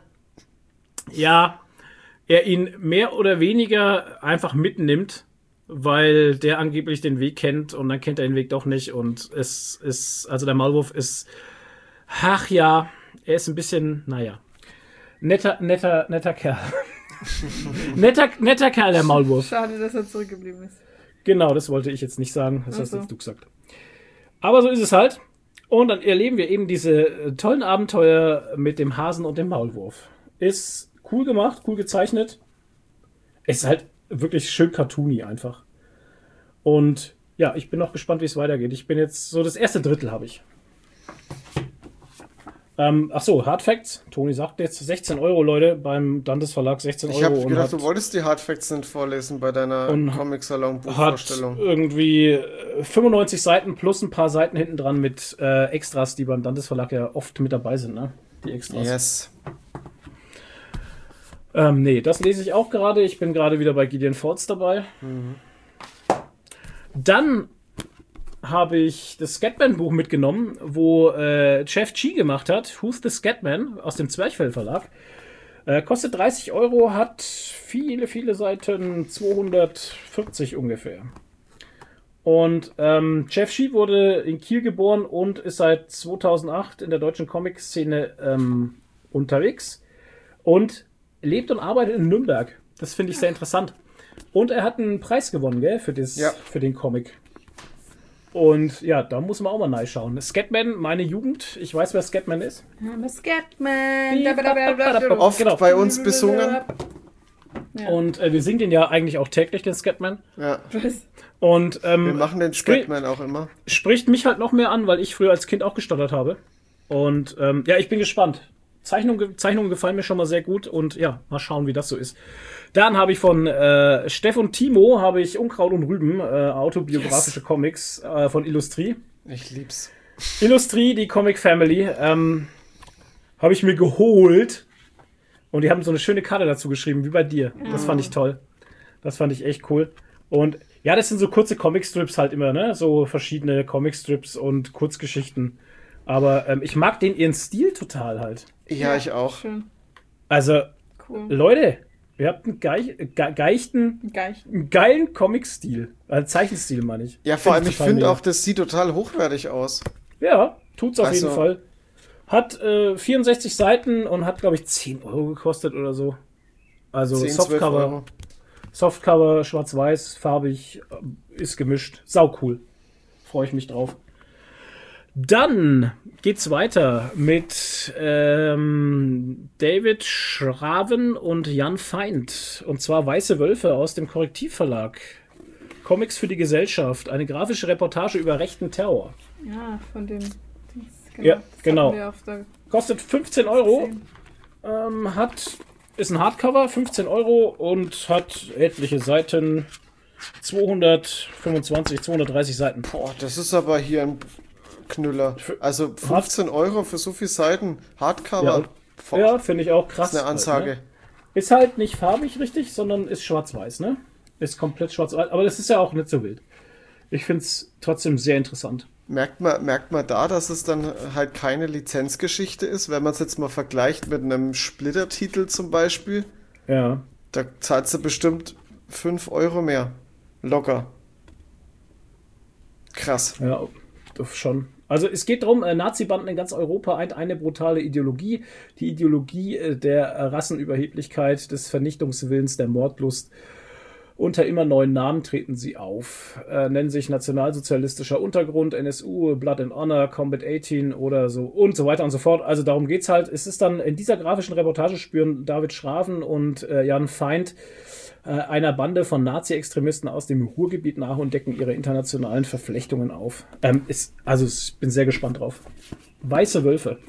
ja, er ihn mehr oder weniger einfach mitnimmt, weil der angeblich den Weg kennt und dann kennt er den Weg doch nicht und es ist, also der Maulwurf ist, ach ja, er ist ein bisschen, naja. Netter, netter, netter Kerl. netter, netter Kerl, der Maulwurf. Schade, dass er zurückgeblieben ist. Genau, das wollte ich jetzt nicht sagen. Das Ach hast so. jetzt du gesagt. Aber so ist es halt. Und dann erleben wir eben diese äh, tollen Abenteuer mit dem Hasen und dem Maulwurf. Ist cool gemacht, cool gezeichnet. Ist halt wirklich schön cartoony einfach. Und ja, ich bin noch gespannt, wie es weitergeht. Ich bin jetzt so das erste Drittel habe ich. Ähm, ach so, Hard Facts. Toni sagt jetzt sechzehn Euro, Leute, beim Dantes Verlag sechzehn Euro. Ich habe und gedacht, hat, du wolltest die Hard Facts nicht vorlesen bei deiner Und Comic-Salon-Buchvorstellung. hat irgendwie äh, fünfundneunzig Seiten plus ein paar Seiten hinten dran mit äh, Extras, die beim Dantes Verlag ja oft mit dabei sind, ne? Die Extras. Yes. Ähm, nee, das lese ich auch gerade. Ich bin gerade wieder bei Gideon Falls dabei. Mhm. Dann habe ich das Scatman-Buch mitgenommen, wo äh, Jeff G. gemacht hat. Who's the Scatman? Aus dem Zwerchfell Verlag. Äh, kostet dreißig Euro, hat viele, viele Seiten, zweihundertvierzig ungefähr. Und ähm, Jeff G. wurde in Kiel geboren und ist seit zweitausendacht in der deutschen Comic-Szene ähm, unterwegs und lebt und arbeitet in Nürnberg. Das finde ich sehr interessant. Und er hat einen Preis gewonnen, gell, für, das, Ja. für den Comic. Und ja, da muss man auch mal reinschauen. Scatman, meine Jugend. Ich weiß, wer Scatman ist. I'm a Scatman. Oft Genau. bei uns besungen. Ja. Und äh, wir singen den ja eigentlich auch täglich, den Scatman. Ja. Was? Und ähm, Wir machen den spri- Scatman auch immer. spricht mich halt noch mehr an, weil ich früher als Kind auch gestottert habe. Und ähm, ja, ich bin gespannt. Zeichnungen, Zeichnungen gefallen mir schon mal sehr gut und ja, mal schauen, wie das so ist. Dann habe ich von äh, Steff und Timo habe ich Unkraut und Rüben, äh, autobiografische Yes. Comics äh, von Illustrie. Ich lieb's. Illustrie, die Comic Family, ähm, habe ich mir geholt und die haben so eine schöne Karte dazu geschrieben, wie bei dir. Das fand ich toll. Das fand ich echt cool. Und ja, das sind so kurze Comicstrips halt immer, ne? So verschiedene Comicstrips und Kurzgeschichten. Aber ähm, ich mag den ihren Stil total halt. Ja, ich auch. Schön. Also, Cool. Leute, ihr habt einen geich, ge, geichten, Geil. einen geilen Comic-Stil. Also Zeichenstil, meine ich. Ja, vor Find allem, ich total finde mega. auch, das sieht total hochwertig aus. Ja, tut's auf Also- jeden Fall. Hat äh, vierundsechzig Seiten und hat, glaube ich, zehn Euro gekostet oder so. Also zehn, zwölf Softcover, Euro. Softcover, schwarz-weiß, farbig, äh, ist gemischt. Sau cool. Freue ich mich drauf. Dann geht's weiter mit ähm, David Schraven und Jan Feind. Und zwar Weiße Wölfe aus dem Korrektivverlag. Comics für die Gesellschaft. Eine grafische Reportage über rechten Terror. Ja, von dem. Dings, Ja, Das genau. hatten wir auf der Kostet fünfzehn Euro. gesehen. Ähm, hat, ist ein Hardcover, fünfzehn Euro und hat etliche Seiten. zweihundertfünfundzwanzig, zweihundertdreißig Seiten. Boah, das ist aber hier ein Knüller. Also fünfzehn Euro für so viele Seiten. Hardcover. Ja, Boah, Ja, finde ich auch krass. das ist eine Ansage. Halt, ne? Ist halt nicht farbig richtig, sondern ist schwarz-weiß, ne? Ist komplett schwarz-weiß. Aber das ist ja auch nicht so wild. Ich finde es trotzdem sehr interessant. Merkt man, merkt man da, dass es dann halt keine Lizenzgeschichte ist, wenn man es jetzt mal vergleicht mit einem Splitter-Titel zum Beispiel, Ja. da zahlst du bestimmt fünf Euro mehr. Locker. Krass. Ja, doch schon. Also es geht darum, äh, Nazi-Banden in ganz Europa eint eine brutale Ideologie. Die Ideologie äh, der äh, Rassenüberheblichkeit, des Vernichtungswillens, der Mordlust. Unter immer neuen Namen treten sie auf. Äh, nennen sich Nationalsozialistischer Untergrund, N S U, Blood and Honor, Combat achtzehn oder so und so weiter und so fort. Also darum geht's halt. Es ist dann in dieser grafischen Reportage spüren David Schraven und äh, Jan Feind äh, einer Bande von Nazi-Extremisten aus dem Ruhrgebiet nach und decken ihre internationalen Verflechtungen auf. Ähm, ist, also ich bin sehr gespannt drauf. Weiße Wölfe.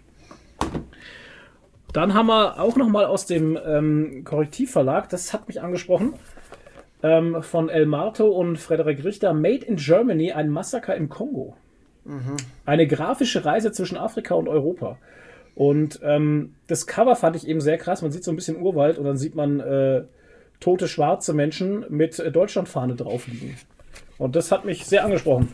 Dann haben wir auch noch mal aus dem ähm, Korrektivverlag, das hat mich angesprochen, ähm, von El Marto und Frederik Richter, Made in Germany, ein Massaker im Kongo. Eine grafische Reise zwischen Afrika und Europa. Und ähm, das Cover fand ich eben sehr krass. Man sieht so ein bisschen Urwald und dann sieht man äh, tote schwarze Menschen mit äh, Deutschlandfahne drauf liegen. Und das hat mich sehr angesprochen.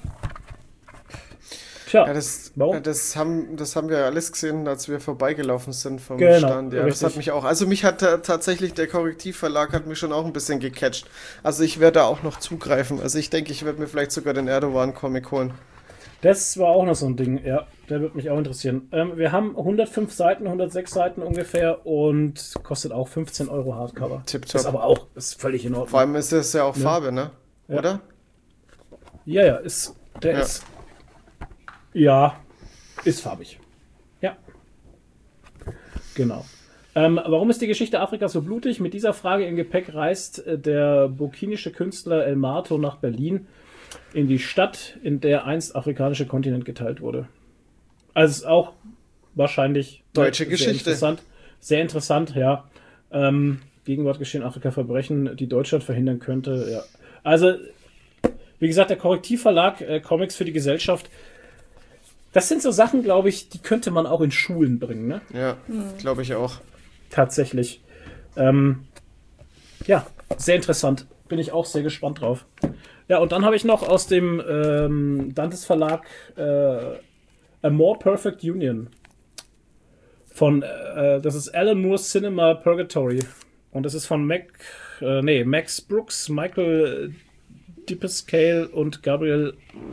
Tja, Ja, das, warum? ja, das, haben, das haben wir ja alles gesehen, als wir vorbeigelaufen sind vom Genau, Stand. Ja, das richtig. hat mich auch. Also mich hat ta- tatsächlich der Korrektivverlag hat mich schon auch ein bisschen gecatcht. Also ich werde da auch noch zugreifen. Also ich denke, ich werde mir vielleicht sogar den Erdogan-Comic holen. Das war auch noch so ein Ding, ja. Der wird mich auch interessieren. Ähm, wir haben hundertfünf Seiten, hundertsechs Seiten ungefähr und kostet auch fünfzehn Euro Hardcover. Tipptopp. Ist aber auch ist völlig in Ordnung. Vor allem ist es ja auch Ja. Farbe, ne? Ja. Oder? Ja, ja, ist, der Ja. ist, ja, ist farbig. Ja. Genau. Ähm, warum ist die Geschichte Afrikas so blutig? Mit dieser Frage im Gepäck reist äh, der burkinische Künstler El Mato nach Berlin in die Stadt, in der einst afrikanische Kontinent geteilt wurde. Also ist auch wahrscheinlich Deutsche sehr Geschichte. Interessant, sehr interessant, ja. Ähm, Gegenwart geschehen Afrika Verbrechen, die Deutschland verhindern könnte. Ja. Also, wie gesagt, der Korrektivverlag äh, Comics für die Gesellschaft. Das sind so Sachen, glaube ich, die könnte man auch in Schulen bringen, ne? Ja, glaube ich auch. Tatsächlich. Ähm, ja, sehr interessant. Bin ich auch sehr gespannt drauf. Ja, und dann habe ich noch aus dem ähm, Dantes Verlag äh, A More Perfect Union. Von, äh, das ist Alan Moore's Cinema Purgatory. Und das ist von Mac, äh, nee, Max Brooks, Michael Dipescale und Gabriel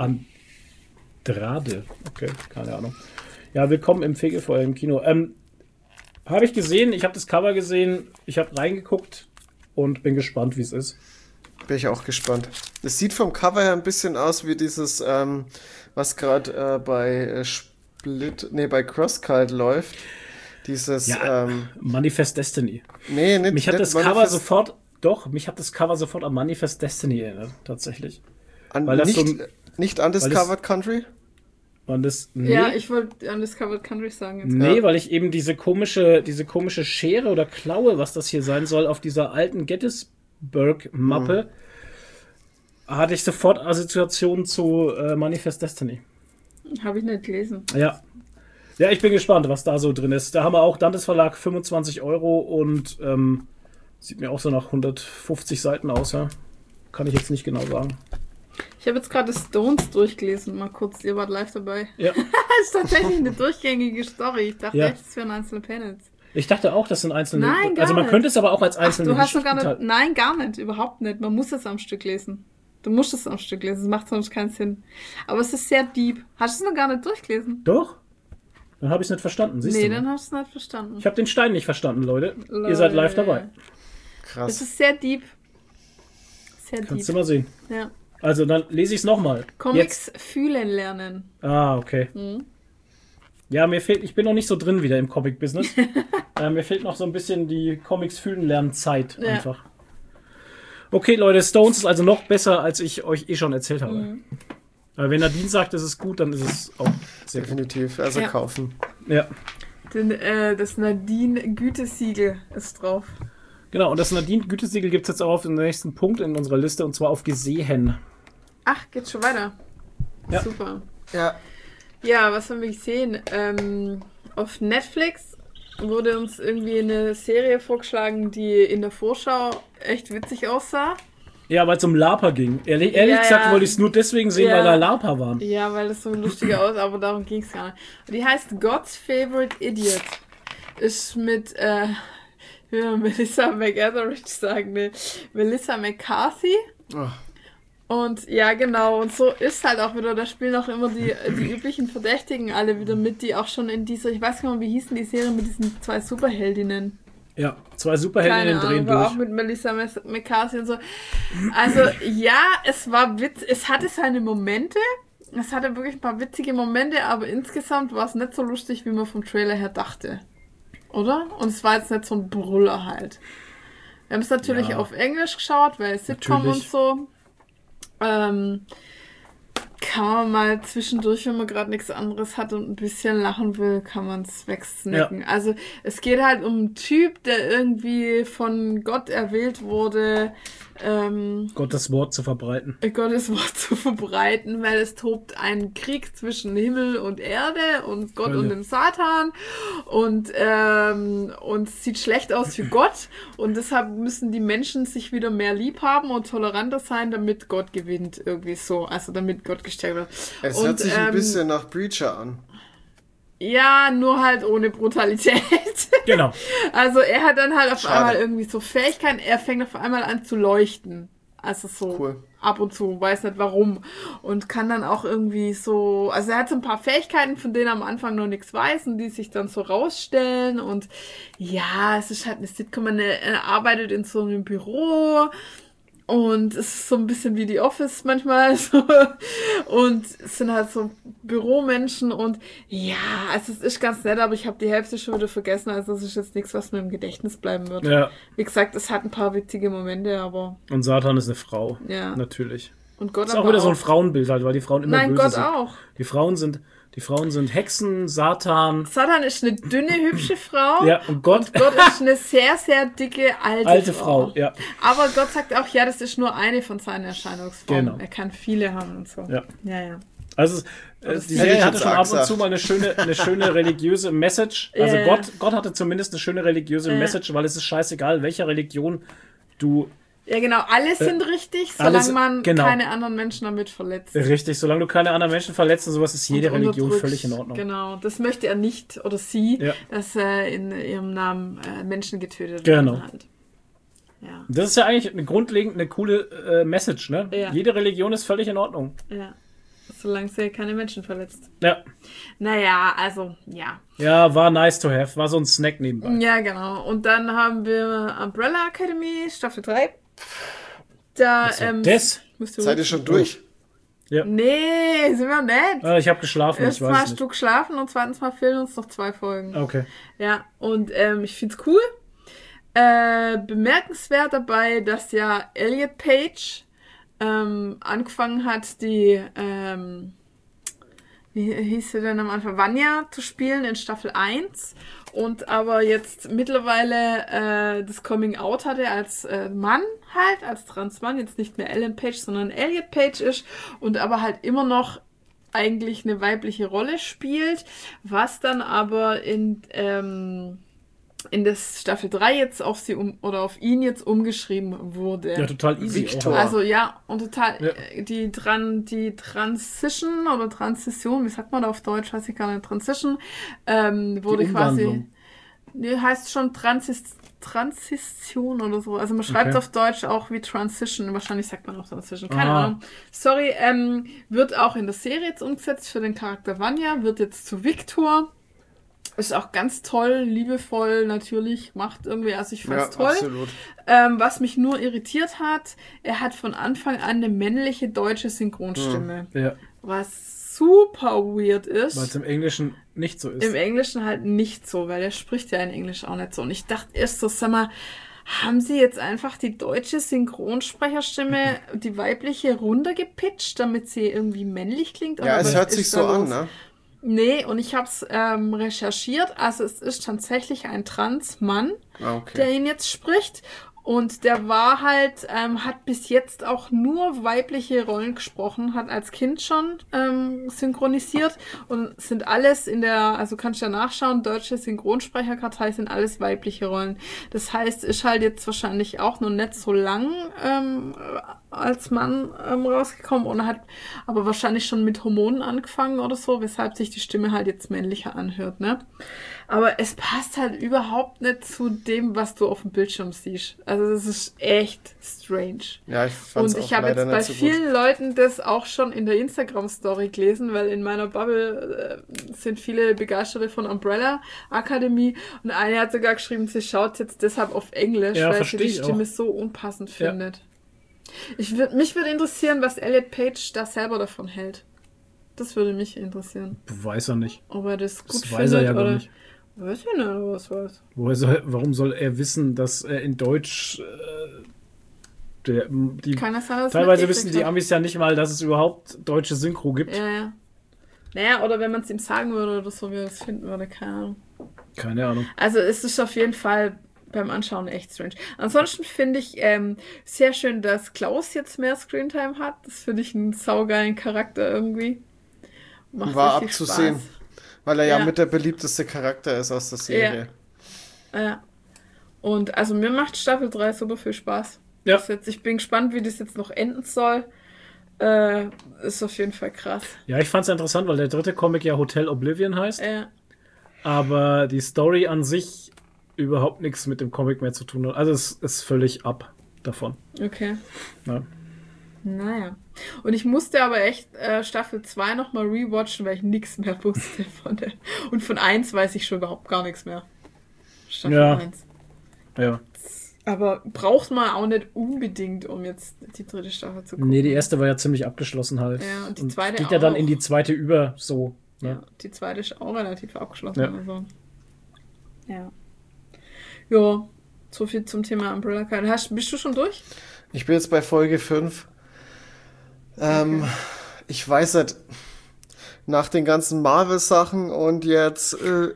Andrade. Okay, keine Ahnung. Ja, willkommen im Fegefeuer im Kino. Ähm, habe ich gesehen, ich habe das Cover gesehen, ich habe reingeguckt und bin gespannt, wie es ist. Bin ich auch gespannt. Es sieht vom Cover her ein bisschen aus wie dieses, ähm, was gerade äh, bei äh, Split, nee, bei Crosscut läuft. Dieses, Ja, ähm, Manifest Destiny. nee, nicht, Mich hat nicht das Cover Manifest- sofort, doch, mich hat das Cover sofort an Manifest Destiny erinnert, tatsächlich. an, weil das nicht, so ein- nicht Undiscovered Country? Und das, nee, Ja, ich wollte Undiscovered Country sagen jetzt. nee, Ja. weil ich eben diese komische, diese komische Schere oder Klaue, was das hier sein soll, auf dieser alten Gettysburg-Mappe, hatte ich sofort Assoziationen zu äh, Manifest Destiny. Habe ich nicht gelesen. Ja. Ja, ich bin gespannt, was da so drin ist. Da haben wir auch Dantes Verlag fünfundzwanzig Euro und ähm, sieht mir auch so nach hundertfünfzig Seiten aus, ja. Kann ich jetzt nicht genau sagen. Ich habe jetzt gerade Stones durchgelesen, mal kurz, ihr wart live dabei. Ja. Das ist tatsächlich eine durchgängige Story. Ich dachte Ja. echt, es wären einzelne Panels. Ich dachte auch, das sind einzelne. Nein, gar also man nicht. könnte es aber auch als Ach, einzelne du hast noch gar Geschichten nicht, nein, gar nicht, überhaupt nicht. Man muss es am Stück lesen. Du musst es am Stück lesen, es macht sonst keinen Sinn. Aber es ist sehr deep. Hast du es noch gar nicht durchgelesen? Doch? Dann habe ich es nicht verstanden. Siehst Nee, du dann mal. hast du es nicht verstanden. Ich habe den Stein nicht verstanden, Leute. Lol. Ihr seid live dabei. Es Krass. ist sehr deep. Sehr Kannst du deep. mal sehen. Ja. Also dann lese ich es nochmal. Comics fühlen lernen. Ah, okay. Mhm. Ja, mir fehlt, ich bin noch nicht so drin wieder im Comic-Business. äh, mir fehlt noch so ein bisschen die Comics fühlen lernen Zeit Ja. einfach. Okay, Leute, Stones ist also noch besser, als ich euch eh schon erzählt habe. Mhm. Aber wenn Nadine sagt, es ist gut, dann ist es auch sehr gut. Definitiv. Also Ja. kaufen. Ja. Den, äh, das Nadine-Gütesiegel ist drauf. Genau, und das Nadine-Gütesiegel gibt es jetzt auch auf den nächsten Punkt in unserer Liste, und zwar auf gesehen. Ach, geht's schon weiter? Ja. Super. Ja. Ja, was haben wir gesehen? Ähm, auf Netflix wurde uns irgendwie eine Serie vorgeschlagen, die in der Vorschau echt witzig aussah. Ja, weil es um LARPer ging. Ehrlich, ehrlich Ja, gesagt ja. wollte ich es nur deswegen sehen, Ja. weil da LARPer waren. Ja, weil das so lustiger aussah, aber darum ging es gar nicht. Und die heißt God's Favorite Idiot. Ist mit, äh, wie will Melissa McEtheridge sagen, ne? Melissa McCarthy. Oh. Und ja, genau, und so ist halt auch wieder, da spielen auch immer die, die üblichen Verdächtigen alle wieder mit, die auch schon in dieser, ich weiß gar nicht mehr, wie hießen die Serie mit diesen zwei Superheldinnen. Ja, zwei Superheldinnen Keine drehen Ahnung, war durch. auch mit Melissa Mes- McCarthy und so. Also, ja, es war witz, es hatte seine Momente, es hatte wirklich ein paar witzige Momente, aber insgesamt war es nicht so lustig, wie man vom Trailer her dachte. Oder? Und es war jetzt nicht so ein Brüller halt. Wir haben es natürlich Ja. auf Englisch geschaut, weil Sitcom Natürlich. und so. Ähm, kann man mal zwischendurch, wenn man gerade nichts anderes hat und ein bisschen lachen will, kann man es wegsnacken. Also es geht halt um einen Typ, der irgendwie von Gott erwählt wurde, ähm, Gottes Wort zu verbreiten. Gottes Wort zu verbreiten, weil es tobt ein Krieg zwischen Himmel und Erde und Gott Hölle. und dem Satan und, ähm, und es sieht schlecht aus für Gott und deshalb müssen die Menschen sich wieder mehr lieb haben und toleranter sein, damit Gott gewinnt, irgendwie so, also damit Gott gestärkt wird. Es und, hört sich ein ähm, bisschen nach Breacher an. Ja, nur halt ohne Brutalität. Genau. Also er hat dann halt auf Schade. einmal irgendwie so Fähigkeiten, er fängt auf einmal an zu leuchten. Also so Cool. ab und zu, weiß nicht warum. Und kann dann auch irgendwie so, also er hat so ein paar Fähigkeiten, von denen er am Anfang noch nichts weiß und die sich dann so rausstellen. Und ja, es ist halt eine Sitcom, er er arbeitet in so einem Büro. Und es ist so ein bisschen wie die Office manchmal. So. Und es sind halt so Büromenschen. Und ja, also es ist ganz nett, aber ich habe die Hälfte schon wieder vergessen. Also es ist jetzt nichts, was mir im Gedächtnis bleiben wird. Ja. Wie gesagt, es hat ein paar witzige Momente, aber Und Satan ist eine Frau. ja. Natürlich. Und Gott Das ist auch aber wieder so ein Frauenbild halt, weil die Frauen immer Nein, böse Gott sind. auch. Die Frauen sind, die Frauen sind Hexen, Satan. Satan ist eine dünne, hübsche Frau. Ja, und Gott, Gott ist eine sehr, sehr dicke, alte, alte Frau. Frau. Ja. Aber Gott sagt auch, ja, das ist nur eine von seinen Erscheinungsformen. Genau. Er kann viele haben und so. Ja. Ja, ja. Also äh, das die hätte Serie ich hatte jetzt schon auch ab und gesagt. zu mal eine schöne, eine schöne religiöse Message. Also Ja, ja. Gott, Gott hatte zumindest eine schöne religiöse Ja. Message, weil es ist scheißegal, welcher Religion du Ja, genau. Alle sind richtig, solange alles- man genau. keine anderen Menschen damit verletzt. richtig, solange du keine anderen Menschen verletzt und sowas, ist jede Und Religion unterdrückt. völlig in Ordnung. Genau, das möchte er nicht oder sie, Ja. dass äh, in ihrem Namen äh, Menschen getötet Genau. werden. Halt. Ja, Das ist ja eigentlich eine grundlegend eine coole äh, Message, ne? Ja. Jede Religion ist völlig in Ordnung. ja. Solange sie keine Menschen verletzt. Ja. Naja, also, ja. Ja, war nice to have, war so ein Snack nebenbei. Ja, genau. Und dann haben wir Umbrella Academy, Staffel drei. Da, Also, ähm, das? musst du Seid ihr schon durch? Nee, sind wir nicht. Äh, ich habe geschlafen, ich Erstens weiß mal es hast nicht. du geschlafen und zweitens mal fehlen uns noch zwei Folgen. Okay. Ja, und ähm, ich find's cool. Äh, bemerkenswert dabei, dass ja Elliot Page ähm, angefangen hat, die, ähm, wie hieß sie denn am Anfang, Vanya zu spielen in Staffel eins und aber jetzt mittlerweile äh, das Coming Out hatte als äh, Mann halt, als Transmann, jetzt nicht mehr Ellen Page, sondern Elliot Page ist und aber halt immer noch eigentlich eine weibliche Rolle spielt, was dann aber in ähm, in das Staffel drei jetzt auf sie um oder auf ihn jetzt umgeschrieben wurde. Ja, total easy. Victor. Auch. Also ja, und total Ja. äh, die Tran die Transition oder Transition, wie sagt man da auf Deutsch, weiß ich gar nicht, Transition, ähm, wurde Die quasi, Umwandlung. nee, heißt schon Transis Transition oder so. Also man schreibt Okay. auf Deutsch auch wie Transition, wahrscheinlich sagt man auch Transition, keine Ah. Ahnung. Sorry, ähm, wird auch in der Serie jetzt umgesetzt für den Charakter Vanya, wird jetzt zu Victor. Ist auch ganz toll, liebevoll, natürlich, macht irgendwie, also ich fand's Ja, toll. absolut. Ähm, was mich nur irritiert hat, er hat von Anfang an eine männliche deutsche Synchronstimme. Ja, Was super weird ist. weil es im Englischen nicht so ist. Im Englischen halt nicht so, weil er spricht ja in Englisch auch nicht so. Und ich dachte erst so, sag mal, haben sie jetzt einfach die deutsche Synchronsprecherstimme, die weibliche, runtergepitcht, damit sie irgendwie männlich klingt? Ja, Oder es was hört ist sich da so an, los? ne? Nee, und ich habe es ähm, recherchiert. Also es ist tatsächlich ein Transmann, Ah, okay. der ihn jetzt spricht. Und der war halt, ähm, hat bis jetzt auch nur weibliche Rollen gesprochen, hat als Kind schon ähm, synchronisiert und sind alles in der, also kannst du ja nachschauen, deutsche Synchronsprecherkartei sind alles weibliche Rollen. Das heißt, ist halt jetzt wahrscheinlich auch noch nicht so lang ähm, als Mann ähm, rausgekommen und hat aber wahrscheinlich schon mit Hormonen angefangen oder so, weshalb sich die Stimme halt jetzt männlicher anhört, ne? Aber es passt halt überhaupt nicht zu dem, was du auf dem Bildschirm siehst. Also das ist echt strange. Ja, ich fand's Und auch ich habe leider jetzt bei nicht so vielen gut. Leuten das auch schon in der Instagram-Story gelesen, weil in meiner Bubble äh, sind viele Begeisterte von Umbrella Academy und eine hat sogar geschrieben, sie schaut jetzt deshalb auf Englisch, Ja, weil sie versteh die ich Stimme auch. so unpassend Ja. findet. Ich würd, mich würde interessieren, was Elliot Page da selber davon hält. Das würde mich interessieren. Weiß er nicht. Ob er das gut Das findet weiß er ja oder... gar nicht. Weiß ich nicht, was weiß. Woher soll, warum soll er wissen, dass er in Deutsch äh, der, die, Kann das sein, dass teilweise man wissen die Amis Amis ja nicht mal, dass es überhaupt deutsche Synchro gibt. Ja, ja. Naja, oder wenn man es ihm sagen würde oder so, wie er das finden würde, keine Ahnung. Keine Ahnung. Also es ist auf jeden Fall beim Anschauen echt strange. Ansonsten finde ich ähm, sehr schön, dass Klaus jetzt mehr Screentime hat. Das finde ich einen saugeilen Charakter irgendwie. Macht War richtig abzusehen, Spaß. weil er ja, Ja. mit der beliebteste Charakter ist aus der Serie. Ja. Und also mir macht Staffel drei super viel Spaß. Ja. Das jetzt, ich bin gespannt, wie das jetzt noch enden soll. Äh, ist auf jeden Fall krass. Ja, ich fand es interessant, weil der dritte Comic ja Hotel Oblivion heißt, Äh, aber die Story an sich überhaupt nichts mit dem Comic mehr zu tun hat. Also es ist völlig ab. davon. Okay. Ja. Naja. Und ich musste aber echt äh, Staffel zwei nochmal rewatchen, weil ich nichts mehr wusste von der. Und von eins weiß ich schon überhaupt gar nichts mehr. Staffel Ja. eins. Ja. Aber braucht man auch nicht unbedingt, um jetzt die dritte Staffel zu gucken. Nee, die erste war ja ziemlich abgeschlossen halt. Ja, und die zweite geht ja dann auch. in die zweite über, so. Ne? Ja, die zweite ist auch relativ abgeschlossen. Ja. Also. Ja. Ja, so viel zum Thema Umbrella Academy. Hast, bist du schon durch? Ich bin jetzt bei Folge fünf. Ähm, Okay. Ich weiß nicht, nach den ganzen Marvel-Sachen und jetzt äh,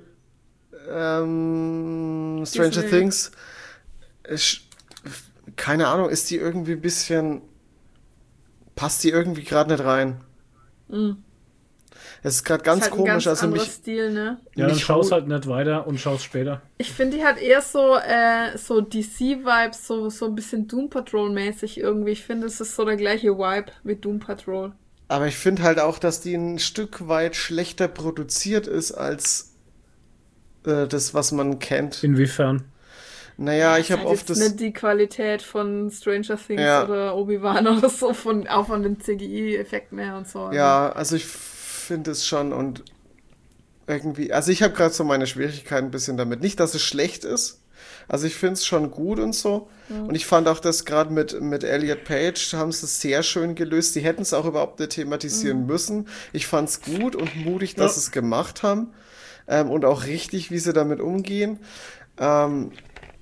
ähm, Stranger Disney. Things, ist, keine Ahnung, ist die irgendwie ein bisschen, passt die irgendwie gerade nicht rein. Mhm. Es ist gerade ganz ist halt komisch, ein ganz also anderer mich, Stil, ne? Ja, dann Mich schaust holt- halt nicht weiter und schaust später. Ich finde, die hat eher so, äh, so D C-Vibes, so, so ein bisschen Doom Patrol-mäßig irgendwie. Ich finde, es ist so der gleiche Vibe wie Doom Patrol. aber ich finde halt auch, dass die ein Stück weit schlechter produziert ist als äh, das, was man kennt. Inwiefern? Naja, ich Ist habe halt oft jetzt das... nicht die Qualität von Stranger Things Ja. oder Obi-Wan oder so, von, auch von den C G I-Effekten her und so. Ja, also ich finde es schon und irgendwie, also ich habe gerade so meine Schwierigkeiten ein bisschen damit. Nicht, dass es schlecht ist, also ich finde es schon gut und so. Und ich fand auch, dass gerade mit, mit Elliot Page haben sie es sehr schön gelöst. Die hätten es auch überhaupt nicht thematisieren müssen. Ich fand es gut und mutig, dass Ja. sie es gemacht haben. Ähm, und auch richtig, wie sie damit umgehen. Ähm,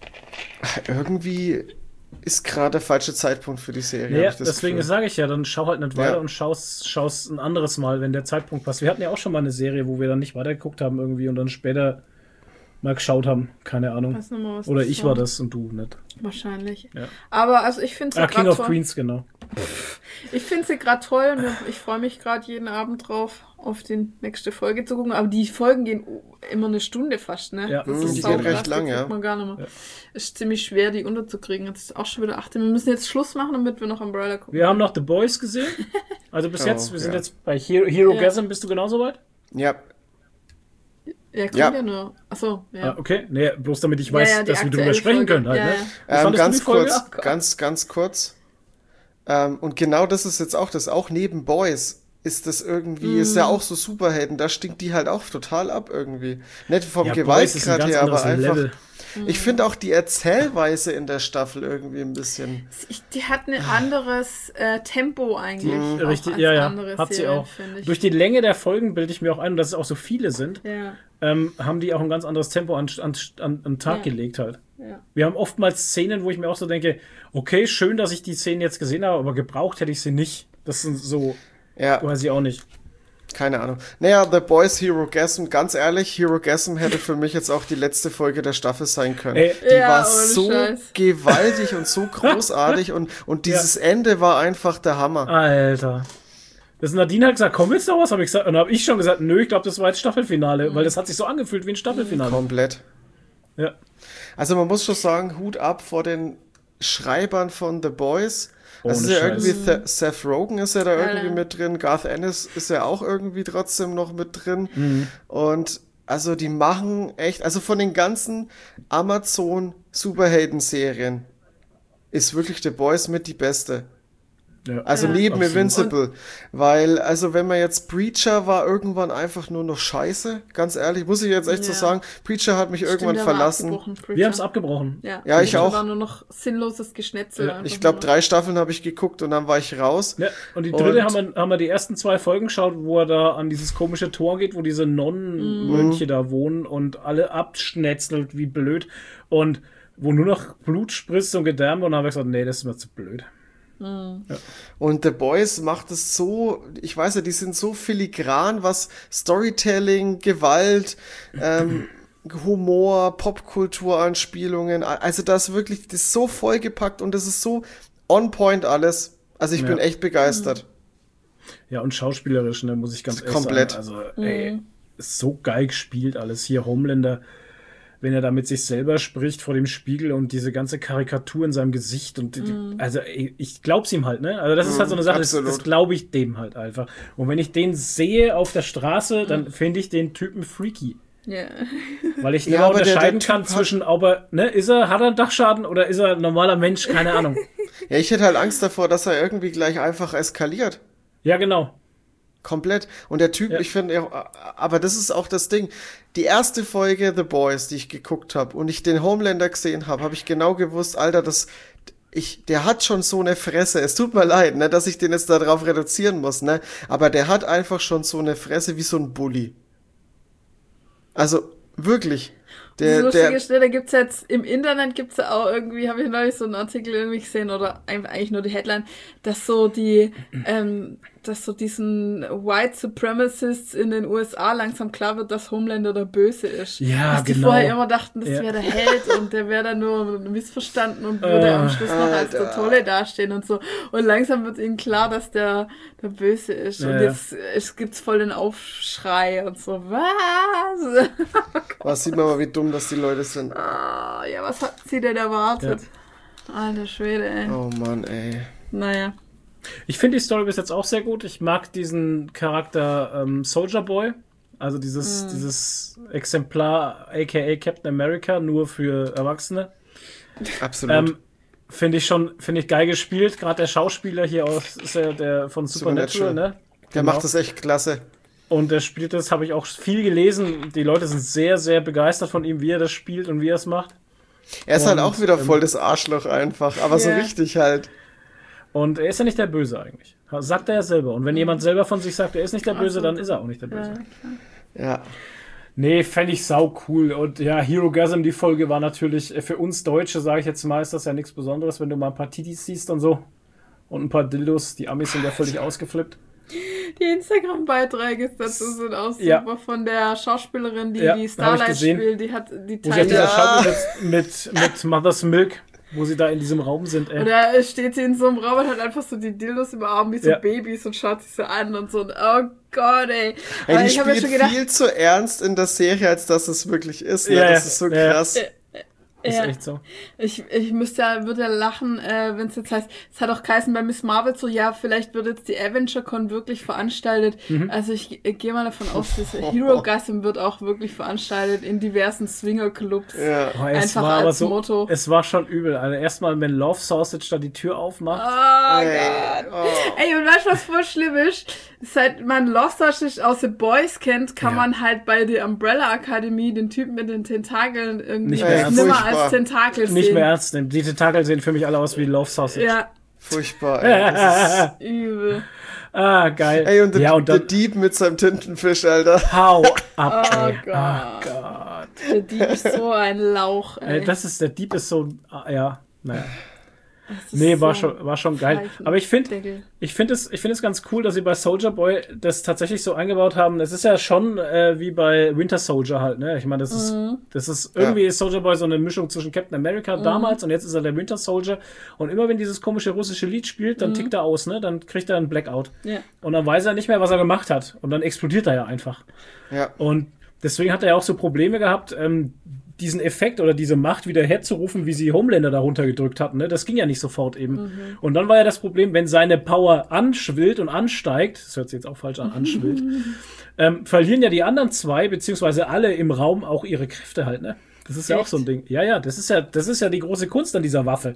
irgendwie ist gerade der falsche Zeitpunkt für die Serie. Ja, hab ich das deswegen Gefühl. sage ich ja, dann schau halt nicht weiter Ja. und schaust, schaust ein anderes Mal, wenn der Zeitpunkt passt. Wir hatten ja auch schon mal eine Serie, wo wir dann nicht weitergeguckt haben irgendwie und dann später mal geschaut haben. Keine Ahnung. Weiß nicht mal, was Oder das ich war. war das und du nicht. Wahrscheinlich. Ja. Aber also ich finde sie Ah, King gerade of toll. Queens, genau. Ich finde sie gerade toll und ich freue mich gerade jeden Abend drauf, auf die nächste Folge zu gucken. Aber die Folgen gehen immer eine Stunde fast, ne? Ja, das Mhm, ist die saukrass, gehen recht lang, das ja. kriegt man gar nicht mehr. Ja. Ist ziemlich schwer, die unterzukriegen. Jetzt ist auch schon wieder acht. Wir müssen jetzt Schluss machen, damit wir noch Umbrella gucken. Wir haben noch The Boys gesehen. Also bis Oh, jetzt, wir sind ja. jetzt bei Hero, Hero Ja. Gasm. Bist du genauso weit? Ja, Ja, kommt Ja. ja, nur. Achso, ja. Ah, okay. Nee, bloß damit ich Ja, weiß, ja, die dass wir drüber aktuelle sprechen Folge. können halt, Ja, ne? ja. Wie Ähm, fandest du ganz die Folge? kurz, Oh Gott. ganz, ganz kurz. Ähm, und genau das ist jetzt auch das, auch neben Boys ist das irgendwie, ist ja Mhm. auch so Superhelden, da stinkt die halt auch total ab irgendwie. Nicht vom Ja, Boys ist ein Gewaltgrad ganz her, aber anderes einfach. Level. Ich finde auch die Erzählweise in der Staffel irgendwie ein bisschen. Ich, die hat ein anderes äh, Tempo eigentlich. auch Richtig, als ja, ja, andere hat sie Serien, auch. finde ich. Durch die Länge der Folgen bilde ich mir auch ein, und dass es auch so viele sind, Ja, ähm, haben die auch ein ganz anderes Tempo an, an, an, an den Tag Ja. gelegt halt. ja. Wir haben oftmals Szenen, wo ich mir auch so denke, okay, schön, dass ich die Szenen jetzt gesehen habe, aber gebraucht hätte ich sie nicht. Das sind so, Ja, weiß ich auch nicht. keine Ahnung. Naja, The Boys Hero Gasm, ganz ehrlich, Hero Gasm hätte für mich jetzt auch die letzte Folge der Staffel sein können. Ey, Die Ja, war ohne so Scheiß. gewaltig und so großartig und, und dieses Ende war einfach der Hammer. Alter. Das Nadine hat gesagt, komm jetzt noch was, habe ich gesagt. Und dann habe ich schon gesagt, nö, ich glaube, das war jetzt Staffelfinale, weil das hat sich so angefühlt wie ein Staffelfinale. Komplett. Ja. Also man muss schon sagen, Hut ab vor den Schreibern von The Boys. Ohne Das ist ja Scheiß. irgendwie, Th- Seth Rogen ist ja da Ja, irgendwie ja. mit drin, Garth Ennis ist ja auch irgendwie trotzdem noch mit drin. Mhm. Und also die machen echt, also von den ganzen Amazon Superhelden-Serien ist wirklich The Boys mit die beste. Ja. Also Ja. neben Absolut. Invincible. Weil, also wenn man jetzt Preacher war irgendwann einfach nur noch scheiße, ganz ehrlich, muss ich jetzt echt so Ja. sagen, Preacher hat mich irgendwann Stimmt, der war verlassen. abgebrochen, Preacher. Wir haben es abgebrochen. Ja, Ja, ich Das auch. war nur noch sinnloses Geschnetzel. Ja, einfach Ich glaube, nur. drei Staffeln habe ich geguckt und dann war ich raus. Ja, und die dritte Und- haben wir, haben wir die ersten zwei Folgen geschaut, wo er da an dieses komische Tor geht, wo diese Nonnenmönche Mhm. da wohnen und alle abschnetzelt wie blöd und wo nur noch Blut spritzt und Gedärme und dann habe ich gesagt, nee, das ist mir zu blöd. Und The Boys macht es so, ich weiß ja, die sind so filigran, was Storytelling, Gewalt, ähm, Humor, Popkulturanspielungen, also das wirklich, das ist so vollgepackt und das ist so on point alles. Also ich Ja. bin echt begeistert. Ja, und schauspielerisch, ne, muss ich ganz ehrlich Komplett. sagen. Also, ey, ist so geil gespielt alles. Hier Homelander, wenn er da mit sich selber spricht vor dem Spiegel und diese ganze Karikatur in seinem Gesicht und die, die- also ey, ich glaub's ihm halt, ne? Also das ist halt so eine Sache, das, absolut. das glaube ich dem halt einfach. Und wenn ich den sehe auf der Straße, dann finde ich den Typen freaky. Ja. Weil ich Ja, immer aber der- der unterscheiden Typ kann hat- zwischen, ob er, ne, ist er, hat er einen Dachschaden oder ist er ein normaler Mensch? Keine Ahnung. Ja, ich hätte halt Angst davor, dass er irgendwie gleich einfach eskaliert. Ja, genau. Komplett. Und der Typ, Ja. ich finde, aber das ist auch das Ding. Die erste Folge The Boys, die ich geguckt habe und ich den Homelander gesehen habe, habe ich genau gewusst, Alter, das, ich, der hat schon so eine Fresse. Es tut mir leid, ne, dass ich den jetzt darauf reduzieren muss, ne, aber der hat einfach schon so eine Fresse wie so ein Bully. Also, wirklich. Der, so der, lustige Stelle gibt's jetzt, im Internet gibt's ja auch irgendwie, habe ich neulich so einen Artikel irgendwie gesehen oder einfach eigentlich nur die Headline, dass so die, ähm, dass so diesen White Supremacists in den U S A langsam klar wird, dass Homelander der Böse ist. Ja, dass die genau. vorher immer dachten, das Ja. wäre der Held und der wäre dann nur missverstanden und würde Äh, am Schluss noch als der Alter. Tolle dastehen und so. Und langsam wird ihnen klar, dass der der Böse ist. Ja, und ja. jetzt es gibt's voll den Aufschrei und so. Was? was sieht man mal, wie dumm das die Leute sind. Ah, ja, was hat sie denn erwartet? Alter Schwede, ey. Oh Mann, ey. Naja. Ich finde die Story bis jetzt auch sehr gut. Ich mag diesen Charakter ähm, Soldier Boy. Also dieses, Hm. dieses Exemplar, aka Captain America, nur für Erwachsene. Absolut. Ähm, finde ich schon, finde ich geil gespielt. Gerade der Schauspieler hier aus, ist ja der von Supernatural, Supernatural. ne? der Genau. macht das echt klasse. Und der spielt das, habe ich auch viel gelesen. Die Leute sind sehr, sehr begeistert von ihm, wie er das spielt und wie er es macht. Er ist halt Und, auch wieder ähm, voll das Arschloch einfach, aber so Ja. richtig halt. Und er ist ja nicht der Böse eigentlich. Sagt er ja selber. Und wenn jemand selber von sich sagt, er ist nicht der Böse, dann ist er auch nicht der Böse. Ja. Ja. Nee, fände ich sau cool. Und ja, Herogasm, die Folge war natürlich äh, für uns Deutsche, sage ich jetzt mal, ist das ja nichts Besonderes, wenn du mal ein paar Titis siehst und so. Und ein paar Dildos. Die Amis sind ja völlig ausgeflippt. Die Instagram-Beiträge dazu sind auch super Ja. von der Schauspielerin, die Ja, die hab ich Starlight gesehen. spielt. Die hat die Wo sie hat Teile. dieser Ja. Schauspiel mit, mit Mother's Milk, wo sie da in diesem Raum sind. Ey. Oder steht sie in so einem Raum und hat einfach so die Dildos im Arm wie so Ja. Babys und schaut sich so an und so. Und oh Gott, ey. Ey, Aber die ich habe spielt ja schon gedacht, viel zu ernst in der Serie, als dass es wirklich ist. Ne? Ja, das ja. ist so Ja, ja. krass. Ist ja, echt so. ich, ich müsste ja, würde ja lachen, äh, wenn es jetzt heißt, es hat auch geheißen bei Miss Marvel so, ja, vielleicht wird jetzt die Avenger-Con wirklich veranstaltet. Mhm. Also ich, ich gehe mal davon aus, dass Hero-Gasm wird auch wirklich veranstaltet in diversen Swinger-Clubs. Ja. Oh, es Einfach war aber als so, Motto. es war schon übel. Also erstmal, wenn Love Sausage da die Tür aufmacht. Oh Ey, Gott. oh. Ey, und weißt du, was voll schlimm ist? Seit man Lost Sausage aus The Boys kennt, kann Ja. man halt bei der Umbrella Akademie den Typen mit den Tentakeln irgendwie Nicht mehr ernst. nimmer Furchtbar. als Tentakel sehen. Nicht mehr ernst nehmen. Die Tentakel sehen für mich alle aus wie Love Sausage. Ja, Furchtbar. Ey. Das ist, übel. Ah, geil. ey, und der, ja, und der dann Dieb mit seinem Tintenfisch, Alter. hau ab, Oh ey. Gott. Oh Gott. Der Dieb ist so ein Lauch, ey. Ey, das ist, der Dieb ist so, ah, ja, naja. Das ist Nee, war so schon, war schon geil. Zeichen- Aber ich finde, Deckel. ich finde es, ich finde es ganz cool, dass sie bei Soldier Boy das tatsächlich so eingebaut haben. Es ist ja schon äh, wie bei Winter Soldier halt, ne? Ich meine, das ist, das ist irgendwie ist Soldier Boy so eine Mischung zwischen Captain America damals und jetzt ist er der Winter Soldier. Und immer wenn dieses komische russische Lied spielt, dann tickt er aus, ne? Dann kriegt er einen Blackout. Ja. Und dann weiß er nicht mehr, was er gemacht hat. Und dann explodiert er ja einfach. Ja. Und deswegen hat er ja auch so Probleme gehabt, ähm, diesen Effekt oder diese Macht wieder herzurufen, wie sie Homelander da runtergedrückt hatten. Ne? Das ging ja nicht sofort eben. Mhm. Und dann war ja das Problem, wenn seine Power anschwillt und ansteigt, das hört sich jetzt auch falsch an, anschwillt, ähm, verlieren ja die anderen zwei, beziehungsweise alle im Raum auch ihre Kräfte halt. Ne? Das ist ja auch Echt? so ein Ding. Ja, ja, das ist ja, das ist ja die große Kunst an dieser Waffe.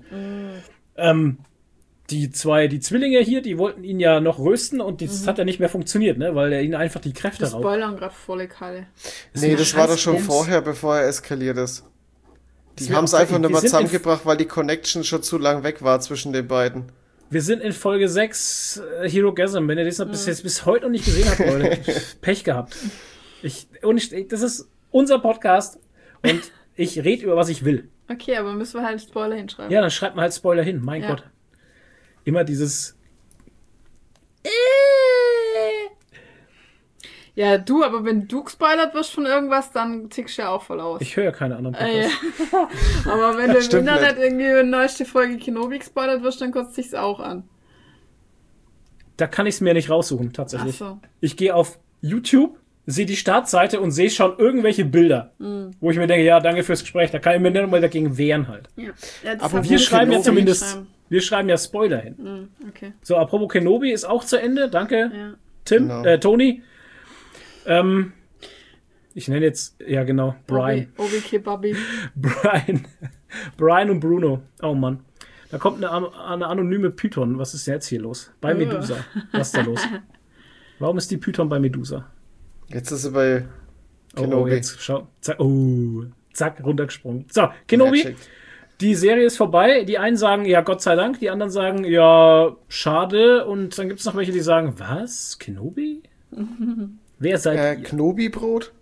Ähm, die zwei, die Zwillinge hier, die wollten ihn ja noch rösten und das hat ja nicht mehr funktioniert, ne? Weil er ihnen einfach die Kräfte Wir raubt. spoilern gerade volle Kalle. Nee, das war doch schon Scheiß vorher, bevor er eskaliert ist. Die wir haben es auch- einfach wir nicht mehr sind in- zusammengebracht, weil die Connection schon zu lang weg war zwischen den beiden. Wir sind in Folge sechs äh, Herogasm. Wenn ihr das noch bis, jetzt, bis heute noch nicht gesehen habt, Leute, Pech gehabt. Ich, und ich, das ist unser Podcast und ich rede über was ich will. Okay, aber müssen wir halt Spoiler hinschreiben. Ja, dann schreibt man halt Spoiler hin. Mein Ja. Gott. Immer dieses. Ja, du, aber wenn du gespoilert wirst von irgendwas, dann tickst du ja auch voll aus. Ich höre ja keine anderen Äh, ja. Podcasts. Aber wenn du im Stimmt Internet nicht. irgendwie eine neueste Folge Kenobi gespoilert wirst, dann kotzt sich's auch an. Da kann ich es mir nicht raussuchen, Ach tatsächlich. so. Ich gehe auf YouTube, sehe die Startseite und sehe schon irgendwelche Bilder, wo ich mir denke, ja, danke fürs Gespräch. Da kann ich mir nicht mal dagegen wehren halt. Ja. Ja, das Aber hab wir Wir ich schreiben ja Kenobi zumindest, hinschreiben. wir schreiben ja Spoiler hin. Hm, okay. So, apropos Kenobi ist auch zu Ende. Danke, Ja. Tim, Genau. äh, Toni. Ähm, ich nenne jetzt, ja genau, Brian. Obi, Obi Kebabi. Brian. Brian und Bruno. Oh Mann. Da kommt eine, eine anonyme Python. Was ist denn jetzt hier los? Bei Medusa. Was ist da los? Warum ist die Python bei Medusa? Jetzt ist sie bei Kenobi. Oh, jetzt schau. Zack, oh, zack, runtergesprungen. So, Kenobi. Magic. Die Serie ist vorbei. Die einen sagen, ja, Gott sei Dank. Die anderen sagen, ja, schade. Und dann gibt es noch welche, die sagen, was? Kenobi? Wer seid äh, ihr? Knobi-Brot?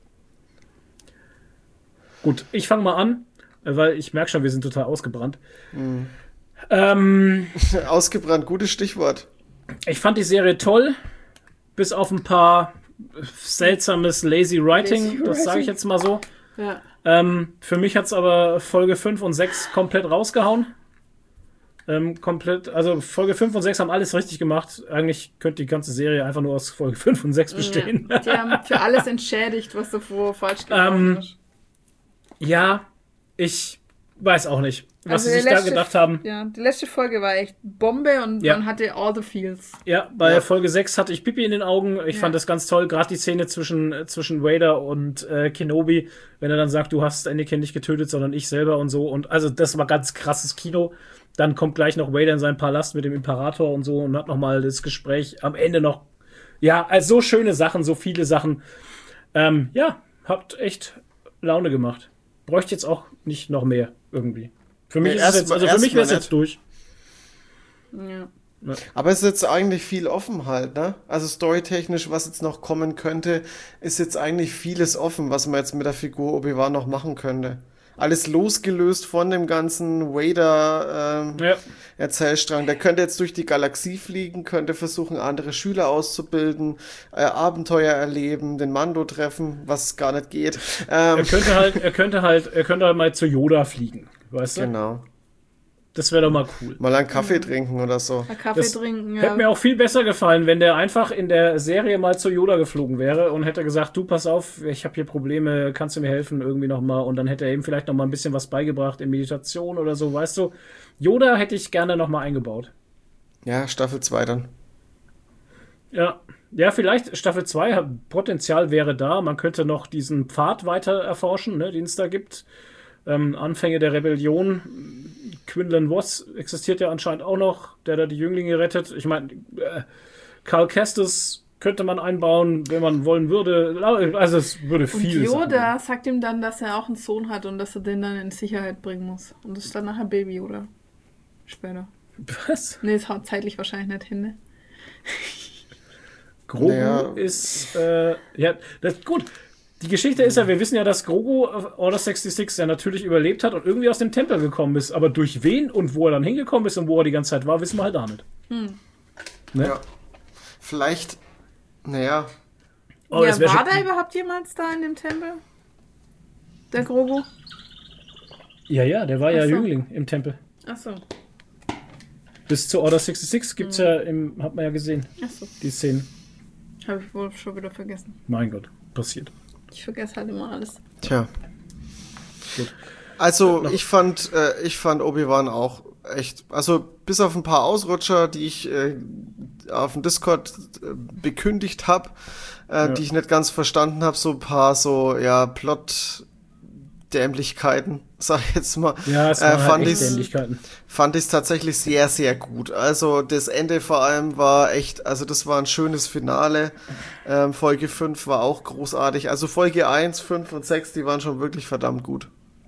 Gut, ich fange mal an, weil ich merke schon, wir sind total ausgebrannt. Mhm. Ähm, Ausgebrannt, gutes Stichwort. Ich fand die Serie toll, bis auf ein paar seltsames Lazy Writing, Lazy das sage ich jetzt mal so. Ja. Ähm, für mich hat es aber Folge fünf und sechs komplett rausgehauen. Ähm, komplett, also Folge fünf und sechs haben alles richtig gemacht. Eigentlich könnte die ganze Serie einfach nur aus Folge fünf und sechs bestehen. Ja, die haben für alles entschädigt, was davor falsch gelaufen ähm, ist. Ja, ich weiß auch nicht, was Also sie die sich da letzte- gedacht haben. Ja, die letzte Folge war echt Bombe und Ja. man hatte all the feels. Ja, bei Ja. Folge sechs hatte ich Pipi in den Augen. Ich Ja. fand das ganz toll, gerade die Szene zwischen, äh, zwischen Vader und äh, Kenobi, wenn er dann sagt, du hast Anakin nicht getötet, sondern ich selber und so. Und also das war ganz krasses Kino. Dann kommt gleich noch Vader in seinen Palast mit dem Imperator und so und hat nochmal das Gespräch am Ende noch. Ja, also so schöne Sachen, so viele Sachen. Ähm, ja, hat echt Laune gemacht. Bräuchte jetzt auch nicht noch mehr irgendwie. Für mich Nee, ist es erst jetzt, mal- also für erst mich wäre es mal jetzt durch. Ja. Aber es ist jetzt eigentlich viel offen halt, ne? Also storytechnisch, was jetzt noch kommen könnte, ist jetzt eigentlich vieles offen, was man jetzt mit der Figur Obi-Wan noch machen könnte. Alles losgelöst von dem ganzen Vader ähm, Ja. Erzählstrang. Der könnte jetzt durch die Galaxie fliegen, könnte versuchen, andere Schüler auszubilden, äh, Abenteuer erleben, den Mando treffen, was gar nicht geht. Ähm, Er könnte halt, er könnte halt, er könnte halt mal zu Yoda fliegen, weißt du? genau. Das wäre doch mal cool. Mal einen Kaffee trinken oder so. Mal Kaffee Das trinken, ja. Hätte mir auch viel besser gefallen, wenn der einfach in der Serie mal zu Yoda geflogen wäre und hätte gesagt, du, pass auf, ich habe hier Probleme, kannst du mir helfen irgendwie nochmal? Und dann hätte er ihm vielleicht nochmal ein bisschen was beigebracht in Meditation oder so, weißt du? Yoda hätte ich gerne nochmal eingebaut. Ja, Staffel zwei dann. Ja, ja, vielleicht Staffel zwei, Potenzial wäre da. Man könnte noch diesen Pfad weiter erforschen, ne, den es da gibt. Ähm, Anfänge der Rebellion. Quinlan Voss existiert ja anscheinend auch noch, der da die Jünglinge rettet. Ich meine, äh, Cal Kestis könnte man einbauen, wenn man wollen würde. Also es würde Und viel Yoda sagt ihm dann, dass er auch einen Sohn hat und dass er den dann in Sicherheit bringen muss. Und das ist dann nachher Baby, oder? Später. Was? Nee, es haut zeitlich wahrscheinlich nicht hin, ne? Grogu Naja. ist, äh, ja, das, gut. Die Geschichte ist ja, wir wissen ja, dass Grogu äh, Order sechsundsechzig ja natürlich überlebt hat und irgendwie aus dem Tempel gekommen ist. Aber durch wen und wo er dann hingekommen ist und wo er die ganze Zeit war, wissen wir halt auch nicht. Hm. Ne? Ja. Vielleicht, naja, Oh, ja, das wär war schon- da überhaupt jemals da in dem Tempel? Der Grogu? Ja, ja, der war ja Ach so. Jüngling im Tempel. Achso. Bis zu Order sechsundsechzig gibt's ja, im, hat man ja gesehen, Achso. die Szenen. Habe ich wohl schon wieder vergessen. Mein Gott, passiert. Ich vergesse halt immer alles. tja. Gut. Also ich fand, äh, ich fand Obi-Wan auch echt, also bis auf ein paar Ausrutscher, die ich äh, auf dem Discord äh, bekündigt habe, äh, Ja. die ich nicht ganz verstanden habe, so ein paar so, ja, Plot-Dämlichkeiten, sag ich jetzt mal, Ja, es äh, waren halt fand echt ich Ähnlichkeiten. fand ich tatsächlich sehr, sehr gut. Also das Ende vor allem war echt, also das war ein schönes Finale. Ähm, Folge fünf war auch großartig. Also Folge eins, fünf und sechs, die waren schon wirklich verdammt gut.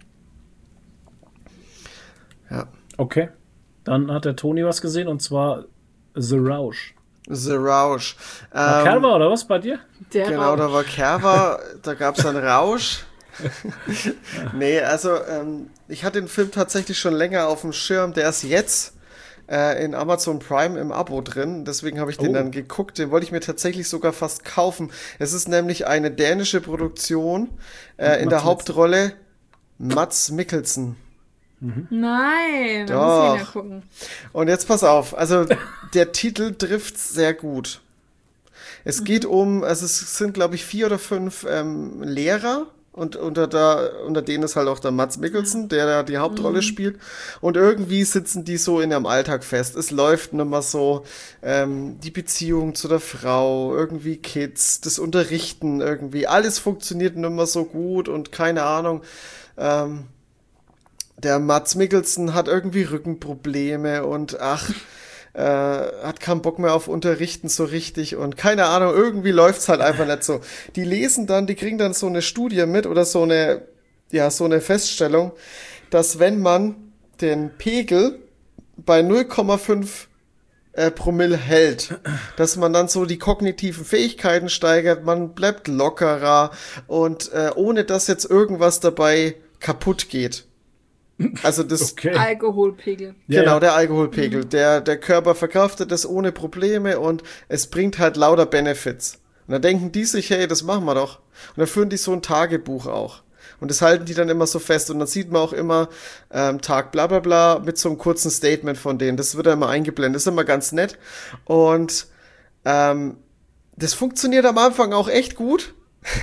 Ja. Okay. Dann hat der Toni was gesehen und zwar The Roush. The Roush. War Ähm, Kerber oder was bei dir? Der Genau, Raum. da war Kerber, da gab es einen Rausch. Nee, also ähm, ich hatte den Film tatsächlich schon länger auf dem Schirm. Der ist jetzt äh, in Amazon Prime im Abo drin. Deswegen habe ich den Oh. dann geguckt. Den wollte ich mir tatsächlich sogar fast kaufen. Es ist nämlich eine dänische Produktion. Äh, in Mads der Mikkelsen. Hauptrolle Mads Mikkelsen. Nein, da muss ich ihn ja Doch. gucken. Und jetzt pass auf, also der Titel trifft sehr gut. Es geht um, also es sind glaube ich vier oder fünf ähm, Lehrer und unter da unter denen ist halt auch der Mads Mikkelsen, der da die Hauptrolle spielt. Und irgendwie sitzen die so in ihrem Alltag fest. Es läuft nicht mehr so ähm, die Beziehung zu der Frau, irgendwie Kids, das Unterrichten irgendwie, alles funktioniert nicht mehr so gut und keine Ahnung. Ähm, der Mads Mikkelsen hat irgendwie Rückenprobleme und ach, äh, hat keinen Bock mehr auf Unterrichten so richtig und keine Ahnung, irgendwie läuft's halt einfach nicht so. Die lesen dann, die kriegen dann so eine Studie mit oder so eine, ja, so eine Feststellung, dass wenn man den Pegel bei null Komma fünf äh, Promille hält, dass man dann so die kognitiven Fähigkeiten steigert, man bleibt lockerer und äh, ohne dass jetzt irgendwas dabei kaputt geht. Also das Okay. Alkoholpegel. Genau, Ja, ja. der Alkoholpegel. Der, der Körper verkraftet das ohne Probleme und es bringt halt lauter Benefits. Und dann denken die sich, hey, das machen wir doch. Und dann führen die so ein Tagebuch auch. Und das halten die dann immer so fest. Und dann sieht man auch immer ähm, Tag bla bla bla mit so einem kurzen Statement von denen. Das wird dann immer eingeblendet. Das ist immer ganz nett. Und ähm, das funktioniert am Anfang auch echt gut.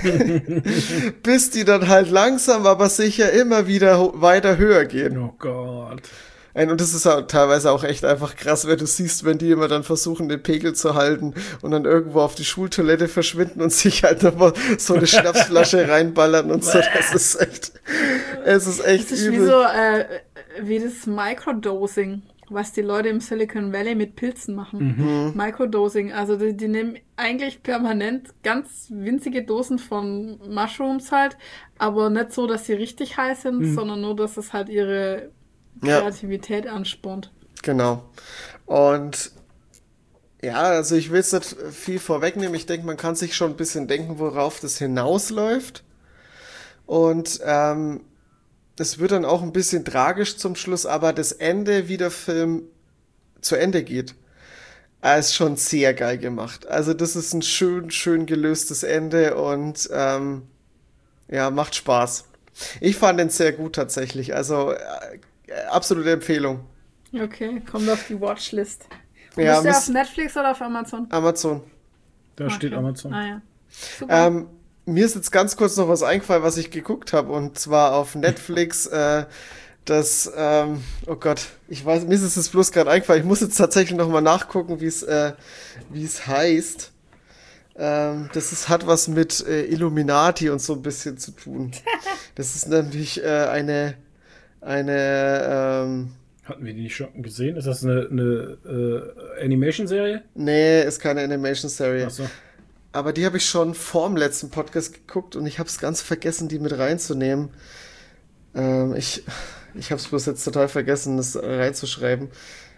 Bis die dann halt langsam, aber sicher immer wieder ho- weiter höher gehen. Oh Gott. Und das ist auch teilweise auch echt einfach krass, wenn du siehst, wenn die immer dann versuchen, den Pegel zu halten und dann irgendwo auf die Schultoilette verschwinden und sich halt nochmal so eine Schnapsflasche reinballern und so. Das ist echt, es ist echt Das ist wie übel. so, äh, wie das Microdosing, was die Leute im Silicon Valley mit Pilzen machen. Microdosing, also die, die nehmen eigentlich permanent ganz winzige Dosen von Mushrooms halt, aber nicht so, dass sie richtig heiß sind, sondern nur, dass es halt ihre Ja. Kreativität anspornt. Genau. Und ja, also ich will jetzt nicht viel vorwegnehmen. Ich denke, man kann sich schon ein bisschen denken, worauf das hinausläuft. Und ähm, es wird dann auch ein bisschen tragisch zum Schluss, aber das Ende, wie der Film zu Ende geht, äh, ist schon sehr geil gemacht. Also das ist ein schön, schön gelöstes Ende und ähm, ja, macht Spaß. Ich fand den sehr gut tatsächlich. Also äh, absolute Empfehlung. Okay, kommt auf die Watchlist. Ja, Bist du Miss- auf Netflix oder auf Amazon? Amazon. Da steht Okay. Amazon. Ah ja. Super. Ähm, mir ist jetzt ganz kurz noch was eingefallen, was ich geguckt habe, und zwar auf Netflix, äh, das, ähm, oh Gott, ich weiß, mir ist es jetzt bloß gerade eingefallen, ich muss jetzt tatsächlich noch mal nachgucken, wie es, äh, wie es heißt. Ähm, das ist, hat was mit äh, Illuminati und so ein bisschen zu tun. Das ist nämlich äh, eine, eine, ähm, Hatten wir die nicht schon gesehen? Ist das eine, eine äh, Animation-Serie? nee, ist keine Animation-Serie. Achso. Aber die habe ich schon vorm letzten Podcast geguckt und ich habe es ganz vergessen, die mit reinzunehmen. Ähm, ich ich habe es bloß jetzt total vergessen, das reinzuschreiben.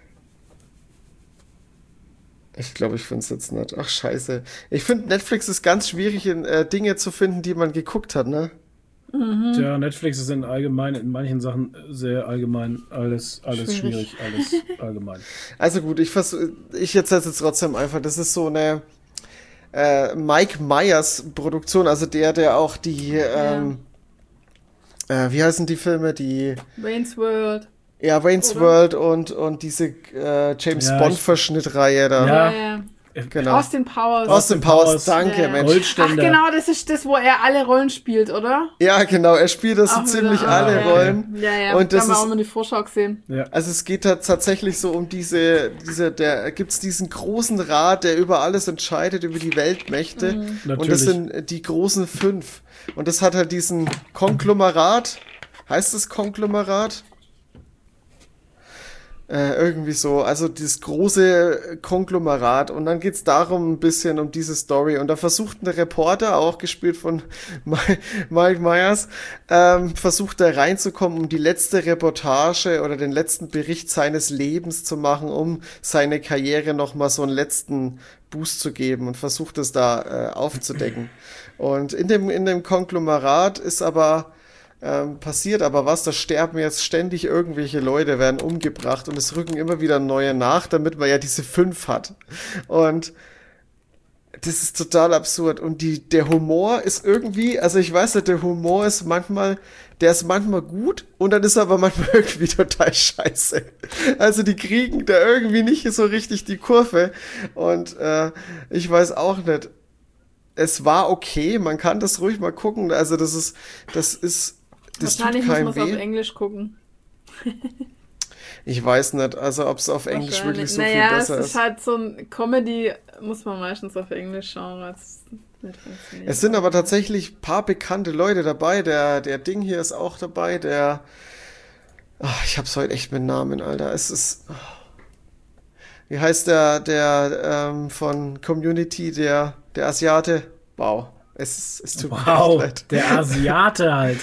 Ich glaube, ich finde es jetzt nicht. Ach, scheiße. Ich finde, Netflix ist ganz schwierig, in, äh, Dinge zu finden, die man geguckt hat, ne? Ja, Netflix ist in allgemein, in manchen Sachen sehr allgemein, alles, alles Schwierig. schwierig, alles allgemein. Also gut, ich versuche, ich erzähle jetzt trotzdem einfach. Das ist so eine äh, Mike Myers Produktion, also der, der auch die, ähm, äh, wie heißen die Filme, die Wayne's World. ja, Wayne's Oder? World und, und diese äh, James Ja, Bond ich- Verschnittreihe da. Ja. ja. Genau. Austin Powers. Austin Powers, Powers, danke, ja. Mensch. Ach Goldständer. genau, das ist das, wo er alle Rollen spielt, oder? Ja, genau, er spielt das so Auch ziemlich wieder, alle ja. Rollen. Ja, ja, Und da das haben wir auch ist, mal die Vorschau gesehen. Ja. also es geht da tatsächlich so um diese, diese, der gibt's diesen großen Rat, der über alles entscheidet, über die Weltmächte. Und das Natürlich. sind die großen fünf. Und das hat halt diesen Konglomerat. Heißt das Konglomerat? Äh, irgendwie so, also dieses große Konglomerat, und dann geht's darum ein bisschen um diese Story, und da versucht ein Reporter, auch gespielt von Mi- Mike Myers, ähm, versucht da reinzukommen, um die letzte Reportage oder den letzten Bericht seines Lebens zu machen, um seine Karriere nochmal so einen letzten Boost zu geben, und versucht es da äh, aufzudecken. Und in dem, in dem Konglomerat ist aber Ähm, passiert aber was, da sterben jetzt ständig irgendwelche Leute, werden umgebracht, und es rücken immer wieder neue nach, damit man ja diese fünf hat. Und das ist total absurd. Und die, der Humor ist irgendwie, also ich weiß nicht, der Humor ist manchmal, der ist manchmal gut, und dann ist er aber manchmal irgendwie total scheiße. Also die kriegen da irgendwie nicht so richtig die Kurve, und äh, ich weiß auch nicht. Es war okay, man kann das ruhig mal gucken, also das ist, das ist, das tut Wahrscheinlich muss keinem man es auf weh. Englisch gucken. Ich weiß nicht, also ob es auf Englisch wirklich so naja, viel besser es ist. ist halt so ein Comedy, muss man meistens auf Englisch schauen, weil es nicht funktioniert. Es sind aber tatsächlich ein paar bekannte Leute dabei. Der, der Ding hier ist auch dabei, der, Ach, ich hab's heute echt mit Namen, Alter. Es ist... Oh. Wie heißt der, der ähm, von Community, der, der Asiate? Wow. Es, es tut mir echt Wow, leid. der Asiate halt.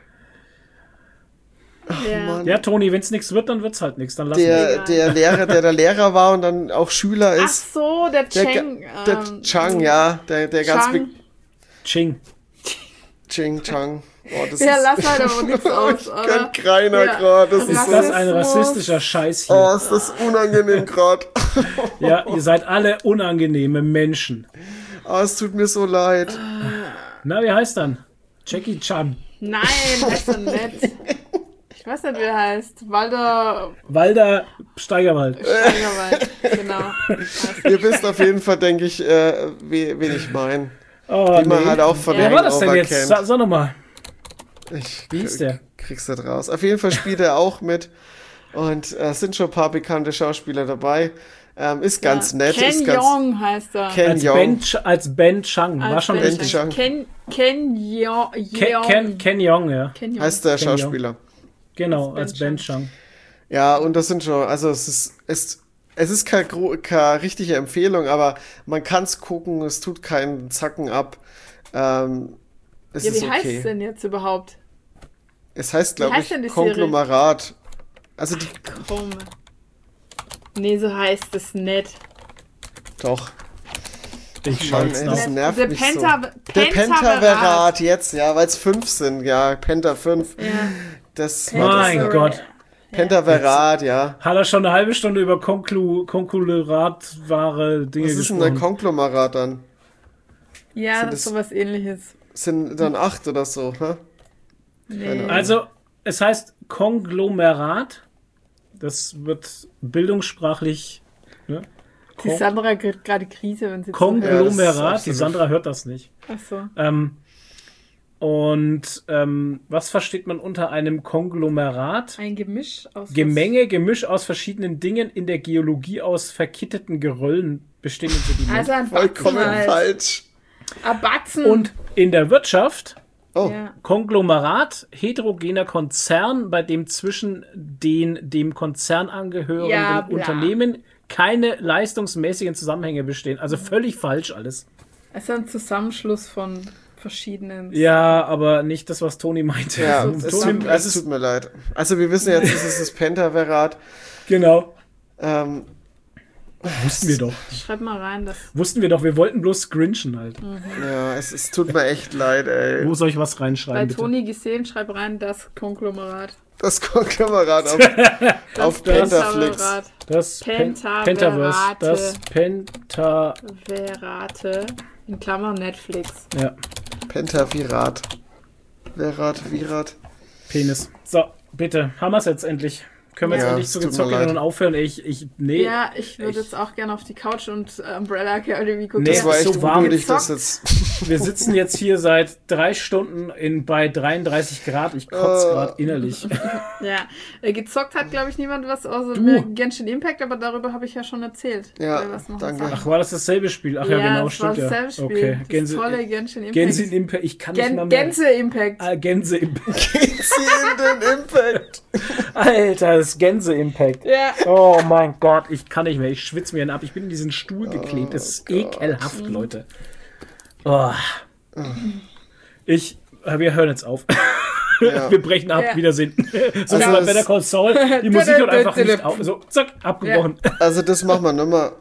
Ja. Mann. Ja, Toni, wenn es nichts wird, dann wird's halt nichts. Dann lassen Der, Egal. der Lehrer, der der Lehrer war und dann auch Schüler Ach ist. so, der Der, Cheng. Ga- der ähm, Chang, ja. Der, der ganz Chang. big Ching. Ching Chang. Oh, das Ja, ist, lass halt aber nichts aus, ich oder? kann keiner Ja. gerade. Das ist Ist so, das ein Rassismus. rassistischer Scheiß oh, hier? ist das unangenehm gerade. Ja, ihr seid alle unangenehme Menschen. Oh, es tut mir so leid. Na, wie heißt dann? Jackie Chan. Nein, heißt er nicht. Ich weiß nicht, wie er heißt. Walter Walder Steigerwald. Steigerwald. Genau. Ihr wisst auf jeden Fall, denke ich, äh, wie, wen ich meine. Oh, Die man nee. halt auch von Ja. Wer war das denn Hangover jetzt? kennt. Sag, sag nochmal. Ich Wie hieß der? krieg's nicht raus. Auf jeden Fall spielt er auch mit. Und äh, sind schon ein paar bekannte Schauspieler dabei. Ähm, ist ganz Ja. nett. Ken ist ganz, Jeong heißt er. Ken Als Jeong. Ben, Ch- als Ben Chang. War Als schon Ben richtig. Chang. Ken, Ken Yeong. Ken, Ken, Ken Jeong, ja. Ken Jeong. Heißt der Ken Jeong. Schauspieler. Genau, Ben als Ben Chang. Chang. Ja, und das sind schon, also es ist, es, es ist keine, gro- keine richtige Empfehlung, aber man kann's gucken, es tut keinen Zacken ab. Ähm, es Ja, ist wie heißt okay. es denn jetzt überhaupt? Es heißt, glaube heißt ich, denn die Serie? Konglomerat. Also die, Komm. Nee, so heißt es nicht. doch. Ich Mann, schaut's ey, noch. das nervt Der mich Penta- so. Der Pentaverat. Pentaverat jetzt, ja, weil es fünf sind, ja, Penta fünf. Ja. Das Mein Sorry. Gott. Pentaverat, ja. Hat er schon eine halbe Stunde über Konklu Konkluratware Dinge Was ist denn gesprochen? ein Konglomerat dann? Ja, Sind das ist das- sowas ähnliches. Sind dann acht oder so, ne? Nee. Keine Ahnung. Also, es heißt Konglomerat. Das wird bildungssprachlich. Ne? Die Kon Sandra kriegt gerade Krise, wenn sie Konglomerat. Ja, das ist Die absolut- Sandra hört das nicht. Ach so. Ähm, und ähm, was versteht man unter einem Konglomerat? Ein Gemisch aus was- Gemenge, Gemisch aus verschiedenen Dingen, in der Geologie aus verkitteten Geröllen bestehenden Sedimenten. Also ein Batzen Vollkommen halt. falsch. Ein Batzen. Und in der Wirtschaft Oh, Ja. Konglomerat, heterogener Konzern, bei dem zwischen den dem Konzern angehörenden Ja, bla. Unternehmen keine leistungsmäßigen Zusammenhänge bestehen. Also völlig falsch alles. Es ist ein Zusammenschluss von verschiedenen. Ja, aber nicht das, was Toni meinte. ja, Also, es, Toni, tut, es es ist, tut mir leid. Also wir wissen jetzt, es ist das Pentaverat. genau. Ähm, Wussten wir doch. Schreib mal rein, das. Wussten wir doch. Wir wollten bloß grinchen halt. ja, es, es tut mir echt leid, ey. Wo soll ich was Bei reinschreiben, bitte? Toni gesehen, schreib rein, das Konglomerat. Das Konglomerat auf, auf Das Pentaflix. Pentaverat. Das Pen Pentaverate. Pentaverse. Das Penta... Verate. In Klammern Netflix. Ja, Pentavirat. Verat, Virat. Penis. So, bitte. Haben wir es jetzt endlich. Können wir jetzt Ja, endlich es zu tut mir gezockt leid. und aufhören? Ich, ich, nee. Ja, ich würde ich- jetzt auch gerne auf die Couch und äh, Umbrella Academy gucken. Nee, Das war ist echt so warm. unnötig, das Gezockt. jetzt. Wir sitzen jetzt hier seit drei Stunden in, bei dreiunddreißig Grad. Ich kotze Äh. gerade innerlich. Ja, äh, gezockt hat, glaube ich, niemand was außer Du. mir Genshin Impact, aber darüber habe ich ja schon erzählt. Ja, Wer was noch danke. sagt. Ach, war das dasselbe Spiel? Ach ja, ja, genau, das war stimmt ja. dasselbe Spiel. Okay, Das Gänse, volle Genshin Impact. Gänse in Impact. Ich kann nicht Gen mal mehr. Gänse Impact. Ah, Gänse Impact. Sie in den Impact. Alter, das Gänse Impact. Ja. Oh mein Gott, ich kann nicht mehr. Ich schwitze mir einen ab. Ich bin in diesen Stuhl geklebt. Das ist Gott. ekelhaft, Leute. Oh. Ich, äh, wir hören jetzt auf. Ja. Wir brechen ab. Ja. Wiedersehen. So Also also es- bei Better Call Saul. Die Musik hört einfach nicht auf. So, zack, abgebrochen. Also das machen wir nochmal.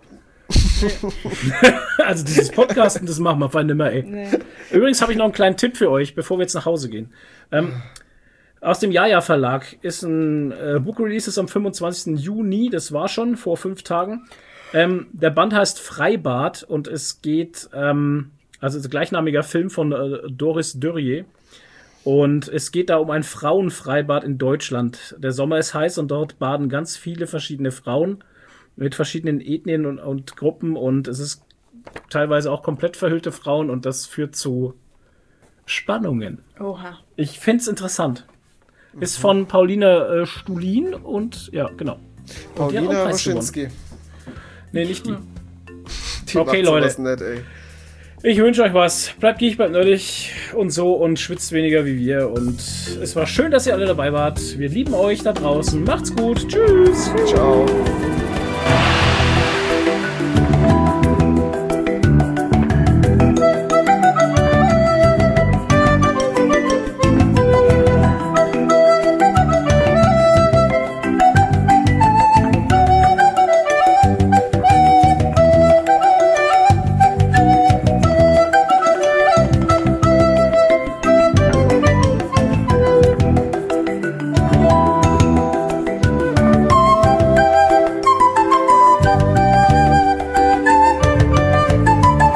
Also dieses Podcasten, das machen wir fein nimmer, ey. Nee. Übrigens habe ich noch einen kleinen Tipp für euch, bevor wir jetzt nach Hause gehen. Ähm, aus dem Jaja Verlag ist ein äh, Book Release ist am fünfundzwanzigsten Juni, das war schon vor fünf Tagen. Ähm, der Band heißt Freibad und es geht, ähm, also es ist ein gleichnamiger Film von äh, Doris Dörrier. Und es geht da um ein Frauenfreibad in Deutschland. Der Sommer ist heiß und dort baden ganz viele verschiedene Frauen mit verschiedenen Ethnien und, und Gruppen und es ist teilweise auch komplett verhüllte Frauen und das führt zu Spannungen. Oha. Ich find's interessant. Ist von Pauline äh, Stulin und ja, genau. Und die hat auch einen Paulina Preis gewonnen. Roschinski. Nee, nicht die. Die Okay, macht sowas Leute. Nicht, ey. Ich wünsche euch was. Bleibt geek, bleibt nerdig und so und schwitzt weniger wie wir. Und es war schön, dass ihr alle dabei wart. Wir lieben euch da draußen. Macht's gut. Tschüss. Ciao.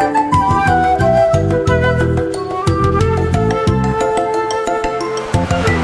Bye.